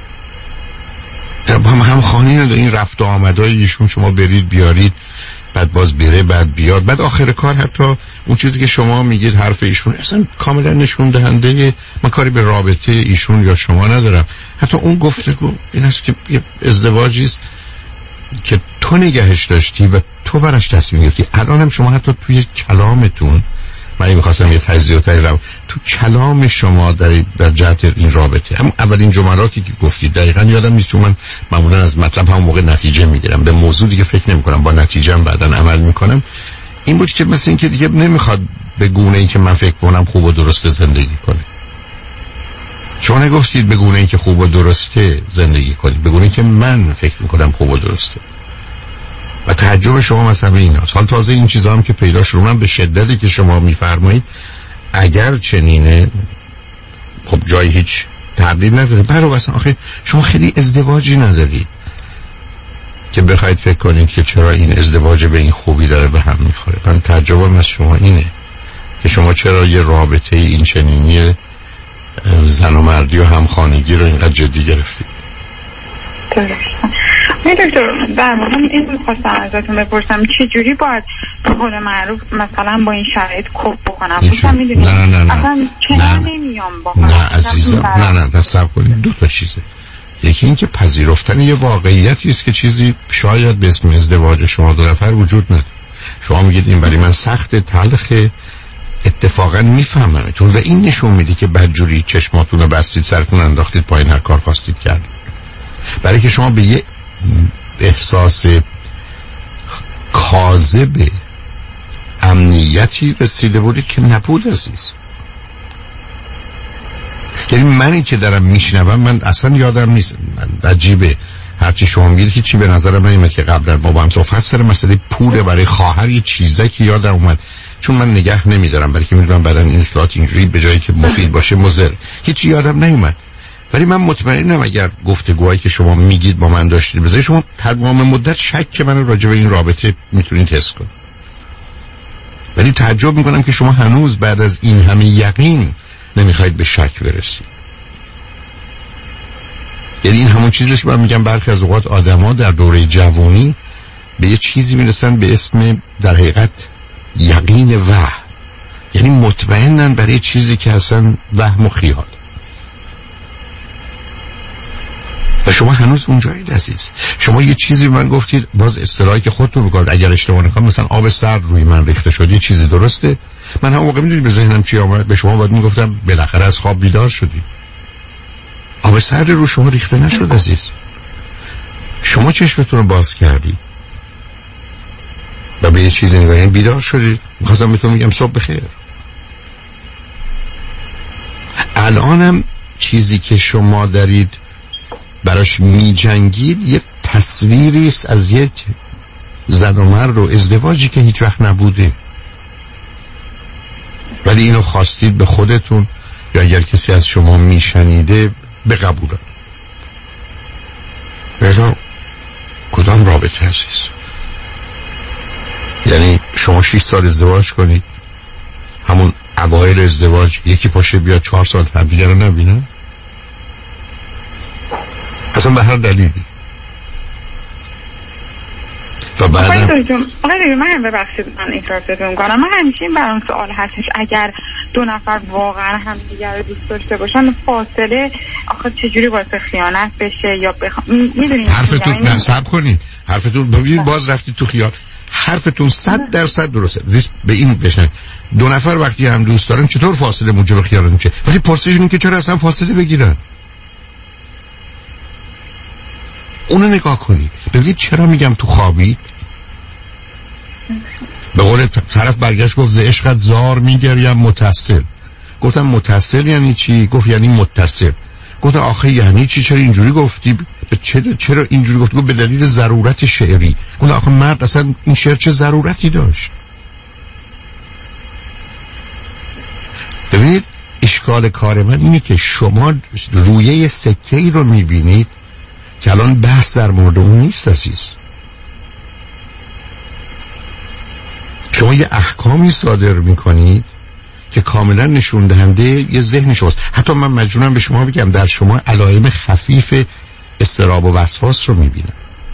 با هم خانی نداره. این رفت و آمدای ایشون شما برید بیارید، بعد باز بره، بعد بیاد، بعد آخر کار حتی اون چیزی که شما میگید حرف ایشون اصلا کاملا نشون دهنده من کاری به رابطه ایشون یا شما ندارم. حتی اون گفتگو این است که یه ازدواجی است که تو نگهش داشتی و تو براش تصمیم گرفتی. الان هم شما حتی توی کلامتون، من می‌خواستم یه تجزیه و تحلیل تو کلام شما در جهت این رابطه، هم اولین جملاتی که گفتید دقیقاً یادم نیست، چون من معمولا از مطلب همون موقع نتیجه میگیرم، به موضوع دیگه فکر نمی‌کنم، با نتیجه هم بعداً عمل می‌کنم. این بود که مثل این که دیگه نمیخواد به گونه‌ای که من فکر کنم خوب و درست زندگی کنه. شما نگفتید به گونه‌ای که خوب و درسته زندگی کنید، به گونه‌ای که من فکر می‌کنم خوب و درسته. و تعجب شما مثلا ایناست. حال تازه این چیزا هم که پیدا شد، من به شدتی که شما میفرمایید اگر چنینه خب جای هیچ تردید نداره. برای اصلا آخه شما خیلی ازدواجی ندارید که بخواید فکر کنید که چرا این ازدواج به این خوبی داره به هم میخوره. من تعجبم از شما اینه که شما چرا یه رابطه این چنینی زن و مردی و همخانگی رو اینقدر جدی گرفتید. دکتر در واقع این می‌خواستم ازتون بپرسم چه جوری باید به قول معروف مثلا با این شرایط کوپ بکنم؟ نه اصلا چرا نمیام با نه عزیزم، نه تصور کنید 2 تا چیزه. یکی این که پذیرفتن یه واقعیتی است که چیزی شاید به اسم ازدواج شما 2 نفر وجود نداره. شما میگید این برای من سخت، تلخ، اتفاقا میفهممتون و این نشون میده که بدجوری چشماتون رو بستید، سرتون انداختید پایین، هر کار خواستید کردید، برای که شما به یه احساس کاذب امنیتی رسیده بودید که نبود عزیز. یعنی منی که دارم میشنوم، من اصلا یادم نیست، من عجیبه هرچی شما میگید که چی به نظرم نمیاد که قبلا با هم صحبت سر مسئله پول برای خواهر یه چیزی که یادم اومد، چون من نگه نمیدارم بلکه میدونم بعدن این اطلاعات اینجوری به جایی که مفید باشه مضر، هیچی یادم نیومد. ولی من مطمئنم اگر گفتگوهایی که شما میگید با من داشتید بذاری شما تمام مدت شک من راجع به این رابطه میتونید حس کنید. ولی تعجب میکنم که شما هنوز بعد از این همه یقین نمیخواید به شک برسید. یعنی این همون چیزش که من میگم برخی از اوقات آدما در دوره جوانی به یه چیزی میرسن به اسم در حقیقت یقین وهم، یعنی مطمئنن برای چیزی که اصلا وهم و خیال. و شما هنوز اونجایید عزیز. شما یه چیزی من گفتید، باز اصطلاحی که خودتون بگید اگر اشتباه نکنم، مثلا آب سرد روی من ریخته شد، یه چیزی درسته؟ من هم موقع میدونید به ذهنم چی آمد؟ به شما باید میگفتم بالاخره از خواب بیدار شدی. آب سرد رو شما ریخته نشد عزیز. شما چشمتون رو باز کردید و به یه چیزی نگاهی بیدار شدید. میخواستم بهتون میگم صبح بخیر. الانم چیزی که شما دارید براش میجنگید یه تصویری است از یک زن و مرد و ازدواجی که هیچ وقت نبوده، ولی اینو خواستید به خودتون یا اگر کسی از شما میشنیده بقبولن. بلا کدام رابطه عزیز؟ یعنی شما 6 سال ازدواج کنید، همون اوایل ازدواج یکی پاشه بیاد 4 سال همدیگه رو نبینن؟ اصلا به هر دلیلی. و بعدم آقای من ببخشید من اینتراپتتون کنم، من همیشه این برام سوال هستش، اگر دو نفر واقعا هم دیگر رو دوست داشته باشن فاصله آخه چجوری باعث خیانت بشه یا میدونید حرفتون نصب کنید، حرفتون ببینید باز رفتید تو خیال. حرفتون 100% درسته. به این بشن دو نفر وقتی هم دوست دارن چطور فاصله موجب خیانت میشه؟ ولی پرسش اینه که چرا اصلا فاصله بگیرن؟ اونو نگاه کنید ببینید چرا میگم تو خوابید. به قول طرف برگشت گفت ز عشقت زار میگریم متصل. گفتم متصل یعنی چی؟ گفت یعنی متصل. گفتم آخه یعنی چی؟ چرا اینجوری گفتی؟ چرا اینجوری گفتی؟ گفت به دلیل ضرورت شعری. گفتم آخه مرد اصلا این شعر چه ضرورتی داشت؟ ببینید اشکال کار من اینه که شما رویه سکه ای رو میبینید که الان بحث در مورد اون نیست عزیز. شما یه احکامی صادر میکنید که کاملا نشون دهنده یه ذهن شماست. حتی من مجبورم به شما بگم در شما علائم خفیف اضطراب و وسواس رو میبینم.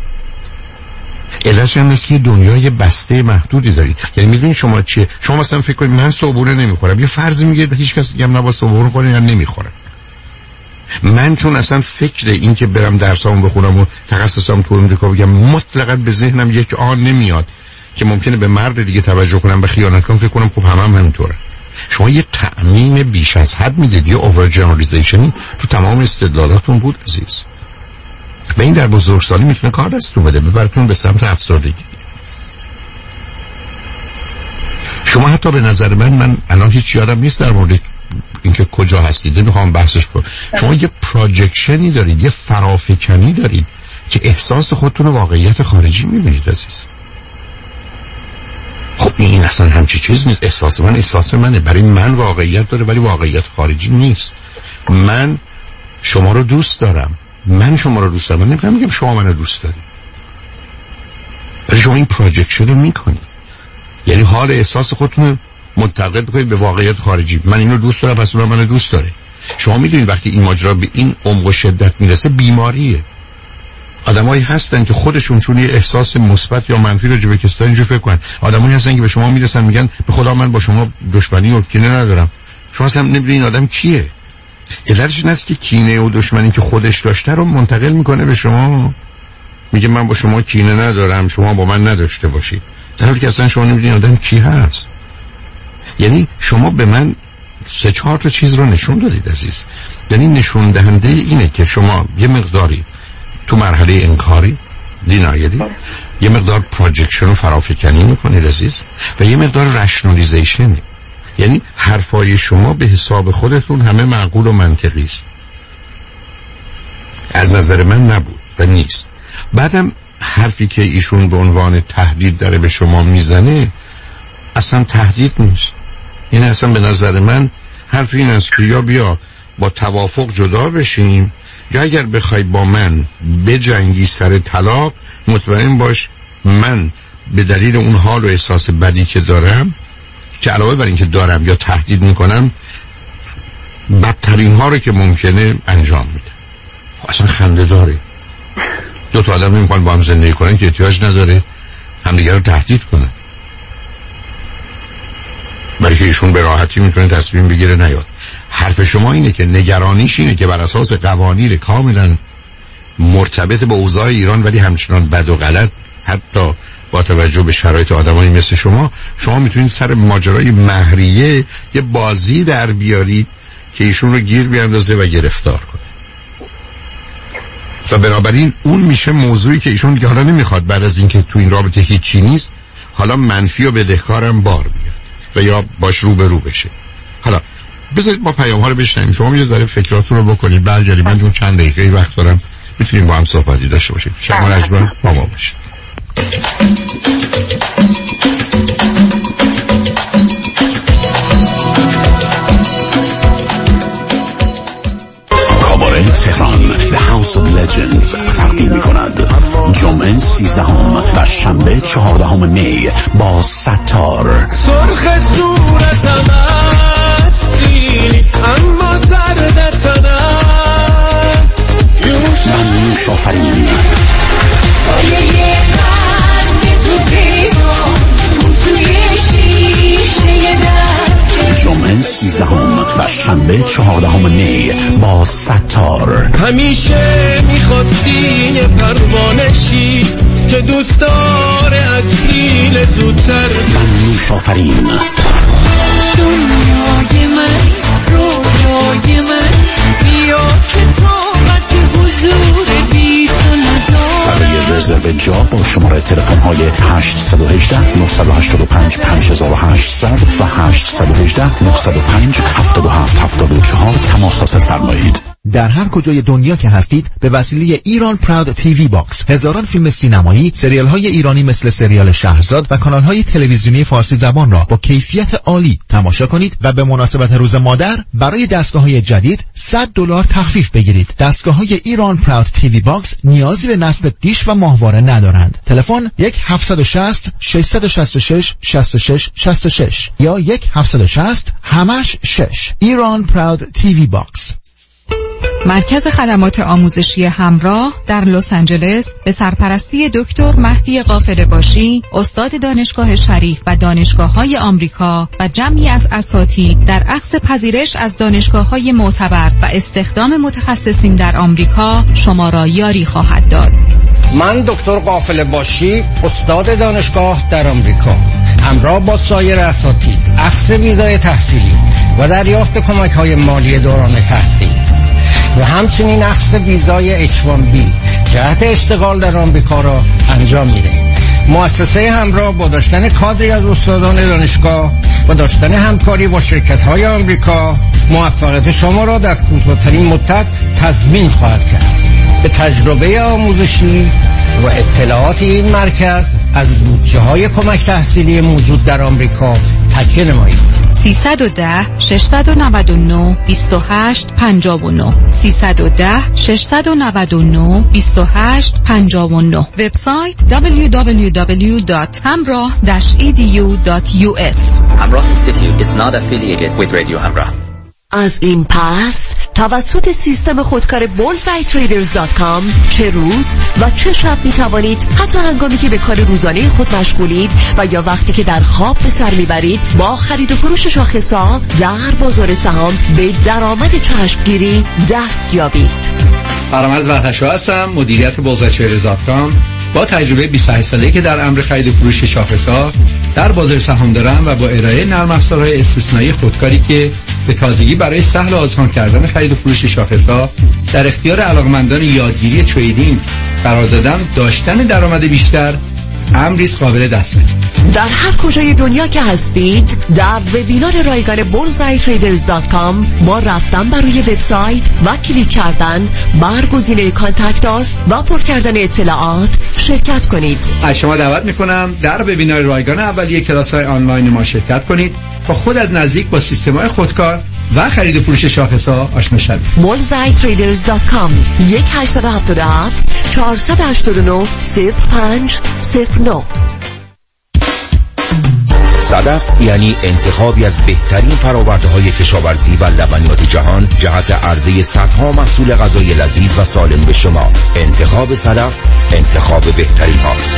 علتش هم نیست که دنیای بسته محدودی دارید. یعنی میدونید شما چیه؟ شما مثلا فکر کنید من صبحونه نمیخورم، یه فرضی میگه هیچ کس دیگه هم نباید صبحونه کنه یا نمیخوره. من چون اصلا فکر این که برم درسامو بخونم و تخصصم تو امریکا بگم مطلقاً به ذهنم یک آن نمیاد که ممکنه به مرد دیگه توجه کنم، به خیانت کنم، فکر کنم خب هم همینطوره. شما یه تعمیم بیش از حد میدید، یه اوور جنرالیزیشن تو تمام استدلالاتون بود عزیز. و این در بزرگسالی میتونه کار دستتون بده، ببرتون به سمت افسردگی. شما حتی به نظر من الان هیچ یادم نیست در مورد اینکه کجا هستید میخوام بحثش کنم. شما یه پروجکشنی دارید، یه فرافکنی دارید که احساس خودتون واقعیت خارجی میبینید عزیز. خب این اصلا همچی چیز نیست. احساس منه، برای من واقعیت داره ولی واقعیت خارجی نیست. من شما رو دوست دارم، من نمیتونم میگم شما منو دوست دارید، ولی شما این پروجکشن رو میکنید. یعنی حال احساس خودتون منتقل بکنید به واقعیت خارجی. من اینو دوست دارم پس اون منو دوست داره. شما میدونید وقتی این ماجرا به این عمق و شدت میرسه بیماریه. آدمایی هستن که خودشون چون یه احساس مثبت یا منفی راجع به کسی اینجوری فکر کنن. آدمایی هستن که به شما میرسن میگن به خدا من با شما دشمنی و کینه ندارم. شما اصلا نمیدونید این آدم کیه. علتش این است که کینه و دشمنی که خودش داشته رو منتقل میکنه به شما. میگه من با شما کینه ندارم، شما با من نداشته باشید. در حالی که اصلا شما نمیدونید آدم کی هست. یعنی شما به من 3-4 تا چیز رو نشون دادید عزیز. یعنی نشون دهنده اینه که شما یه مقداری تو مرحله انکاری دینایلی، یه مقدار پروجکشن و فرافکنی میکنید عزیز، و یه مقدار رشنالیزیشن. یعنی حرفای شما به حساب خودتون همه معقول و منطقی است. از نظر من نبود و نیست. بعدم حرفی که ایشون به عنوان تهدید داره به شما میزنه اصلا تهدید نیست. یعنی اصلا به نظر من حرف این است که یا بیا با توافق جدا بشیم، یا اگر بخوای با من بجنگی سر طلاق، مطمئن باش من به دلیل اون حال و احساس بدی که دارم، که علاوه بر این که دارم یا تهدید میکنم، بدترین ها رو که ممکنه انجام میده. اصلا خنده داره. دو تا آدم نمیخوان با هم زندگی کنن که احتیاج نداره همدیگر رو تهدید کنن، برای که ایشون به راحتی میتونه تصمیم بگیره نیاد. حرف شما اینه که نگرانیش اینه که بر اساس قوانین کاملا مرتبط با اوضاع ایران ولی همچنان بد و غلط، حتی با توجه به شرایط آدمایی مثل شما میتونید سر ماجرای مهریه یه بازی در بیارید که ایشون رو گیر بیاندازه و گرفتار کنه. و بنابراین اون میشه موضوعی که ایشون دیگه حالا نمیخواد بعد از اینکه تو این رابطه هیچی نیست حالا منفی و بدهکارم بار بیاد و یا باش روبرو بشه. حالا بذارید ما پیام ها رو بشنویم، شما یه ذره فکراتون رو بکنید، برگردید. من اون چند دقیقه وقت دارم، میتونیم با هم صحبتی داشته باشیم. شما نجبا با ما باشید. کاباره تهران The House of Legends تقدیم می‌کند جمعه 13 و شنبه 14 می با ستار. سرخ صورتم هستی اما زرد تنم من نوش آفرین جمعه 13 و شنبه 14 می با ستار. همیشه میخواستی یه پروانشی که دوست داره از پیل زودتر. من نوش آفرین دنیای من رویای من بیا که طاقت حضور بیتو ندارم. برای رزرو جا با شماره تلفن های 818 985 5800 و 818 905 7774 تماس حاصل فرمایید. در هر کجای دنیا که هستید به وسیله ایران پراود تیوی باکس هزاران فیلم سینمایی، سریال های ایرانی مثل سریال شهرزاد و کانال های تلویزیونی فارسی زبان را با کیفیت عالی تماشا کنید و به مناسبت روز مادر برای دستگاه های جدید $100 تخفیف بگیرید. دستگاه های ایران پراود تیوی باکس نیازی به نصب دیش و ماهواره ندارند. تلفن 1-760-666-6666 یا 1-760-همش-6. ایران پراود تیوی باکس. مرکز خدمات آموزشی همراه در لس آنجلس به سرپرستی دکتر مهدی غافله‌باشی، استاد دانشگاه شریف و دانشگاه‌های آمریکا و جمعی از اساتید در اخذ پذیرش از دانشگاه‌های معتبر و استخدام متخصصین در آمریکا شما را یاری خواهد داد. من دکتر غافله‌باشی، استاد دانشگاه در آمریکا، همراه با سایر اساتید اخذ ویزای تحصیلی و دریافت کمک‌های مالی دوران تحصیل و همچنین اخذ ویزای H1B جهت اشتغال در آمریکا را انجام می‌دهیم. مؤسسه همراه با داشتن کادری از استادان دانشگاه و داشتن همکاری با شرکت‌های آمریکا موفقیت شما را در کوتاه‌ترین مدت تضمین خواهد کرد. به تجربه آموزشی و اطلاعات این مرکز از بودجه‌های کمک تحصیلی موجود در آمریکا تکیه نمایید. 310-699-2859 310-699-2859. وبسایت www.hamrah-edu.us. Hamrah Institute is not affiliated with Radio Hamrah. از این پس توسط سیستم خودکار bullfighttraders.com چه روز و چه شب می توانید حتی هنگامی که به کار روزانه خود مشغولید و یا وقتی که در خواب به سر میبرید با خرید و فروش شاخص‌ها در بازار سهام به درآمد چشمگیری دست یابید. فرامرز وحدت‌شاه هستم، مدیریت bullfighttraders.com. با تجربه 28 ساله‌ای که در امر خرید و فروش شاخص‌ها در بازار سهام دارم و با ارائه نرم افزارهای استثنایی خودکاری که به تازگی برای سهل و آسان کردن خرید و فروش شاخص‌ها در اختیار علاقمندان یادگیری تریدینگ قرار دادم، داشتن درآمد بیشتر امری قابل دسترسی. در هر کجای دنیا که هستید در وبینار رایگان bullfighttraders.com با رفتن بر روی وبسایت و کلیک کردن بر گزینه کانتکت آس و پر کردن اطلاعات شرکت کنید. از شما دعوت میکنم در وبینار رایگان اولیه کلاس‌های آنلاین ما شرکت کنید و خود از نزدیک با سیستم‌های خودکار و خرید و فروش شاخص‌ها آشنا شوید. bullfighttraders.com 1-877-489-0509. صدف یعنی انتخابی از بهترین فرآورده‌های کشاورزی و لبنیات جهان جهت عرضه صدها محصول غذایی لذیذ و سالم به شما. انتخاب صدف انتخاب بهترین هاست.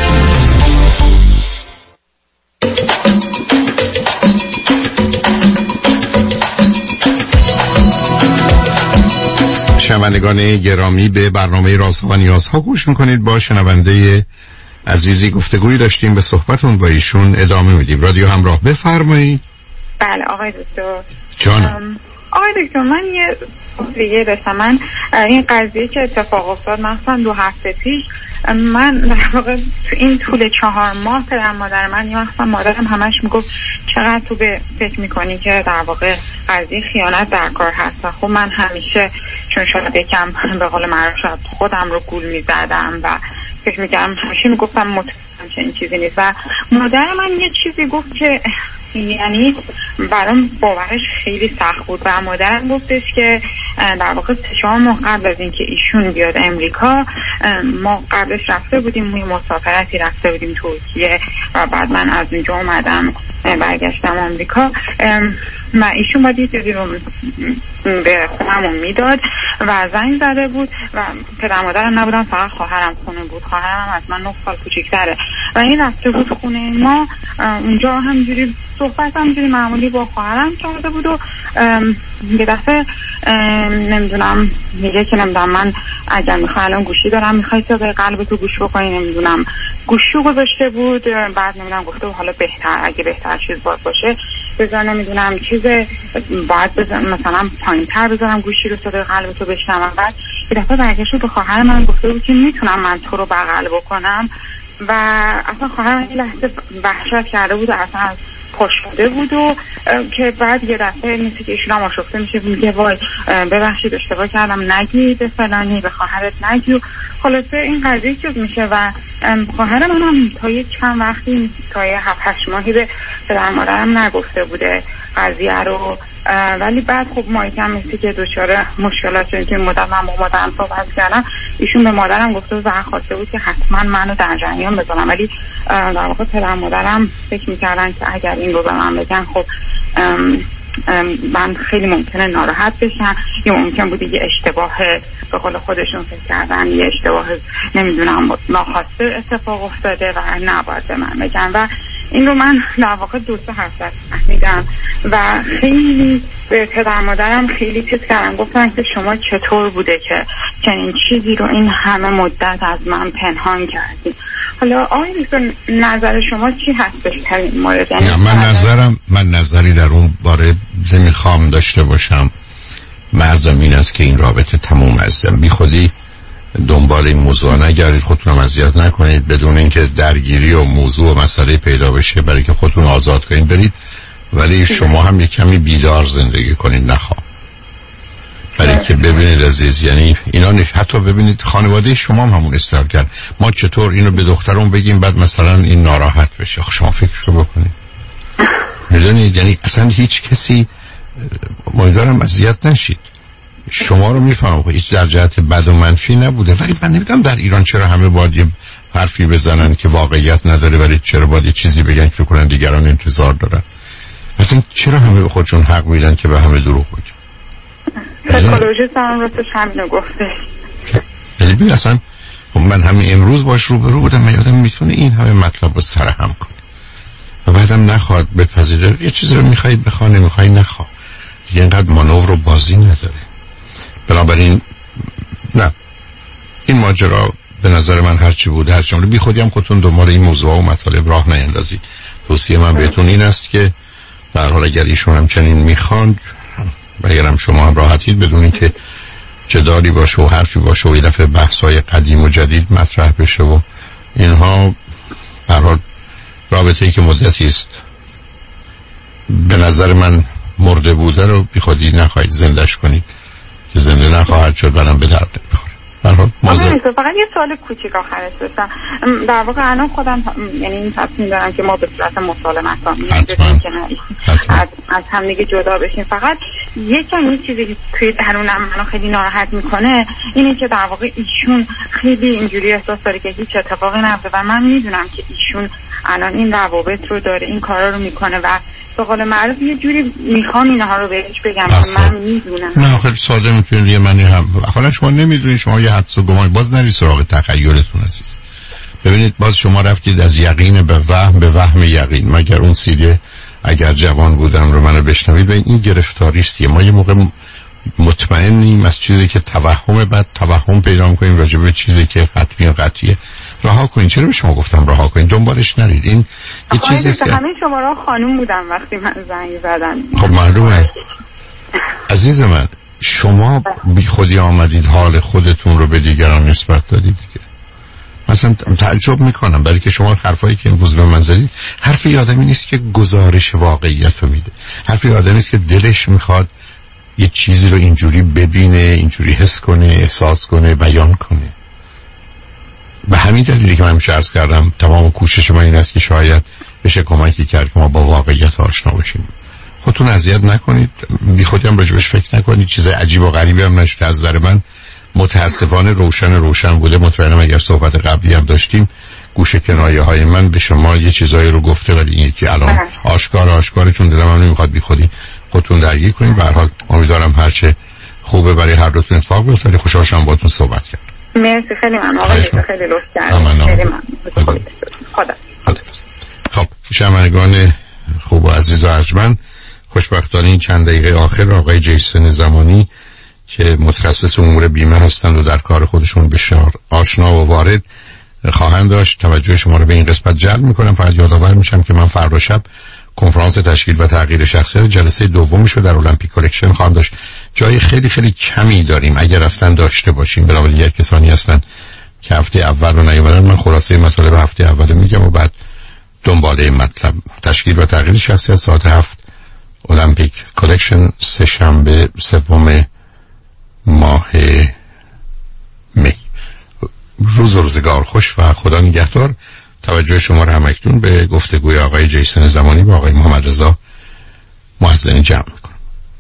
شنوندگان گرامی، به برنامه رازها و نیازها گوش میکنید. با شنونده عزیزی گفتگویی داشتیم، به صحبتون با ایشون ادامه میدیم. رادیو همراه، بفرمایید. بله آقای دکتر. جانم. آقای دکتر من یه دیگه داشتم. من این قضیه که اتفاق افتاد مثلا 2 هفته پیش، من در واقع تو این طول 4 ماه پدر مادر من یا مثلا مادرم همش میگفت چقدر تو فکر میکنی که در واقع قضیه خیانت در کار هست. خب من همیشه چون شاید یکم به قول معروف شاید خودم رو گول میزدم و فکر میکردم، همیشه میگفتم مطمئنم که این چیزی نیست. و مادر من یه چیزی گفت که یعنی برام باورش خیلی سخت بود و مادرم گفتش که در واقع 4 ماه قبل از اینکه ایشون بیاد امریکا، ما قبلش رفته بودیم موی مسافرتی، رفته بودیم ترکیه و بعد من از اونجا اومدم برگشتم آمریکا و ایشون باید یه چیزی رو به خونمون میداد و زنگ زده بود و پدر مادرم نبودن، فقط خواهرم خونه بود. خواهرم از من 9 سال کوچیک‌تره و این رفته بود خونه ما. اونجا همینجوری صحبت همینجوری معمولی با خواهرم کرده بود و یه دفعه نمیدونم میگه که نمیدونم من اگر میخوای الان گوشی دارم، میخوای تو به قلب تو گوش بکنی، نمیدونم گوشیو گذاشته بود. بعد نمیدونم گفته حالا بهتر اگه بهتر چیز باشه بذار نمیدونم چیز باید بذارم مثلا پایین‌تر بذارم گوشی رو صدای قلب تو بشنوم. بعد یه دفعه برگشت به خواهر من گفته بود که میتونم من تو رو بغل بکنم و اصلا خواهر من یه لحظه وحشت کرده بود و اصلا از پا شده بود و که بعد یه دفعه نیستی که ایشون هم آشفته میشه میگه وای ببخشید اشتباه کردم، نگی به فلانی، به خواهرت نگی. و خلاصه این قضیه چیز میشه و خواهر من هم تا یه چند وقتی تا یه 7-8 ماهی به پدر مادرم نگفته بوده قضیه رو. ولی بعد خب ما یکم مثل که دچار مشکلات شدیم که مدت من با مادرم صحبت کردم، ایشون به مادرم گفته بود و خواسته بود که حتما منو در جریان بذارم، ولی در واقع پدر مادرم فکر میکردن که اگر این رو به من بگن خب من خیلی ممکنه ناراحت بشن یا ممکن بوده یه اشتباه به قول خودشون فکر کردن یه اشتباه نمیدونم ناخواسته اتفاق افتاده و نباید به من بگن. و این رو من در واقع 2-3 هفته فهمیدم و خیلی به پدر مادرم خیلی چیز کردم، گفتن که شما چطور بوده که چنین چیزی رو این همه مدت از من پنهان کردی. حالا آقای دکتر نظر شما چی هستش در این مورد؟ من نظری در اون باره نمیخوام داشته باشم. معظم این است که این رابطه تموم هستم. بی خودی دنبال این موضوع نگردید، خودتونم اذیت نکنید بدون اینکه درگیری و موضوع و مسئله پیدا بشه، برای که خودتون آزاد کنید برید، ولی شما هم یک کمی بیدار زندگی کنید. نخوام برای که ببینید عزیز، یعنی اینا حتی ببینید خانواده شما هم همون اصرار کرد ما چطور اینو به دخترم بگیم بعد مثلا این ناراحت بشه. شما فکرشو بکنید. میدونید یعنی اصلا هیچ کسی، امیدوارم اذیت نشید، شما رو میفهمم هیچ در جهت بد و منفی نبوده، ولی من نمیدونم در ایران چرا همه باید یه حرفی بزنن که واقعیت نداره، ولی چرا باید یه چیزی بگن که فکر کنن دیگران انتظار دارن. اصلا چرا همه به خودشون حق میدن که به همه دروغ بگن؟ سایکولوژیست هم راستش همینو گفته. یعنی ببین اصلا من همین امروز باش روبرو بودم، من یادم میتونه این همه مطلب رو سرهم کنه و بعدم نخواد بپذیره یه چیزی رو میخوای بخواه نمیخوای نخواه، دیگه اینقدر مانور و بازی نداره. بنابراین نه، این ماجرا به نظر من هرچی بوده هرچی بوده، بی خودی هم خودتون دنبال این موضوع و مطالب راه نیندازید. توصیه من بهتون این است که در حال اگر ایشون هم چنین میخوان و اگرم شما هم راحتید بدونین که جدالی باشه و حرفی باشه و یه دفعه بحث‌های قدیم و جدید مطرح بشه و اینها، به هر حال رابطه‌ای که مدتی است به نظر من مرده بوده رو بی خودی نخواهید زندهش کنید که زنده نخواهد شد، برام به درد نمیخوره. فقط یه سوال کوچیک آخرش داشتم. در واقع الان خودم یعنی این تصمیم دارم که ما به صورت مسالمت از هم دیگه جدا بشیم. فقط یه چیزی که توی درونم منو خیلی ناراحت میکنه اینه که در واقع ایشون خیلی اینجوری احساس داره که هیچ اتفاقی نفته و من میدونم که ایشون الان این روابط رو داره، این کارا رو میکنه و به قول معروف یه جوری میخوام اینها رو بهش بگم که من میدونم. نه خیلی ساده میتونید یه منی هم حالا شما نمیدونید، شما یه حدس و گمان باز نرید سراغ تخیلتون عزیز. ببینید باز شما رفتید از یقین به وهم یقین. مگر اون سیده اگر جوان بودم رو منو بشنوید و این گرفتاری است. ما یه موقع مطمئنیم از چیزی که توهم، بعد توهم پیدا می‌کنیم راجع به چیزی که حتمی و قطعیه. رها کنید. چرا به شما گفتم رها کنید؟ دنبالش نرید. این یه چیزی است که همین شماره خانم بودم وقتی من زنگ زدن. خب معلومه. عزیز من، شما بی خودی آمدید حال خودتون رو به دیگران نسبت دادید دیگه. مثلا تعجب میکنم برای که شما حرفایی که امروز به من زدید حرف یه آدمی نیست که گزارش واقعیت رو میده، حرف یه آدمی نیست که دلش میخواد یه چیزی رو اینجوری ببینه، اینجوری حس کنه، احساس کنه، بیان کنه. به همین دلیلی که من همیشه عرض کردم تمام کوشش من این است که شاید بشه کمکی کرد که ما با واقعیت آشنا بشیم. خودتون اذیت نکنید، بی خودی هم راجبش فکر نکنید، چیز عجیب و غریبی هم نشد. از نظر من متاسفانه روشن بوده. مطمئنم اگر صحبت قبلی هم داشتیم گوشه کنایه های من به شما یه چیزایی رو گفته، ولی این یکی الان آشکاره چون دلم هم نمیخواد بی خودی خودتون درگیر کنید. به هر حال امیدوارم هرچه خوبه برای هر دوتون اتفاق بیفته. خیلی خوشحال شدم باهاتون صحبت کردم. مرسی، خیلی ممنون آقای، خیلی لطف کردید. خیلی ممنون. خدا. خب شنوندگان خوب و عزیز و ارجمند، خوشبختانه این چند دقیقه آخر آقای جیسن زمانی که متخصص امور بیمه هستند و در کار خودشون بسیار آشنا و وارد خواهند داشت، توجه شما رو به این قسمت جلب میکنم. فقط یادآور میشم که من فردا شب کنفرانس تشکیل و تغییر شخصیت جلسه دومشو در المپیک کلکشن خواهم داشت. جای خیلی خیلی کمی داریم اگر اصلا داشته باشیم، بنابراین یک کسانی هستن که هفته اول رو نیومدن. من خلاصه مطالب هفته اول میگم و بعد دنباله مطلب. تشکیل و تغییر شخصیت ساعت 7 المپیک کلکشن، سه‌شنبه 3 ماه می. روزگار خوش و خدا نگهدار. توجه شما را همکنون به گفتگوی آقای جیسن زمانی با آقای محمد رضا محزنی جمع میکنم.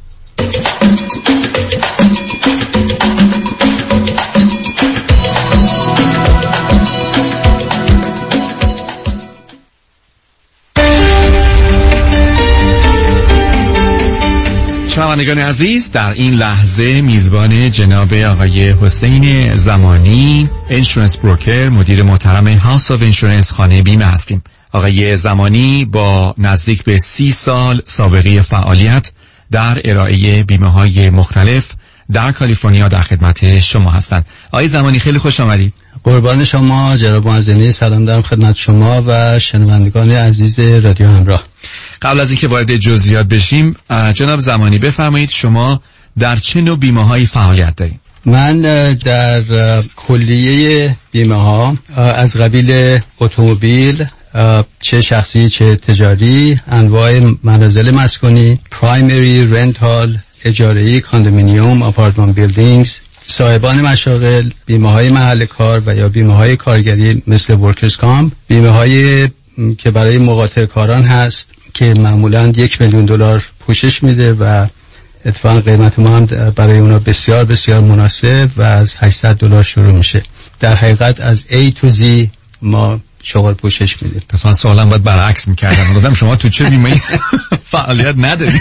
شنوندگان عزیز، در این لحظه میزبان جناب آقای حسین زمانی، انشورنس بروکر، مدیر محترم هاوس آف انشورنس خانه بیمه هستیم. آقای زمانی با نزدیک به 30 سال سابقه فعالیت در ارائه بیمه های مختلف در کالیفرنیا در خدمت شما هستند. آقای زمانی خیلی خوش آمدید. قربان شما جناب معزنی، سلام دارم خدمت شما و شنوندگان عزیز رادیو همراه. قبل از اینکه وارد جزئیات بشیم، جناب زمانی بفرمایید شما در چه نوع بیمه هایی فعالیت دارید؟ من در کلیه بیمه ها از قبیل اتومبیل، چه شخصی چه تجاری، انواع منازل مسکونی، پرایمری، رنتال، اجاره‌ای، کاندومینیوم، آپارتمان بیلدینگز، صاحبان مشاغل، بیمه های محل کار و یا بیمه های کارگری مثل ورکرز کامپ، بیمه های که برای مقاطع کاران هست که معمولاً $1,000,000 پوشش میده و اتفاقا قیمت ما هم برای اونا بسیار بسیار مناسب و از $800 شروع میشه. در حقیقت از A to Z ما شغل پوشش میدیم. پس من سوالم باید برعکس میکردم، گفتم شما تو چه بیمه‌ای فعالیت ندارید؟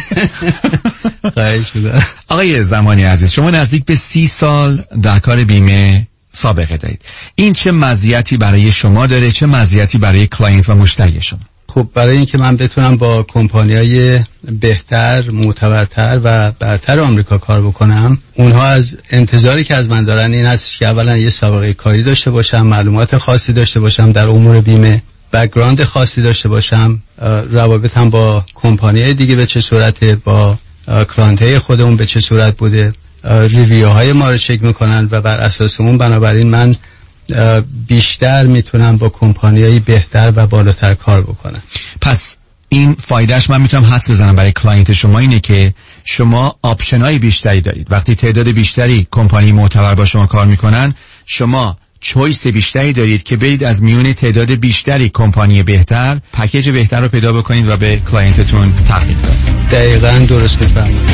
خواهش می‌کنم. آقای زمانی عزیز، شما نزدیک به 30 سال در کار بیمه سابقه دارید. این چه مزیتی برای شما داره، چه مزیتی برای کلاینت و مشتری شما؟ خب برای اینکه من بتونم با کمپانی‌های بهتر، معتبرتر و برتر آمریکا کار بکنم، اونها از انتظاری که از من دارن این است که اولا یه سابقه کاری داشته باشم، معلومات خاصی داشته باشم در امور بیمه، بک‌گراند خاصی داشته باشم، روابطم با کمپانی‌های دیگه به چه صورته، با کلاینت‌های خودمون به چه صورت بوده، ریویوهای ما رو چک میکنن و بر اساس اون بنابراین من بیشتر میتونم با کمپانیایی بهتر و بالاتر کار بکنم. پس این فایدهش من میتونم حدس بزنم برای کلاینت شما اینه که شما آپشنای بیشتری دارید. وقتی تعداد بیشتری کمپانی معتبر با شما کار میکنن، شما چویس بیشتری دارید که برید از میون تعداد بیشتری کمپانی بهتر پکیج بهتر رو پیدا بکنید و به کلاینتتون تقدیم کنید. دقیقاً درست میفرمایید.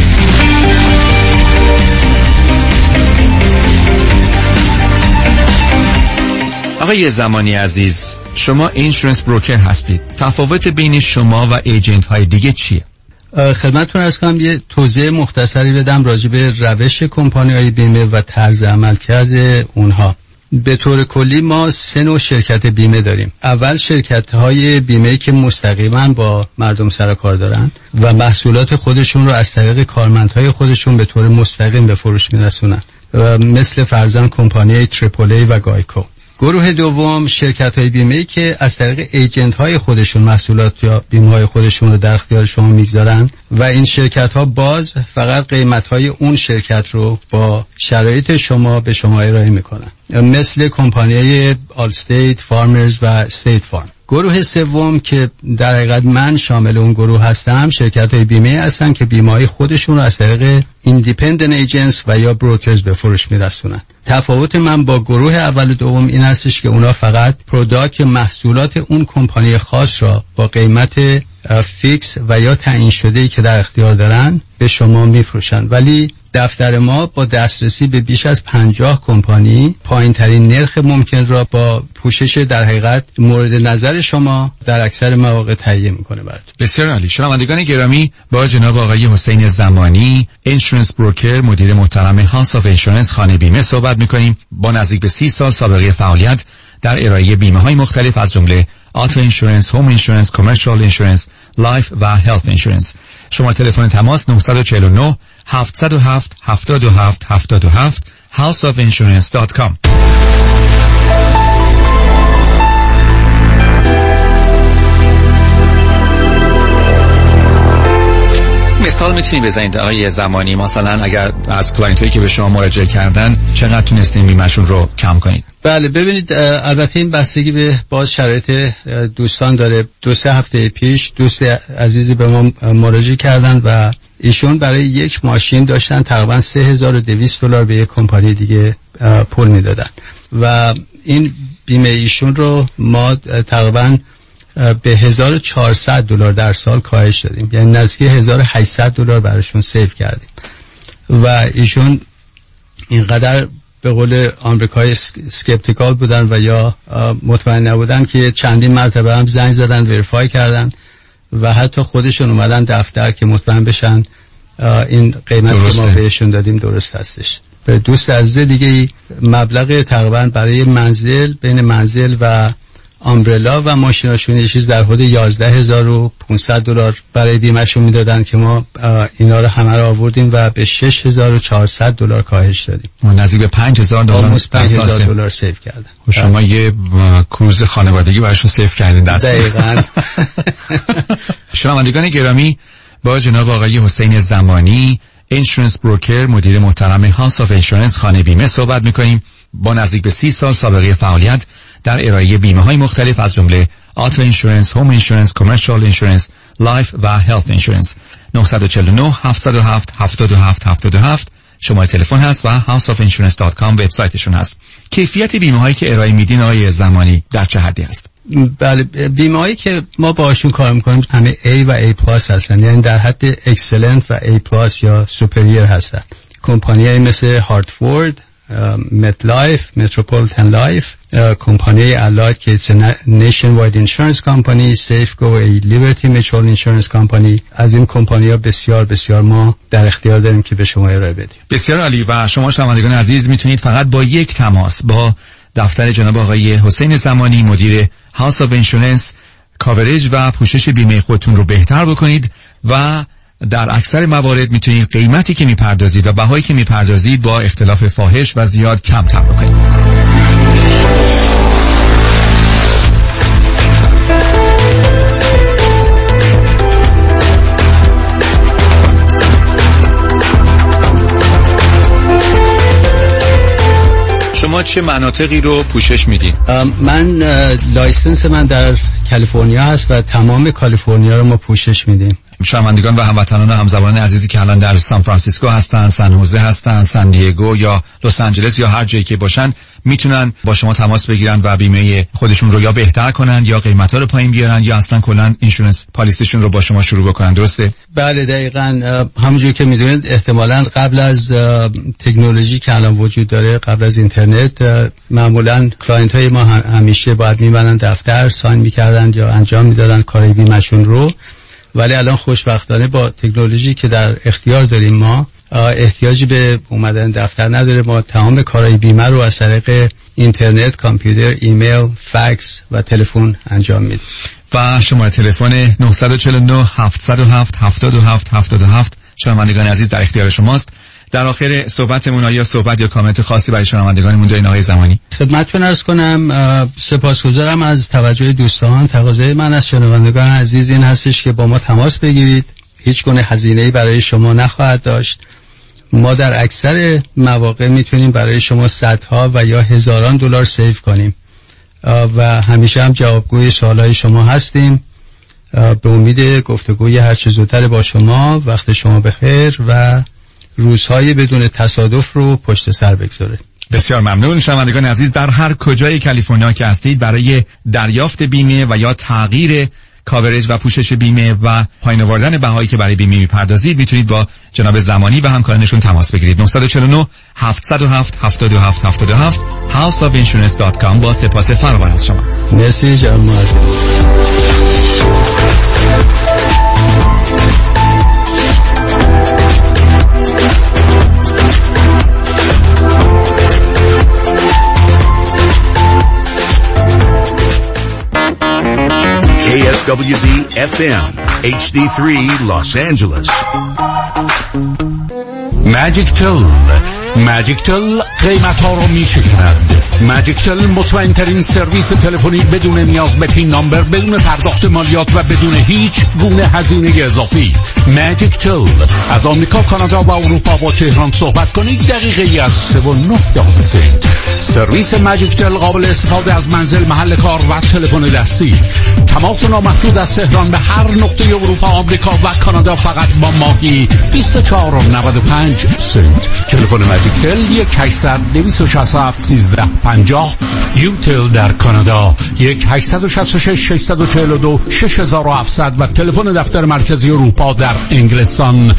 آقای زمانی عزیز، شما اینشورنس بروکر هستید. تفاوت بین شما و ایجنت های دیگه چیه؟ خدمتتون عرض کنم یه توضیح مختصری بدم راجع به روش کمپانی‌های بیمه و طرز عملکرد اونها. به طور کلی ما 3 نوع شرکت بیمه داریم. اول شرکت‌های بیمه که مستقیما با مردم سر کار دارن و محصولات خودشون رو از طریق کارمندهای خودشون به طور مستقیم به فروش میرسونن، مثل فرضاً کمپانی تریپل ای و گایکو. گروه دوم شرکت‌های بیمه‌ای که از طریق ایجنت‌های خودشون محصولات یا بیمه‌های خودشون رو در اختیار شما میگذارن و این شرکت‌ها باز فقط قیمت‌های اون شرکت رو با شرایط شما به شما ارائه میکنن، مثل کمپانی‌های آلستیت، فارمرز و استیت فارم. گروه سوم که در حقیقت من شامل اون گروه هستم، شرکت‌های بیمه هستن که بیمه‌های خودشون رو از طریق ایندیپندنت ایجنتس و یا بروکرز به فروش میرسونن. تفاوت من با گروه اول و دوم این هستش که اونا فقط پروداکت محصولات اون کمپانی خاص را با قیمت فیکس و یا تعیین شده‌ای که در اختیار دارن به شما میفروشن، ولی دفتر ما با دسترسی به بیش از 50 کمپانی پایین ترین نرخ ممکن را با پوشش در حقیقت مورد نظر شما در اکثر مواقع تهیه میکنه براتون. بسیار عالی. شنوندگان گرامی، با جناب آقای حسین زمانی، اینشورنس بروکر، مدیر محترم هاوس آف اینشورنس خانه بیمه صحبت میکنیم. با نزدیک به 30 سال سابقه فعالیت در ارائه بیمه های مختلف از جمله آتو اینشورنس، هوم اینشورنس، کامرشال اینشورنس، لایف و هلت اینشورنس. شما تلفن تماس 949 707 77 77 houseofinsurance.com. مثال میتونی بزنید آقای زمانی، مثلا اگر از کلاینت هایی که به شما مراجعه کردن چقدر تونستین بیمه‌شون رو کم کنید؟ بله ببینید، البته این بستگی به باز شرایط دوستان داره. 2-3 هفته پیش دوست عزیزی به ما مراجعه کردن و ایشون برای یک ماشین داشتن تقریبا $3200 به یک کمپانی دیگه پول میدادن و این بیمه ایشون رو ما تقریبا به $1400 در سال کاهش دادیم، یعنی نزدیک $1800 براشون سیو کردیم و ایشون اینقدر به قول آمریکایی اسکپتیکال بودن و یا مطمئن نبودن که چندین مرتبه هم زنگ زدن، وریفای کردن و حتی خودشون اومدن دفتر که مطمئن بشن این قیمت که ما بهشون دادیم درست هستش. به دوست عزیز دیگه مبلغ تقریبا برای منزل، بین منزل و آمبرلا و ماشیناشون یه چیز در حدود $11500 برای بیمهشون میدادن که ما اینا رو همه رو آوردیم و به $6400 کاهش دادیم. نزدیک به $5000 $5000 سیو کردن. و شما یه کروز خانوادگی براشون سیو کردین دست. دقیقاً. شنوندگان گرامی، با جناب آقای حسین زمانی، اینشورنس بروکر، مدیر محترم هاوس آف اینشورنس خانه بیمه صحبت می‌کنیم. با نزدیک به 30 سال سابقه فعالیت در ارائه بیمه های مختلف از جمله آتو اینشورنس، هوم اینشورنس، کامرشال اینشورنس، لایف و هلت اینشورنس. 949 707 77 77 شماره تلفن هست و houseofinsurance.com وبسایتشون هست. کیفیت بیمه هایی که ارائه میدین آقای زمانی در چه حدی هست؟ بله، بیمه هایی که ما باهاشون کار میکنیم همه A و A+ هستن، یعنی در حد اکسلنت و A+ یا سوپریر هستن. کمپانی‌های مثل هارتفورد، مت لایف، متروپولیتن لایف، کمپانی الاید که نیشن واید اینشورنس کمپانی، سیفکو، لیبرتی میچوال اینشورنس کمپانی، از این کمپانی ها بسیار بسیار ما در اختیار داریم که به شما ارائه بدیم. بسیار عالی. و شما شنوندگان عزیز میتونید فقط با یک تماس با دفتر جناب آقای حسین زمانی، مدیر هاوس آف اینشورنس، کاورج و پوشش بیمه خودتون رو بهتر بکنید و در اکثر موارد میتونید قیمتی که میپردازید و بهایی که میپردازید با اختلاف فاحش و زیاد کمتر بکنید. شما چه مناطقی رو پوشش میدین؟ من لایسنس من در کالیفرنیا هست و تمام کالیفرنیا رو ما پوشش میدیم. شنوندگان و هموطنان همزبان عزیزی که الان در سان فرانسیسکو هستن، سن هوزه هستن، سن دیگو یا لس آنجلس یا هر جایی که باشن میتونن با شما تماس بگیرن و بیمه خودشون رو یا بهتر کنن یا قیمتا رو پایین بیارن یا اصلا کلا اینشورنس پالیسیشون رو با شما شروع بکنن. درسته؟ بله دقیقاً. همونجوری که میدونید احتمالاً قبل از تکنولوژی که الان وجود داره، قبل از اینترنت، معمولاً کلاینت های ما همیشه باید میبرن دفتر، ساین میکردن یا انجام میدادن کار بیمهشون رو، ولی الان خوشبختانه با تکنولوژی که در اختیار داریم ما احتیاجی به اومدن دفتر نداره. ما تمام کارهای بیمه رو از طریق اینترنت، کامپیوتر، ایمیل، فکس و تلفن انجام میدیم. و شماره تلفن 949 707 77 77 شنوندگان عزیز در اختیار شماست. در آخر صحبتمون آیا صحبت یا کامنت خاصی برای شنوندگانمون دارین آقای زمانی؟ خدمتتون عرض کنم سپاسگزارم از توجه دوستان. تقاضای من از شنوندگان عزیز این هستش که با ما تماس بگیرید. هیچ گونه هزینه‌ای برای شما نخواهد داشت. ما در اکثر مواقع میتونیم برای شما صدها و یا هزاران دلار سیو کنیم و همیشه هم جوابگوی سوالای شما هستیم. به امید گفتگوی هر چه زودتر با شما. وقت شما بخیر و روزهای بدون تصادف رو پشت سر بگذاره. بسیار ممنون. شنوندگان عزیز، در هر کجای کالیفرنیا که هستید برای دریافت بیمه و یا تغییر کاورج و پوشش بیمه و پایین آوردن بهایی که برای بیمه میپردازید میتونید با جناب زمانی و همکارانشون تماس بگیرید. 949 707 7777 houseofinsurance.com. با سپاس فراوان از شما. مرسی جناب معزز. KSWB FM HD3 Los Angeles. ماجیک تل قیمت ها رو می شکند. ماجیک تل مطمئن ترین سرویس تلفنی بدون نیاز به پین نامبر، بدون پرداخت مالیات و بدون هیچ گونه هزینه اضافی. ماجیک تل از آمریکا، کانادا و اروپا با تهران صحبت کنید. دقیقه از 3.9 سرویس ماجیک تل قابل استفاده از منزل، محل کار و تلفن دستی. تماس نامحدود از تهران به هر نقطه اروپا، آمریکا و کانادا فقط با ماهی 24.95 سنت. تلفن ماجیک تل 1-800-267-1350. یوتل در کانادا 1-866-642-6700 و تلفن دفتر مرکزی اروپا در انگلستان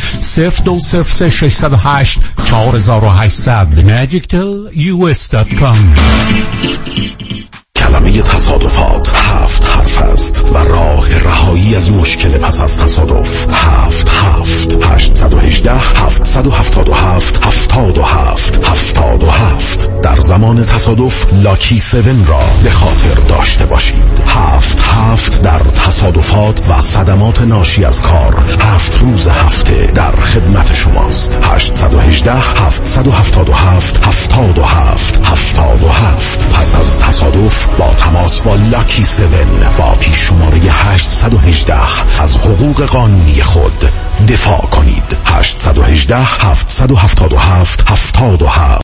02-608-4800. magictelus.com. کلمه تصادفات 7 حرف است و راه رهایی از مشکل پس از تصادف 7 در زمان تصادف لاکی 7 را به خاطر داشته باشید. 7 در تصادفات و صدمات ناشی از کار 7 روز هفته در خدمت شماست. 818-777-77 پس از تصادف با تماس با لاکی 7 با پیش شماره 818 از حقوق قانونی خود دفاع کنید. 818-777-77